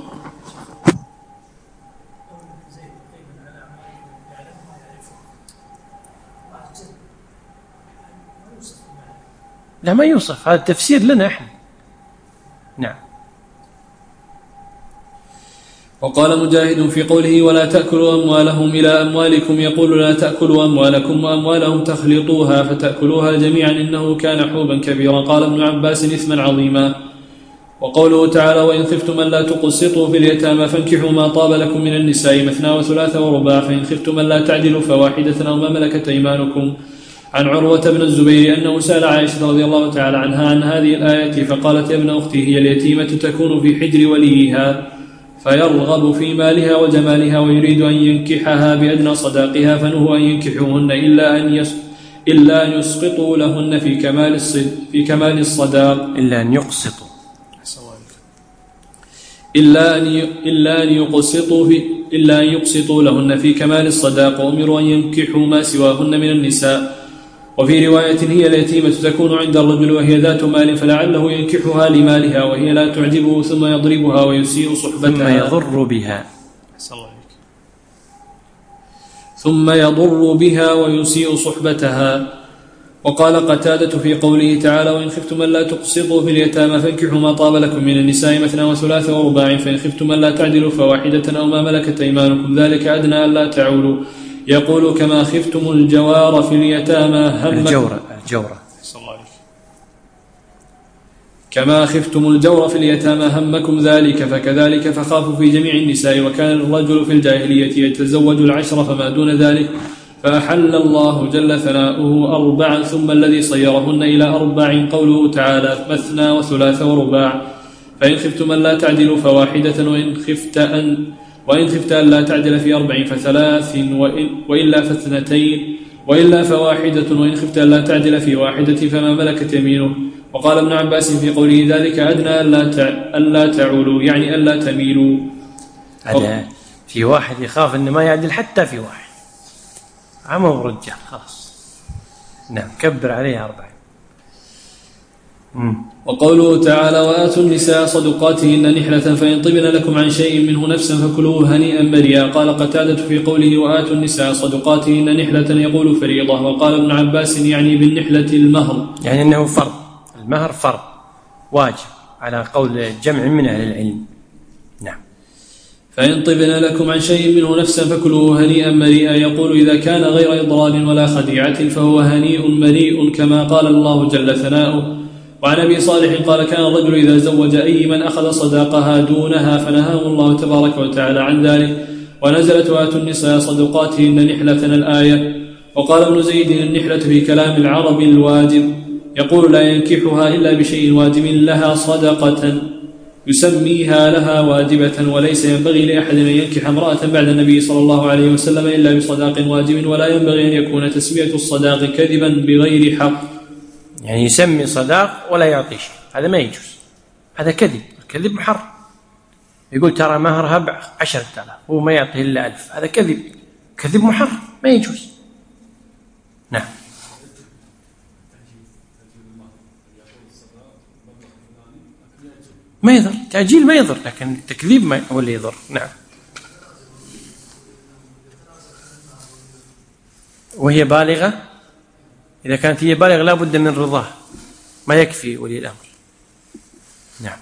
لا ما يوصف، هذا تفسير لنا احنا. نعم. وقال مجاهد في قوله ولا تأكلوا أموالهم إلى أموالكم، يقول لا تأكلوا أموالكم وأموالهم تخلطوها فتأكلوها جميعا إنه كان حوبا كبيرا. قال ابن عباس إثما عظيما. وقوله تعالى وإن خفتم ألا تقسطوا في اليتامى فانكحوا ما طاب لكم من النساء مثنى وثلاث ورباع، فإن خفتم ألا تعدلوا فواحدة أو ما ملكت أيمانكم. عن عروة بن الزبير أنه سأل عائشة رضي الله تعالى عنها عن هذه الآية فقالت يا ابن أختي هي اليتيمة تكون في حجر وليها فيرغب في مالها وجمالها ويريد أن ينكحها بأدنى صداقها، فنهوا أن ينكحوهن إلا أن يس إلا أن يسقطوا لهن في كمال الصد في كمال الصداق إلا أن يقسطوا إلا أن إلا أن يقسطوا في إلا أن يقسطوا لهن في كمال الصداق، وأمروا أن ينكحوا ما سواهن من النساء. وفي رواية هي اليتيمة تكون عند الرجل وهي ذات مال فلعله ينكحها لمالها وهي لا تعجبه ثم يضربها ويسيء صحبتها ثم يضر بها ثم يضر بها ويسيء صحبتها. وقال قتادة في قوله تعالى وإن خفتم ألا تقسطوا في اليتامى فانكحوا ما طاب لكم من النساء مثنى وثلاث ورباع فإن خفتم ألا تعدلوا فواحدة أو ما ملكت أيمانكم ذلك أدنى ألا تعولوا. يقول كما خفتم الجوار في اليتامى همكم الجورة الجورة كما خفتم الجور في اليتامى همكم ذلك فكذلك فخافوا في جميع النساء. وكان الرجل في الجاهلية يتزوج العشر فما دون ذلك فأحل الله جل ثناؤه أربعا ثم الذي صيرهن إلى أربع قوله تعالى مثنى وثلاث ورباع فإن خفتم أن لا تعدلوا فواحدة وإن خفت أن وإن خفت أن لا تعدل في أربع فثلاث وإن وإلا فاثنتين وإلا فواحدة وإن خفت أن لا تعدل في واحدة فما ملكت يمينه. وقال ابن عباس في قوله ذلك أدنى ألا تعولوا يعني ألا تميلوا. هذا في واحد يخاف أن ما يعدل حتى في واحد عمو رجال خلاص نعم كبر عليها أربعين. وقوله تعالى وآتوا النساء صدقاتهن نحلة فإن طبن لكم عن شيء منه نفسا فكلوه هنيئا مريا. قال قتادة في قوله وآتوا النساء صدقاتهن نحلة يقول فريضة. وقال ابن عباس يعني بالنحلة المهر يعني أنه فرض المهر فرض واجب على قول جمع من أهل العلم. نعم فإن طبن لكم عن شيء منه نفسا فكلوه هنيئا مريئا. يقول إذا كان غير إضرار ولا خديعة فهو هنيء مريء كما قال الله جل ثناؤه. وعن أبي صالح قال كان الرجل إذا زوج أي من أخذ صداقها دونها فنهاه الله تبارك وتعالى عن ذلك ونزلت وآتوا النساء صدقاتهن نحلة الآية. وقال ابن زيد النحلة في كلام العرب الواجب يقول لا ينكحها إلا بشيء واجب لها صدقة يسميها لها واجبة وليس ينبغي لأحد أن ينكح امرأة بعد النبي صلى الله عليه وسلم إلا بصداق واجب ولا ينبغي أن يكون تسمية الصداق كذبا بغير حق يعني يسمي صداق ولا يعطي شيء هذا ما يجوز هذا كذب الكذب محرم. يقول ترى مهرها بعشرة آلاف هو ما يعطيه إلا ألف هذا كذب كذب محرم ما يجوز. نعم ما يضر تأجيل ما يضر لكن التكذيب ما هو اللي يضر. نعم وهي بالغة إذا كانت هي بالغة لا بد من رضاه ما يكفي ولي الأمر. نعم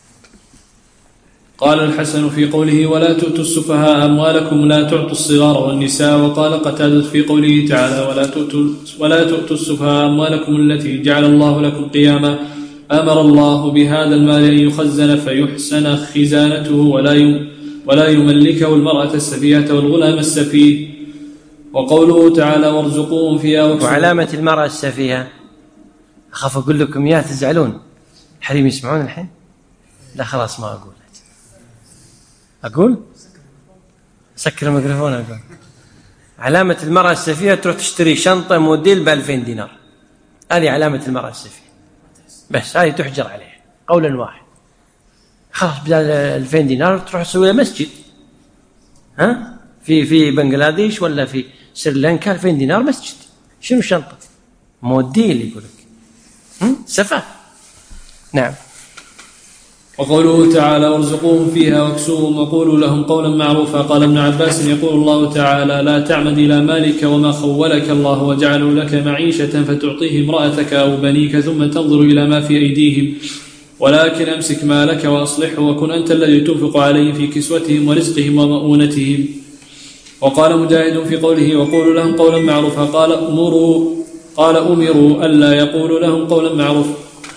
قال الحسن في قوله ولا تؤتوا السفهاء أموالكم لا تعطوا الصغار والنساء. وقال قتادة في قوله تعالى ولا تؤتوا, ولا تؤتوا السفهاء أموالكم التي جعل الله لكم قياما أمر الله بهذا المال أن يخزن فيحسن خزانته ولا ولا يملكه المرأة السفيهة والغلام السفيه. وقوله تعالى وارزقوهم فيها وعلامة المرأة السفيهة أخاف أقول لكم يا تزعلون الحريم يسمعون الحين لا خلاص ما أقول أقول سكر الميكروفون. أقول علامة المرأة السفيهة تروح تشتري شنطة موديل بألفين دينار هذه علامة المرأة السفيهة بس هذه تحجر عليها قولا واحد خلاص بدل ألفين دينار تروح تسوي لها مسجد ها في في بنغلاديش ولا في سريلانكا ألفين دينار مسجد شنو شنطة موديل يقولك سفاه. نعم وقوله تعالى وارزقوهم فيها واكسوهم وقولوا لهم قولا معروفا. قال ابن عباس يقول الله تعالى لا تعمد إلى مالك وما خولك الله وجعلوا لك معيشة فتعطيه امرأتك أو بنيك ثم تنظر إلى ما في أيديهم ولكن أمسك مالك وأصلحه وكن أنت الذي تنفق عليه في كسوتهم ورزقهم ومؤونتهم. وقال مجاهد في قوله وقولوا لهم قولا معروفا قال أمروا قال أمروا ألا يقولوا لهم قولا معروفا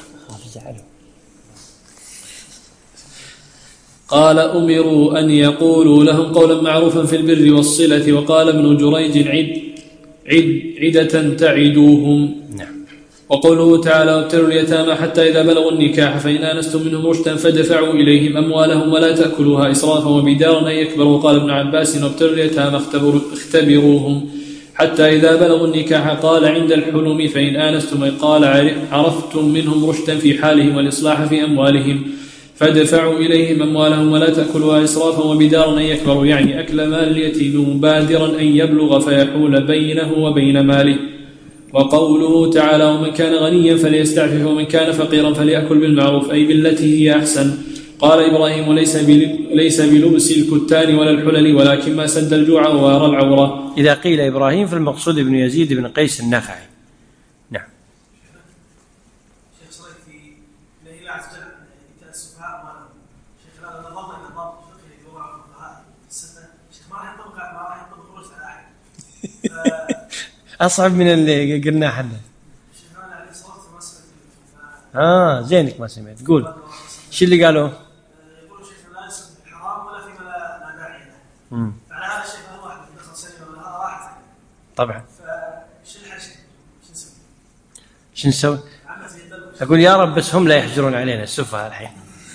قال أمروا أن يقولوا لهم قولا معروفا في البر والصلة. وقال ابن جريج عد عد عدة تعدوهم. نعم. وقوله تعالى وابتلوا اليتامى حتى إذا بلغوا النكاح فإن آنستم منهم رشدا فدفعوا إليهم أموالهم ولا تأكلوها إسرافا وبدارا أن يكبروا. وقال ابن عباس وابتلوا اليتامى اختبروهم حتى إذا بلغوا النكاح قال عند الحلم فإن آنستم قال عرفتم منهم رشدا في حالهم والإصلاح في أموالهم فادفعوا إليهم أموالهم ولا تأكلوها إسرافا وبدارا أن يكبروا يعني أكل مال اليتيم مبادرا أن يبلغ فيحول بينه وبين ماله. وقوله تعالى ومن كان غنيا فليستعفف ومن كان فقيرا فليأكل بالمعروف أي بالتي هي أحسن. قال إبراهيم ليس ليس بلبس الكتان ولا الحلل ولكن ما سد الجوع ووارى العورة. إذا قيل إبراهيم فالمقصود ابن يزيد بن قيس النخعي. نعم. شيخ صريح في الله الله عز وجل إيتاء السفهاء أموالهم. شيخ هذا نظام من الضابط الفقهي في وضع الفقهاء الستة. شيخ ما راح ينطبق ما راح ينطبق رؤوس على أحد. أصعب من اللي قلناه احنا. شيخ أنا عليه صلاة ما سمعت. آه زينك ما سمعت. قول. شو اللي قالوا؟ يقولوا شيخ لا يسمى حرام ولا فيما لا داعي له. فعلى هذا الشيء هذا واحد دخل سليم ولا هذا راحت. طبعا. فشو الحل شو نسوي؟ شو نسوي؟ أقول يا رب بس هم لا يحجرون علينا السفهاء الحين.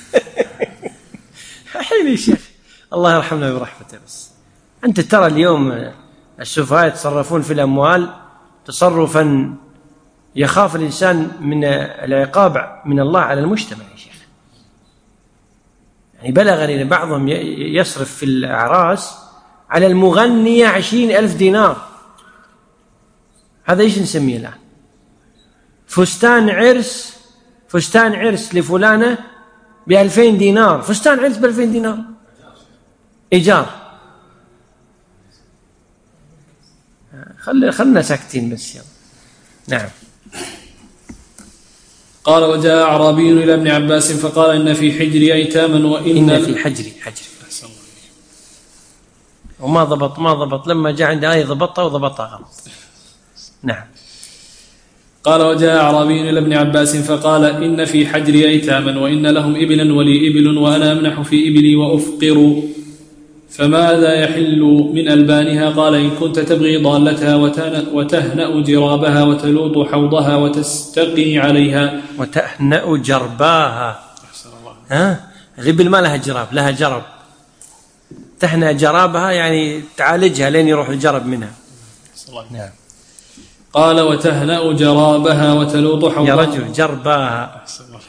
الحين يا شيخ الله يرحمنا برحمته. بس أنت ترى اليوم السفهاء يتصرفون في الأموال تصرفا يخاف الإنسان من العقاب من الله على المجتمع يا شيخ. يعني بلغني بعضهم يصرف في الأعراس على المغنية عشرين ألف دينار. هذا إيش نسميه الآن؟ فستان عرس فستان عرس لفلانة بألفين دينار. فستان عرس بألفين دينار إيجار. خل خلنا ساكتين بس يلا. نعم. قال وجاء أعرابي إلى ابن عباس فقال إن في حجري أيتاما وإن إن في حجري حجري وما ضبط ما ضبط لما جاء عند آية ضبطها وضبطها غلط. نعم. قال وجاء أعرابي إلى ابن عباس فقال إن في حجري أيتاما وإن لهم إبلا ولي إبل وأنا أمنح في إبلي وأفقر فماذا يحل من ألبانها؟ قال إن كنت تبغي ضالتها وتهنأ جرابها وتلوط حوضها وتستقي عليها. وتهنأ جرباها. ها الإبل ما لها جراب لها جرب. تهنأ جرابها يعني تعالجها لين يروح الجرب منها. نعم. قال وتهنأ جرابها وتلوط حوضها. يا رجل جرباها.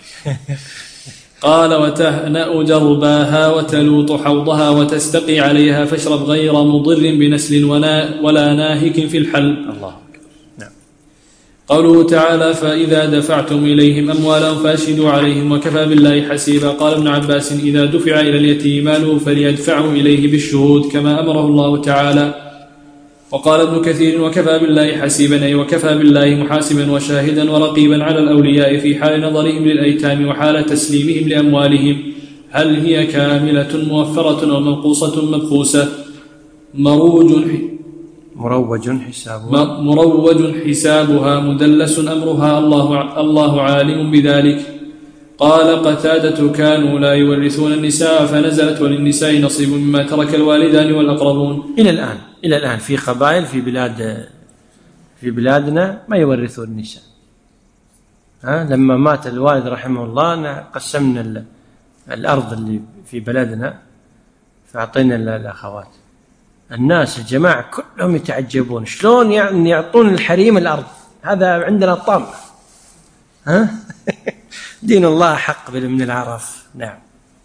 قال وتهنأ جرباها وتلوط حوضها وتستقي عليها فاشرب غير مضر بنسل ولا ناهك في الحل. الله. نعم. قوله تعالى فإذا دفعتم إليهم أموالهم فأشهدوا عليهم وكفى بالله حسيبا. قال ابن عباس إذا دفع إلى اليتيم ماله فليدفعه إليه بالشهود كما أمره الله تعالى. وقال ابن كثير وكفى بالله حسيبا أي وكفى بالله محاسبا وشاهدا ورقيبا على الأولياء في حال نظرهم للأيتام وحال تسليمهم لأموالهم هل هي كاملة موفرة أو منقوصة مبخوسة. مروج مروج حسابها مروج حسابها مدلس أمرها الله, الله عالم بذلك. قال قتادة كانوا لا يورثون النساء فنزلت وللنساء نصيب مما ترك الوالدان والأقربون. إلى الآن إلى الآن في قبائل في بلاد في بلادنا ما يورثون النساء. ها لما مات الوالد رحمه الله قسمنا الأرض اللي في بلدنا فأعطينا الأخوات. الناس الجماعة كلهم يتعجبون شلون يعني يعطون الحريم الأرض. هذا عندنا طامة. ها دين الله حق من العرف. نعم.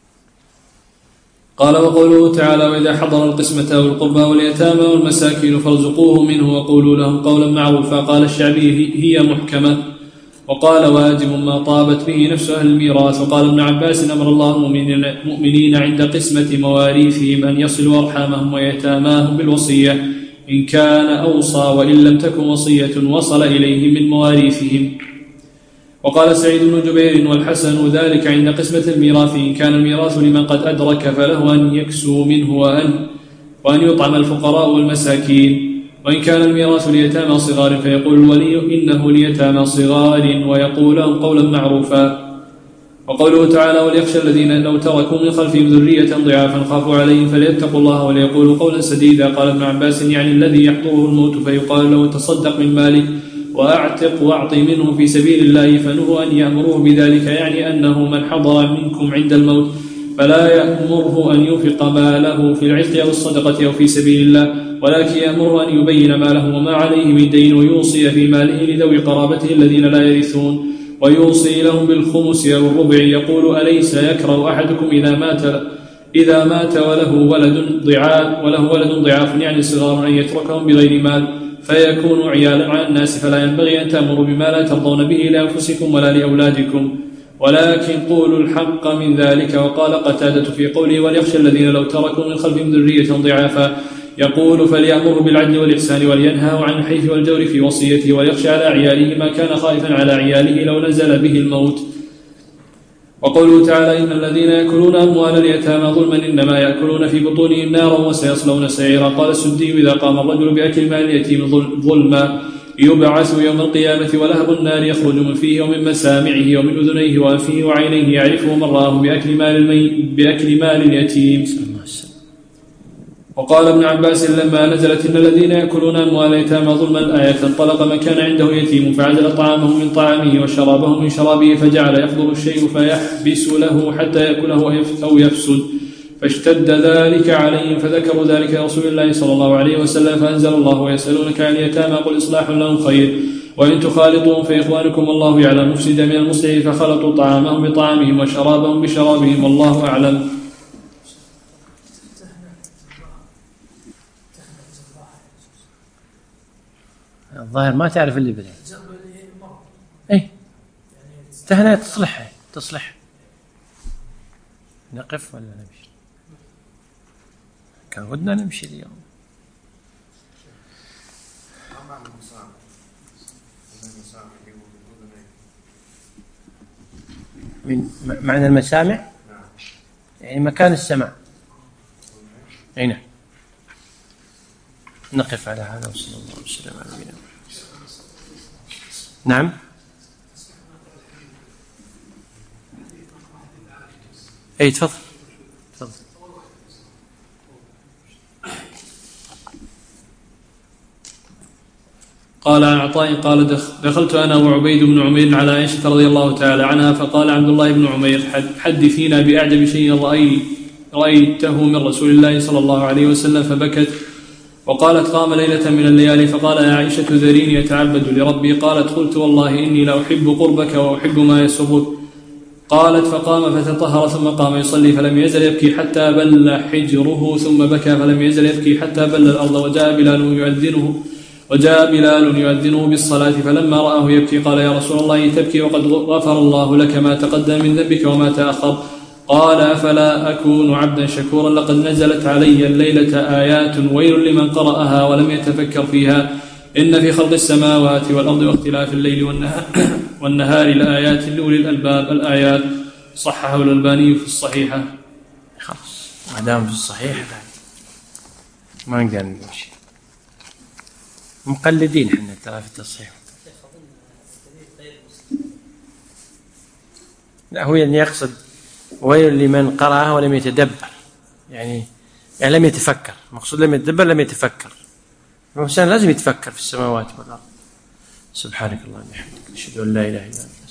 قال وقوله تعالى وإذا حضر القسمة أو القربى واليتامى والمساكين فارزقوه منه وقولوا لهم قولا معروفا. قال الشعبي هي محكمة. وقال واجب ما طابت به نفس أهل الميراث. وقال ابن عباس أمر الله المؤمنين عند قسمة مواريثهم أن يصلوا أرحامهم ويتاماهم بالوصية إن كان أوصى وإن لم تكن وصية وصل إليهم من مواريثهم. وقال سعيد بن جبير والحسن ذلك عند قسمة الميراث إن كان الميراث لمن قد أدرك فله أن يكسو منه وأن, وأن يطعم الفقراء والمساكين. وإن كان الميراث ليتامى صغار فيقول الولي إنه ليتامى صغار ويقول لهم قولا معروفا. وقوله تعالى وليخشى الذين لو تركوا من خلفهم ذرية ضعافا خافوا عليهم فليتقوا الله وليقولوا قولا سديدا. قال ابن عباس يعني الذي يحضره الموت فيقال له تصدق من مالك وأعتق وأعطي منه في سبيل الله فنهوا أن يأمروه بذلك يعني أنه من حضر منكم عند الموت فلا يأمره أن ينفق ماله في العتق أو الصدقة أو في سبيل الله ولكن يأمره أن يبين ماله وما عليه من دين ويوصي في ماله لذوي قرابته الذين لا يرثون ويوصي لهم بالخمس أو الربع. يقول أليس يكره أحدكم إذا مات إذا مات وله ولد ضعاف وله ولد ضعاف يعني صغار أن يتركهم بغير مال فيكون عيالا على الناس، فلا ينبغي أن تأمروا بما لا ترضون به لأنفسكم ولا لأولادكم، ولكن قولوا الحق من ذلك. وقال قتادة في قوله وليخشى الذين لو تركوا من خلفهم ذرية ضعافا، يقول فليأمروا بالعدل والإحسان ولينهوا عن الحيف والجور في وصيته، وليخشى على عياله ما كان خائفا على عياله لو نزل به الموت. وقوله تعالى إن الذين يأكلون أموال اليتامى ظلما إنما يأكلون في بطونهم نارا وسيصلون سعيرا. قال السدي إذا قام الرجل بأكل مال اليتيم ظلما يبعث يوم القيامة ولهب النار يخرج من فيه ومن مسامعه ومن أذنيه وأنفه وعينيه يعرفه من رآه بأكل مال, المي... بأكل مال اليتيم. وقال ابن عباس لما نزلت إن الذين يأكلون أموال اليتامى ظلما الآية انطلق من كان عنده يتيم فعزل طعامه من طعامه وشرابه من شرابه فجعل يفضل الشيء فيحبس له حتى يأكله أو يفسد، فاشتد ذلك عليهم فذكروا ذلك لرسول الله صلى الله عليه وسلم فأنزل الله ويسألونك عن اليتامى قل إصلاح لهم خير وإن تخالطوهم فإخوانكم الله يعلم مفسد من المصلح فخلطوا طعامهم بطعامهم وشرابهم بشرابهم والله أعلم. الظاهر ما تعرف اللي بدأ اي تهنئة تصلح تصلح نقف ولا نمشي؟ كان ودنا نمشي اليوم. من معنى المسامع يعني مكان السمع. اي نعم. نقف على هذا وصلى الله وسلم على نبينا محمد. نعم. اي تفضل تفضل. قال عن عطاء قال دخلت أنا وعبيد بن عمير على عائشة رضي الله تعالى عنها فقال عبد الله بن عمير حدثينا بأعجب شيء رأيته من رسول الله صلى الله عليه وسلم فبكت وقالت قام ليلة من الليالي فقال يا عائشة ذريني يتعبد لربي. قالت قلت والله إني لأحب قربك وأحب ما يسرك. قالت فقام فتطهر ثم قام يصلي فلم يزل يبكي حتى بل حجره ثم بكى فلم يزل يبكي حتى بل الأرض وجاء بلال يؤذنه وجاء بلال يؤذنه بالصلاة فلما رآه يبكي قال يا رسول الله تبكي وقد غفر الله لك ما تقدم من ذنبك وما تأخر. قال أفلا أكون عبدا شكورا لقد نزلت علي الليلة آيات ويل لمن قرأها ولم يتفكر فيها إن في خلق السماوات والأرض واختلاف الليل والنهار, والنهار لآيات لأولي الألباب. الآيات صححه الألباني في الصحيحة. خلاص ما دام في الصحيح ما نقدر نمشي مقلدين احنا ترى في التصحيح. لا هو يعني يقصد ويل لمن قرأها ولم يتدبر يعني يعني لم يتفكر. مقصود لم يتدبر لم يتفكر. الإنسان لازم يتفكر في السماوات والأرض. سبحانك اللهم وبحمدك أشهد أن لا إله إلا أنت